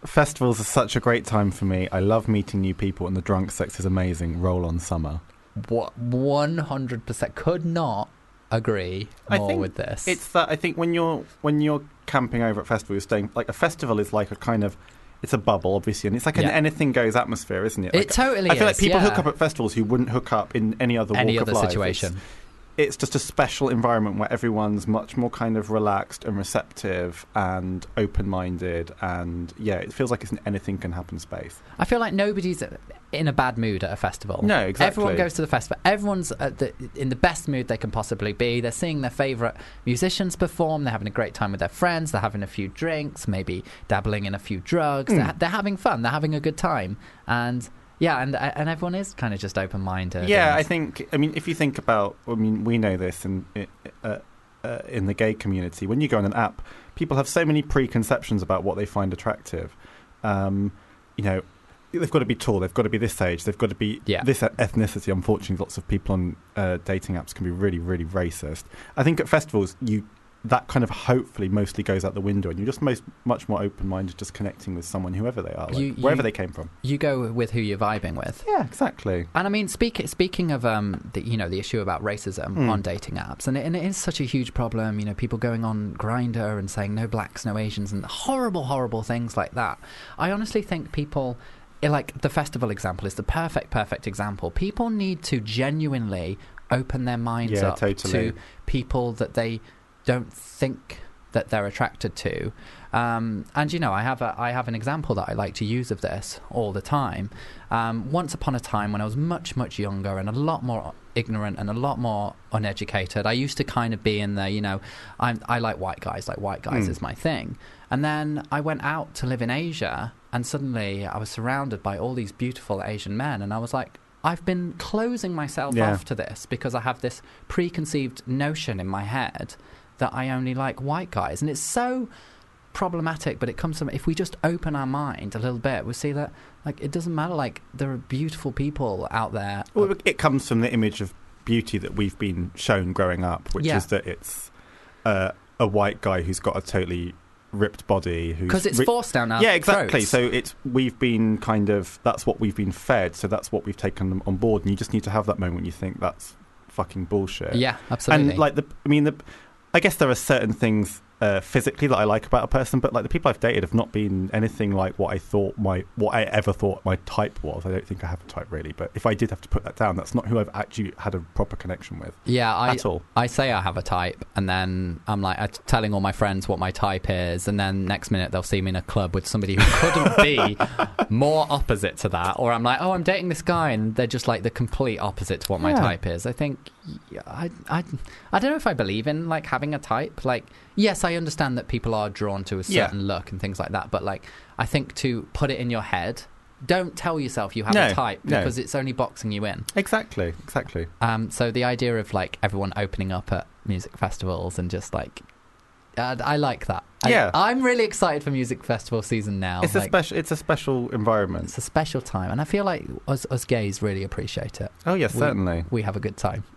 festivals are such a great time for me. I love meeting new people, and the drunk sex is amazing. Roll on summer. What one hundred percent could not agree more I think with this. It's that I think when you're when you're camping over at festival, you're staying like a festival is like a kind of it's a bubble, obviously, and it's like an Yeah. anything goes atmosphere, isn't it? It Like, totally I feel like is, people yeah. hook up at festivals who wouldn't hook up in any other Any walk other of life. situation. It's, it's just a special environment where everyone's much more kind of relaxed and receptive and open-minded, and yeah, it feels like it's an anything can happen space. I feel like nobody's in a bad mood at a festival. No, exactly. Everyone goes to the festival. Everyone's at the, in the best mood they can possibly be. They're seeing their favourite musicians perform. They're having a great time with their friends. They're having a few drinks, maybe dabbling in a few drugs. Mm. They're, they're having fun. They're having a good time. And yeah, and and everyone is kind of just open-minded. Yeah, and- I think. I mean, if you think about, I mean, we know this in uh, uh, in the gay community. When you go on an app, people have so many preconceptions about what they find attractive. Um, you know, they've got to be tall. They've got to be this age. They've got to be Yeah. this ethnicity. Unfortunately, lots of people on uh, dating apps can be really, really racist. I think at festivals, you that kind of hopefully mostly goes out the window, and you're just most much more open-minded, just connecting with someone, whoever they are, like, You- wherever you- they came from. You go with who you're vibing with. Yeah, exactly. And I mean, speak, speaking of um, the, you know, the issue about racism Mm. on dating apps, and it, and it is such a huge problem. You know, people going on Grindr and saying no blacks, no Asians, and horrible, horrible things like that. I honestly think people, eh, like the festival example, is the perfect, perfect example. People need to genuinely open their minds Yeah, up totally. to people that they don't think that they're attracted to. Um, and you know, I have a I have an example that I like to use of this all the time. Um, once upon a time, when I was much much younger and a lot more ignorant and a lot more uneducated, I used to kind of be in the, you know, I'm, I like white guys. Like white guys Mm. is my thing. And then I went out to live in Asia, and suddenly I was surrounded by all these beautiful Asian men, and I was like, I've been closing myself Yeah. off to this because I have this preconceived notion in my head that I only like white guys. And it's so problematic, but it comes from, if we just open our mind a little bit, we see that, like, it doesn't matter, like, there are beautiful people out there. Well, it comes from the image of beauty that we've been shown growing up, which Yeah. is that it's uh, a white guy who's got a totally ripped body. who's Because it's ri- forced down our Yeah, exactly. throats. So it's we've been kind of that's what we've been fed. So that's what we've taken on board, and you just need to have that moment when you think that's fucking bullshit. Yeah, absolutely. And like the, I mean, the, I guess there are certain things uh, physically that I like about a person, but like the people I've dated have not been anything like what I thought my what I ever thought my type was. I don't think I have a type really, but if I did have to put that down, that's not who I've actually had a proper connection with. Yeah, I, at all. I say I have a type, and then I'm like I'm telling all my friends what my type is, and then next minute they'll see me in a club with somebody who couldn't be more opposite to that, or I'm like, oh, I'm dating this guy, and they're just like the complete opposite to what my Yeah. type is. I think yeah, I, I, I don't know if I believe in like having a type. Like, yes, I understand that people are drawn to a Yeah. certain look and things like that, but like I think to put it in your head. Don't tell yourself you have No, a type no. because it's only boxing you in. Exactly, exactly. Um, so the idea of like everyone opening up at music festivals and just like, uh, I like that. I, Yeah. I'm really excited for music festival season now. It's a Like, special. It's a special environment. It's a special time, and I feel like us, us gays really appreciate it. Oh yes, We- certainly. We have a good time.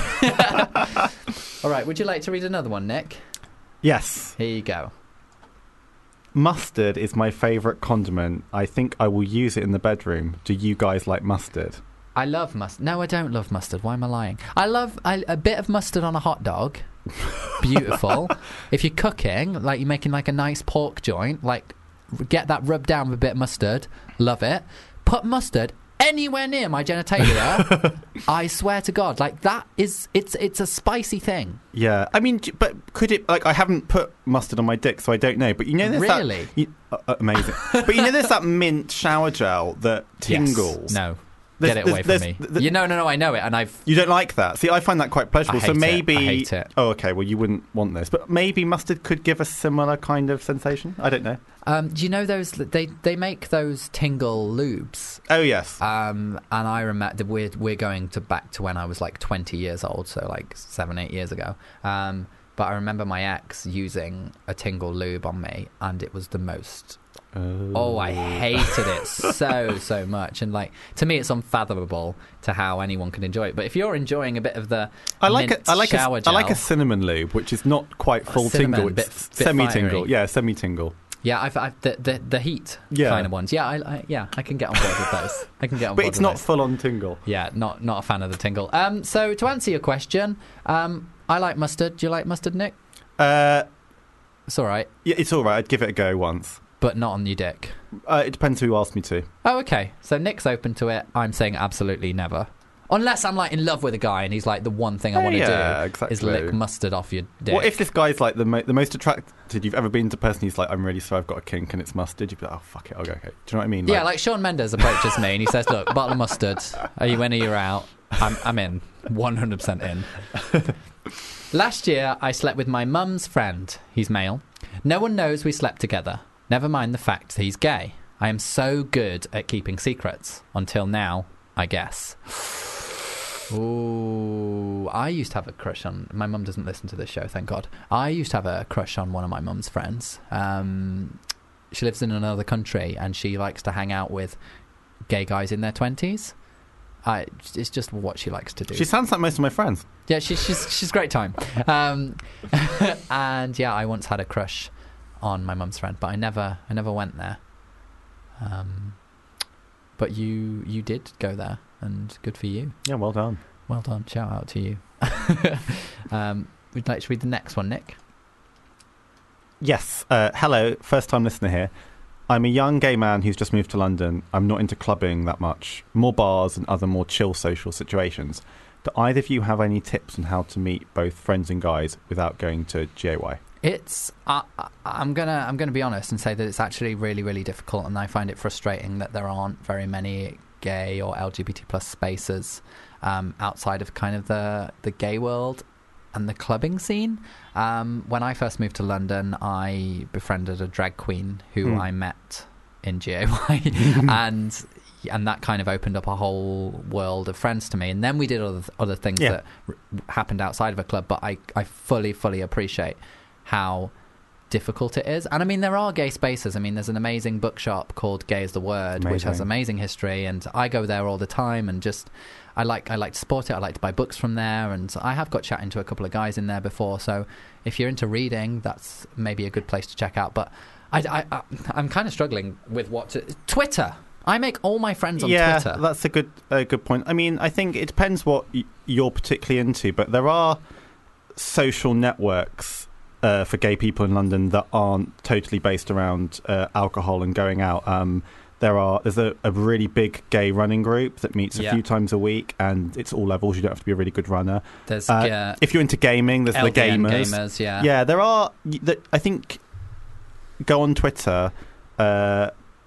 All right, would you like to read another one, Nick? Yes. Here you go. Mustard is my favourite condiment. I think I will use it in the bedroom. Do you guys like mustard? I love mustard. No, I don't love mustard. Why am I lying? I love I, a bit of mustard on a hot dog. Beautiful. If you're cooking, like you're making like a nice pork joint, like get that rubbed down with a bit of mustard. Love it. Put mustard anywhere near my genitalia. I swear to God, like that is it's it's a spicy thing. Yeah, I mean, j- but could it? Like, I haven't put mustard on my dick, so I don't know. But you know, there's Really? that, you, uh, uh, amazing. But you know, there's that mint shower gel that tingles. Yes. No. There's- Get it away there's- from me. there's- th- you know, no, no, I know it, and I've. You don't like that? See, I find that quite pleasurable. I so hate it. maybe. I hate it. Oh, okay. Well, you wouldn't want this, but maybe mustard could give a similar kind of sensation. I don't know. Um, do you know those? They they make those tingle lubes. Oh yes. Um, and I remember we're we're going to back to when I was like twenty years old, so like seven eight years ago. Um, but I remember my ex using a tingle lube on me, and it was the most. Oh, Oh, I hated it so so much, and like to me, it's unfathomable to how anyone can enjoy it. But if you're enjoying a bit of the I like mint a, I like shower a, gel, I like a cinnamon lube, which is not quite full cinnamon, tingle. bit- It's bit semi tingle. fiery. Yeah, semi tingle. Yeah, I've, I've the, the the heat Yeah. kind of ones. Yeah, I, I yeah I can get on board with those. I can get on But board. it's with not those. full on tingle. Yeah, not not a fan of the tingle. Um, so to answer your question, um, I like mustard. Do you like mustard, Nick? Uh, It's all right, yeah, it's all right. I'd give it a go once. but not on your dick. Uh, it depends who asked me to. Oh, okay. So Nick's open to it. I'm saying absolutely never. Unless I'm like in love with a guy and he's like the one thing I Oh, want to yeah, do exactly. is lick mustard off your dick. What if this guy's like the, mo- the most attracted you've ever been to a person? He's like, I'm really sorry, I've got a kink and it's mustard. You'd be like, oh, fuck it, I'll go. Okay. Do you know what I mean? Yeah, like Shawn Mendes approaches me and he says, look, bottle of mustard. Are you in or you're out? I'm, I'm in. one hundred percent in. Last year, I slept with my mum's friend. He's male. No one knows we slept together. Never mind the fact he's gay. I am so good at keeping secrets. Until now, I guess. Ooh, I used to have a crush on... My mum doesn't listen to this show, thank God. I used to have a crush on one of my mum's friends. Um, she lives in another country and she likes to hang out with gay guys in their twenties. I, it's just what she likes to do. She sounds like most of my friends. Yeah, she, she's she's a great time. Um, and yeah, I once had a crush on my mum's friend, but I never I never went there. Um, but you you did go there, and good for you. Yeah, well done. Well done. Shout out to you. um, would you like to read the next one, Nick? Yes. Uh, hello, first time listener here. I'm a young gay man who's just moved to London. I'm not into clubbing that much. More bars and other more chill social situations. Do either of you have any tips on how to meet both friends and guys without going to G A Y? It's uh, I'm gonna I'm gonna be honest and say that it's actually really really difficult, and I find it frustrating that there aren't very many gay or L G B T plus spaces um, outside of kind of the the gay world and the clubbing scene. Um, when I first moved to London, I befriended a drag queen who Mm. I met in G A Y, and and that kind of opened up a whole world of friends to me. And then we did other other things Yeah. that r- happened outside of a club. But I I fully fully appreciate how difficult it is. And I mean, there are gay spaces. I mean, there's an amazing bookshop called Gay is the Word, which has Amazing. amazing history, and I go there all the time and just I like I like to support it. I like to buy books from there, and I have got chatting to a couple of guys in there before. So if you're into reading, that's maybe a good place to check out. But I, I, I I'm kind of struggling with what to Twitter. I make all my friends on yeah, Twitter. that's a good a good point. I mean, I think it depends what y- you're particularly into, but there are social networks uh, for gay people in London that aren't totally based around uh, alcohol and going out. Um, there are there's a, a really big gay running group that meets a Yeah. few times a week, and it's all levels. You don't have to be a really good runner. There's Uh, yeah, if you're into gaming, there's L G N the gamers. gamers, yeah. yeah, there are. y- that- I think go on Twitter, uh,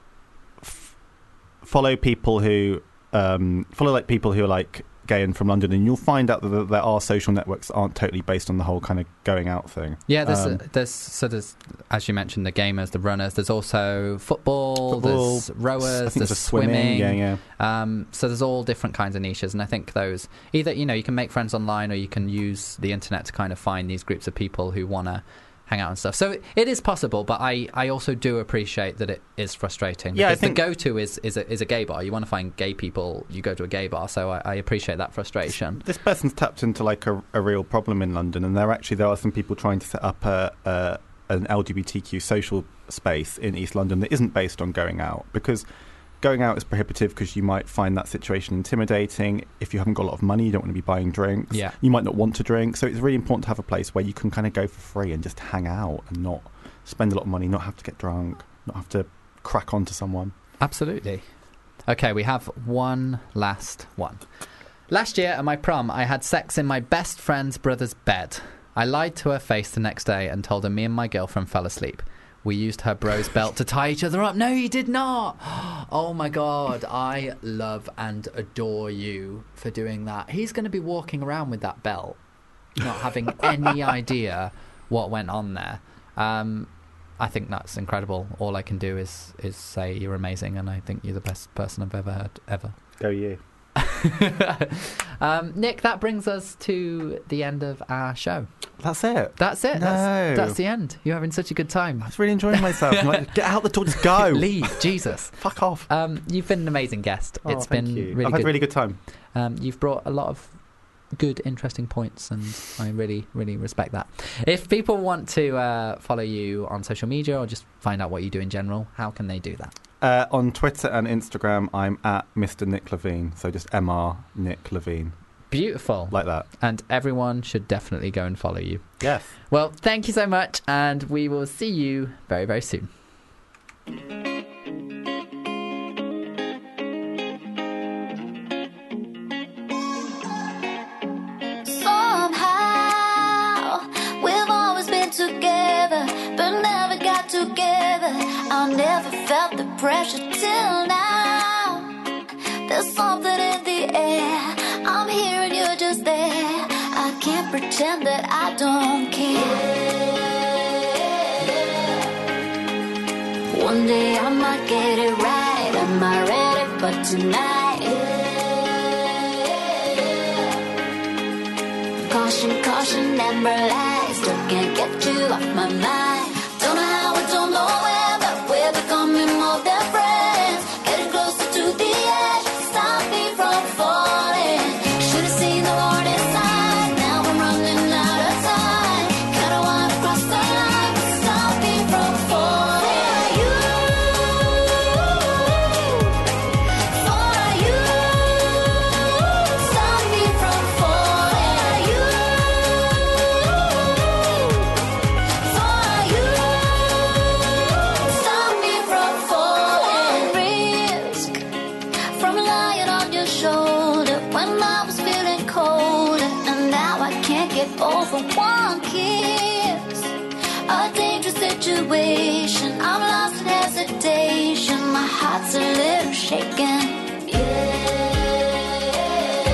f- follow people who um, follow like people who are like gay and from London, and you'll find out that there are social networks that aren't totally based on the whole kind of going out thing. Yeah, there's, Um, uh, there's so there's as you mentioned the gamers, the runners. There's also football. Football, there's rowers. I think There's there's swimming. swimming, yeah, yeah. Um, so there's all different kinds of niches, and I think those either you know you can make friends online or you can use the internet to kind of find these groups of people who want to hang out and stuff. So it, it is possible, but I, I also do appreciate that it is frustrating. Yeah, I because think- the go-to is is a, is a gay bar. You want to find gay people, you go to a gay bar. So I, I appreciate that frustration. This person's tapped into like a, a real problem in London, and there actually there are some people trying to set up a, a an L G B T Q social space in East London that isn't based on going out, because going out is prohibitive because you might find that situation intimidating. If you haven't got a lot of money, you don't want to be buying drinks. Yeah. You might not want to drink, so it's really important to have a place where you can kind of go for free and just hang out and not spend a lot of money, not have to get drunk, not have to crack onto someone. Absolutely. Okay, we have one last one. Last year at my prom, I had sex in my best friend's brother's bed. I lied to her face the next day and told her me and my girlfriend fell asleep. We used her bro's belt to tie each other up. No, you did not. Oh my God. I love and adore you for doing that. He's going to be walking around with that belt, not having any idea what went on there. Um, I think that's incredible. All I can do is is say you're amazing, and I think you're the best person I've ever heard, ever. Go you. um, Nick, that brings us to the end of our show. That's it. That's it. No. That's, that's the end. You're having such a good time. I was really enjoying myself. I'm like, get out the door, just go. Leave, Jesus. Fuck off. Um, you've been an amazing guest. Oh, it's thank been you. really I've good. had a really good time. Um, you've brought a lot of good, interesting points, and I really, really respect that. If people want to uh, follow you on social media or just find out what you do in general, how can they do that? Uh, on Twitter and Instagram, I'm at Mister Nick Levine, so just M R Nick Levine. Beautiful. Like that. And everyone should definitely go and follow you. Yes. Well, thank you so much, and we will see you very, very soon. I never felt the pressure till now. There's something in the air. I'm here and you're just there. I can't pretend that I don't care. One day I might get it right. Am I ready for tonight? Caution, caution, amber lights. Still can't get you off my mind. Don't know how, I don't know where, but we're becoming more than friends. Getting closer to the edge, stop me from falling. Should've seen the warning sign, now I'm running out of time. Kinda wanna cross the line, but stop me from falling. For you, for you, stop me from falling. For you, for you. Stop me from falling. Risk from lying on your shoulder when I was feeling cold, and now I can't get over one kiss. A dangerous situation. I'm lost in hesitation. My heart's a little shaken. Yeah.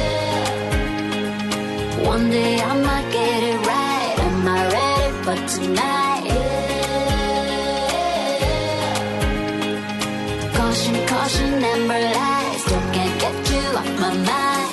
One day I might get it right. Am I ready for tonight? Caution, caution, amber lights. Still can't get you off my mind.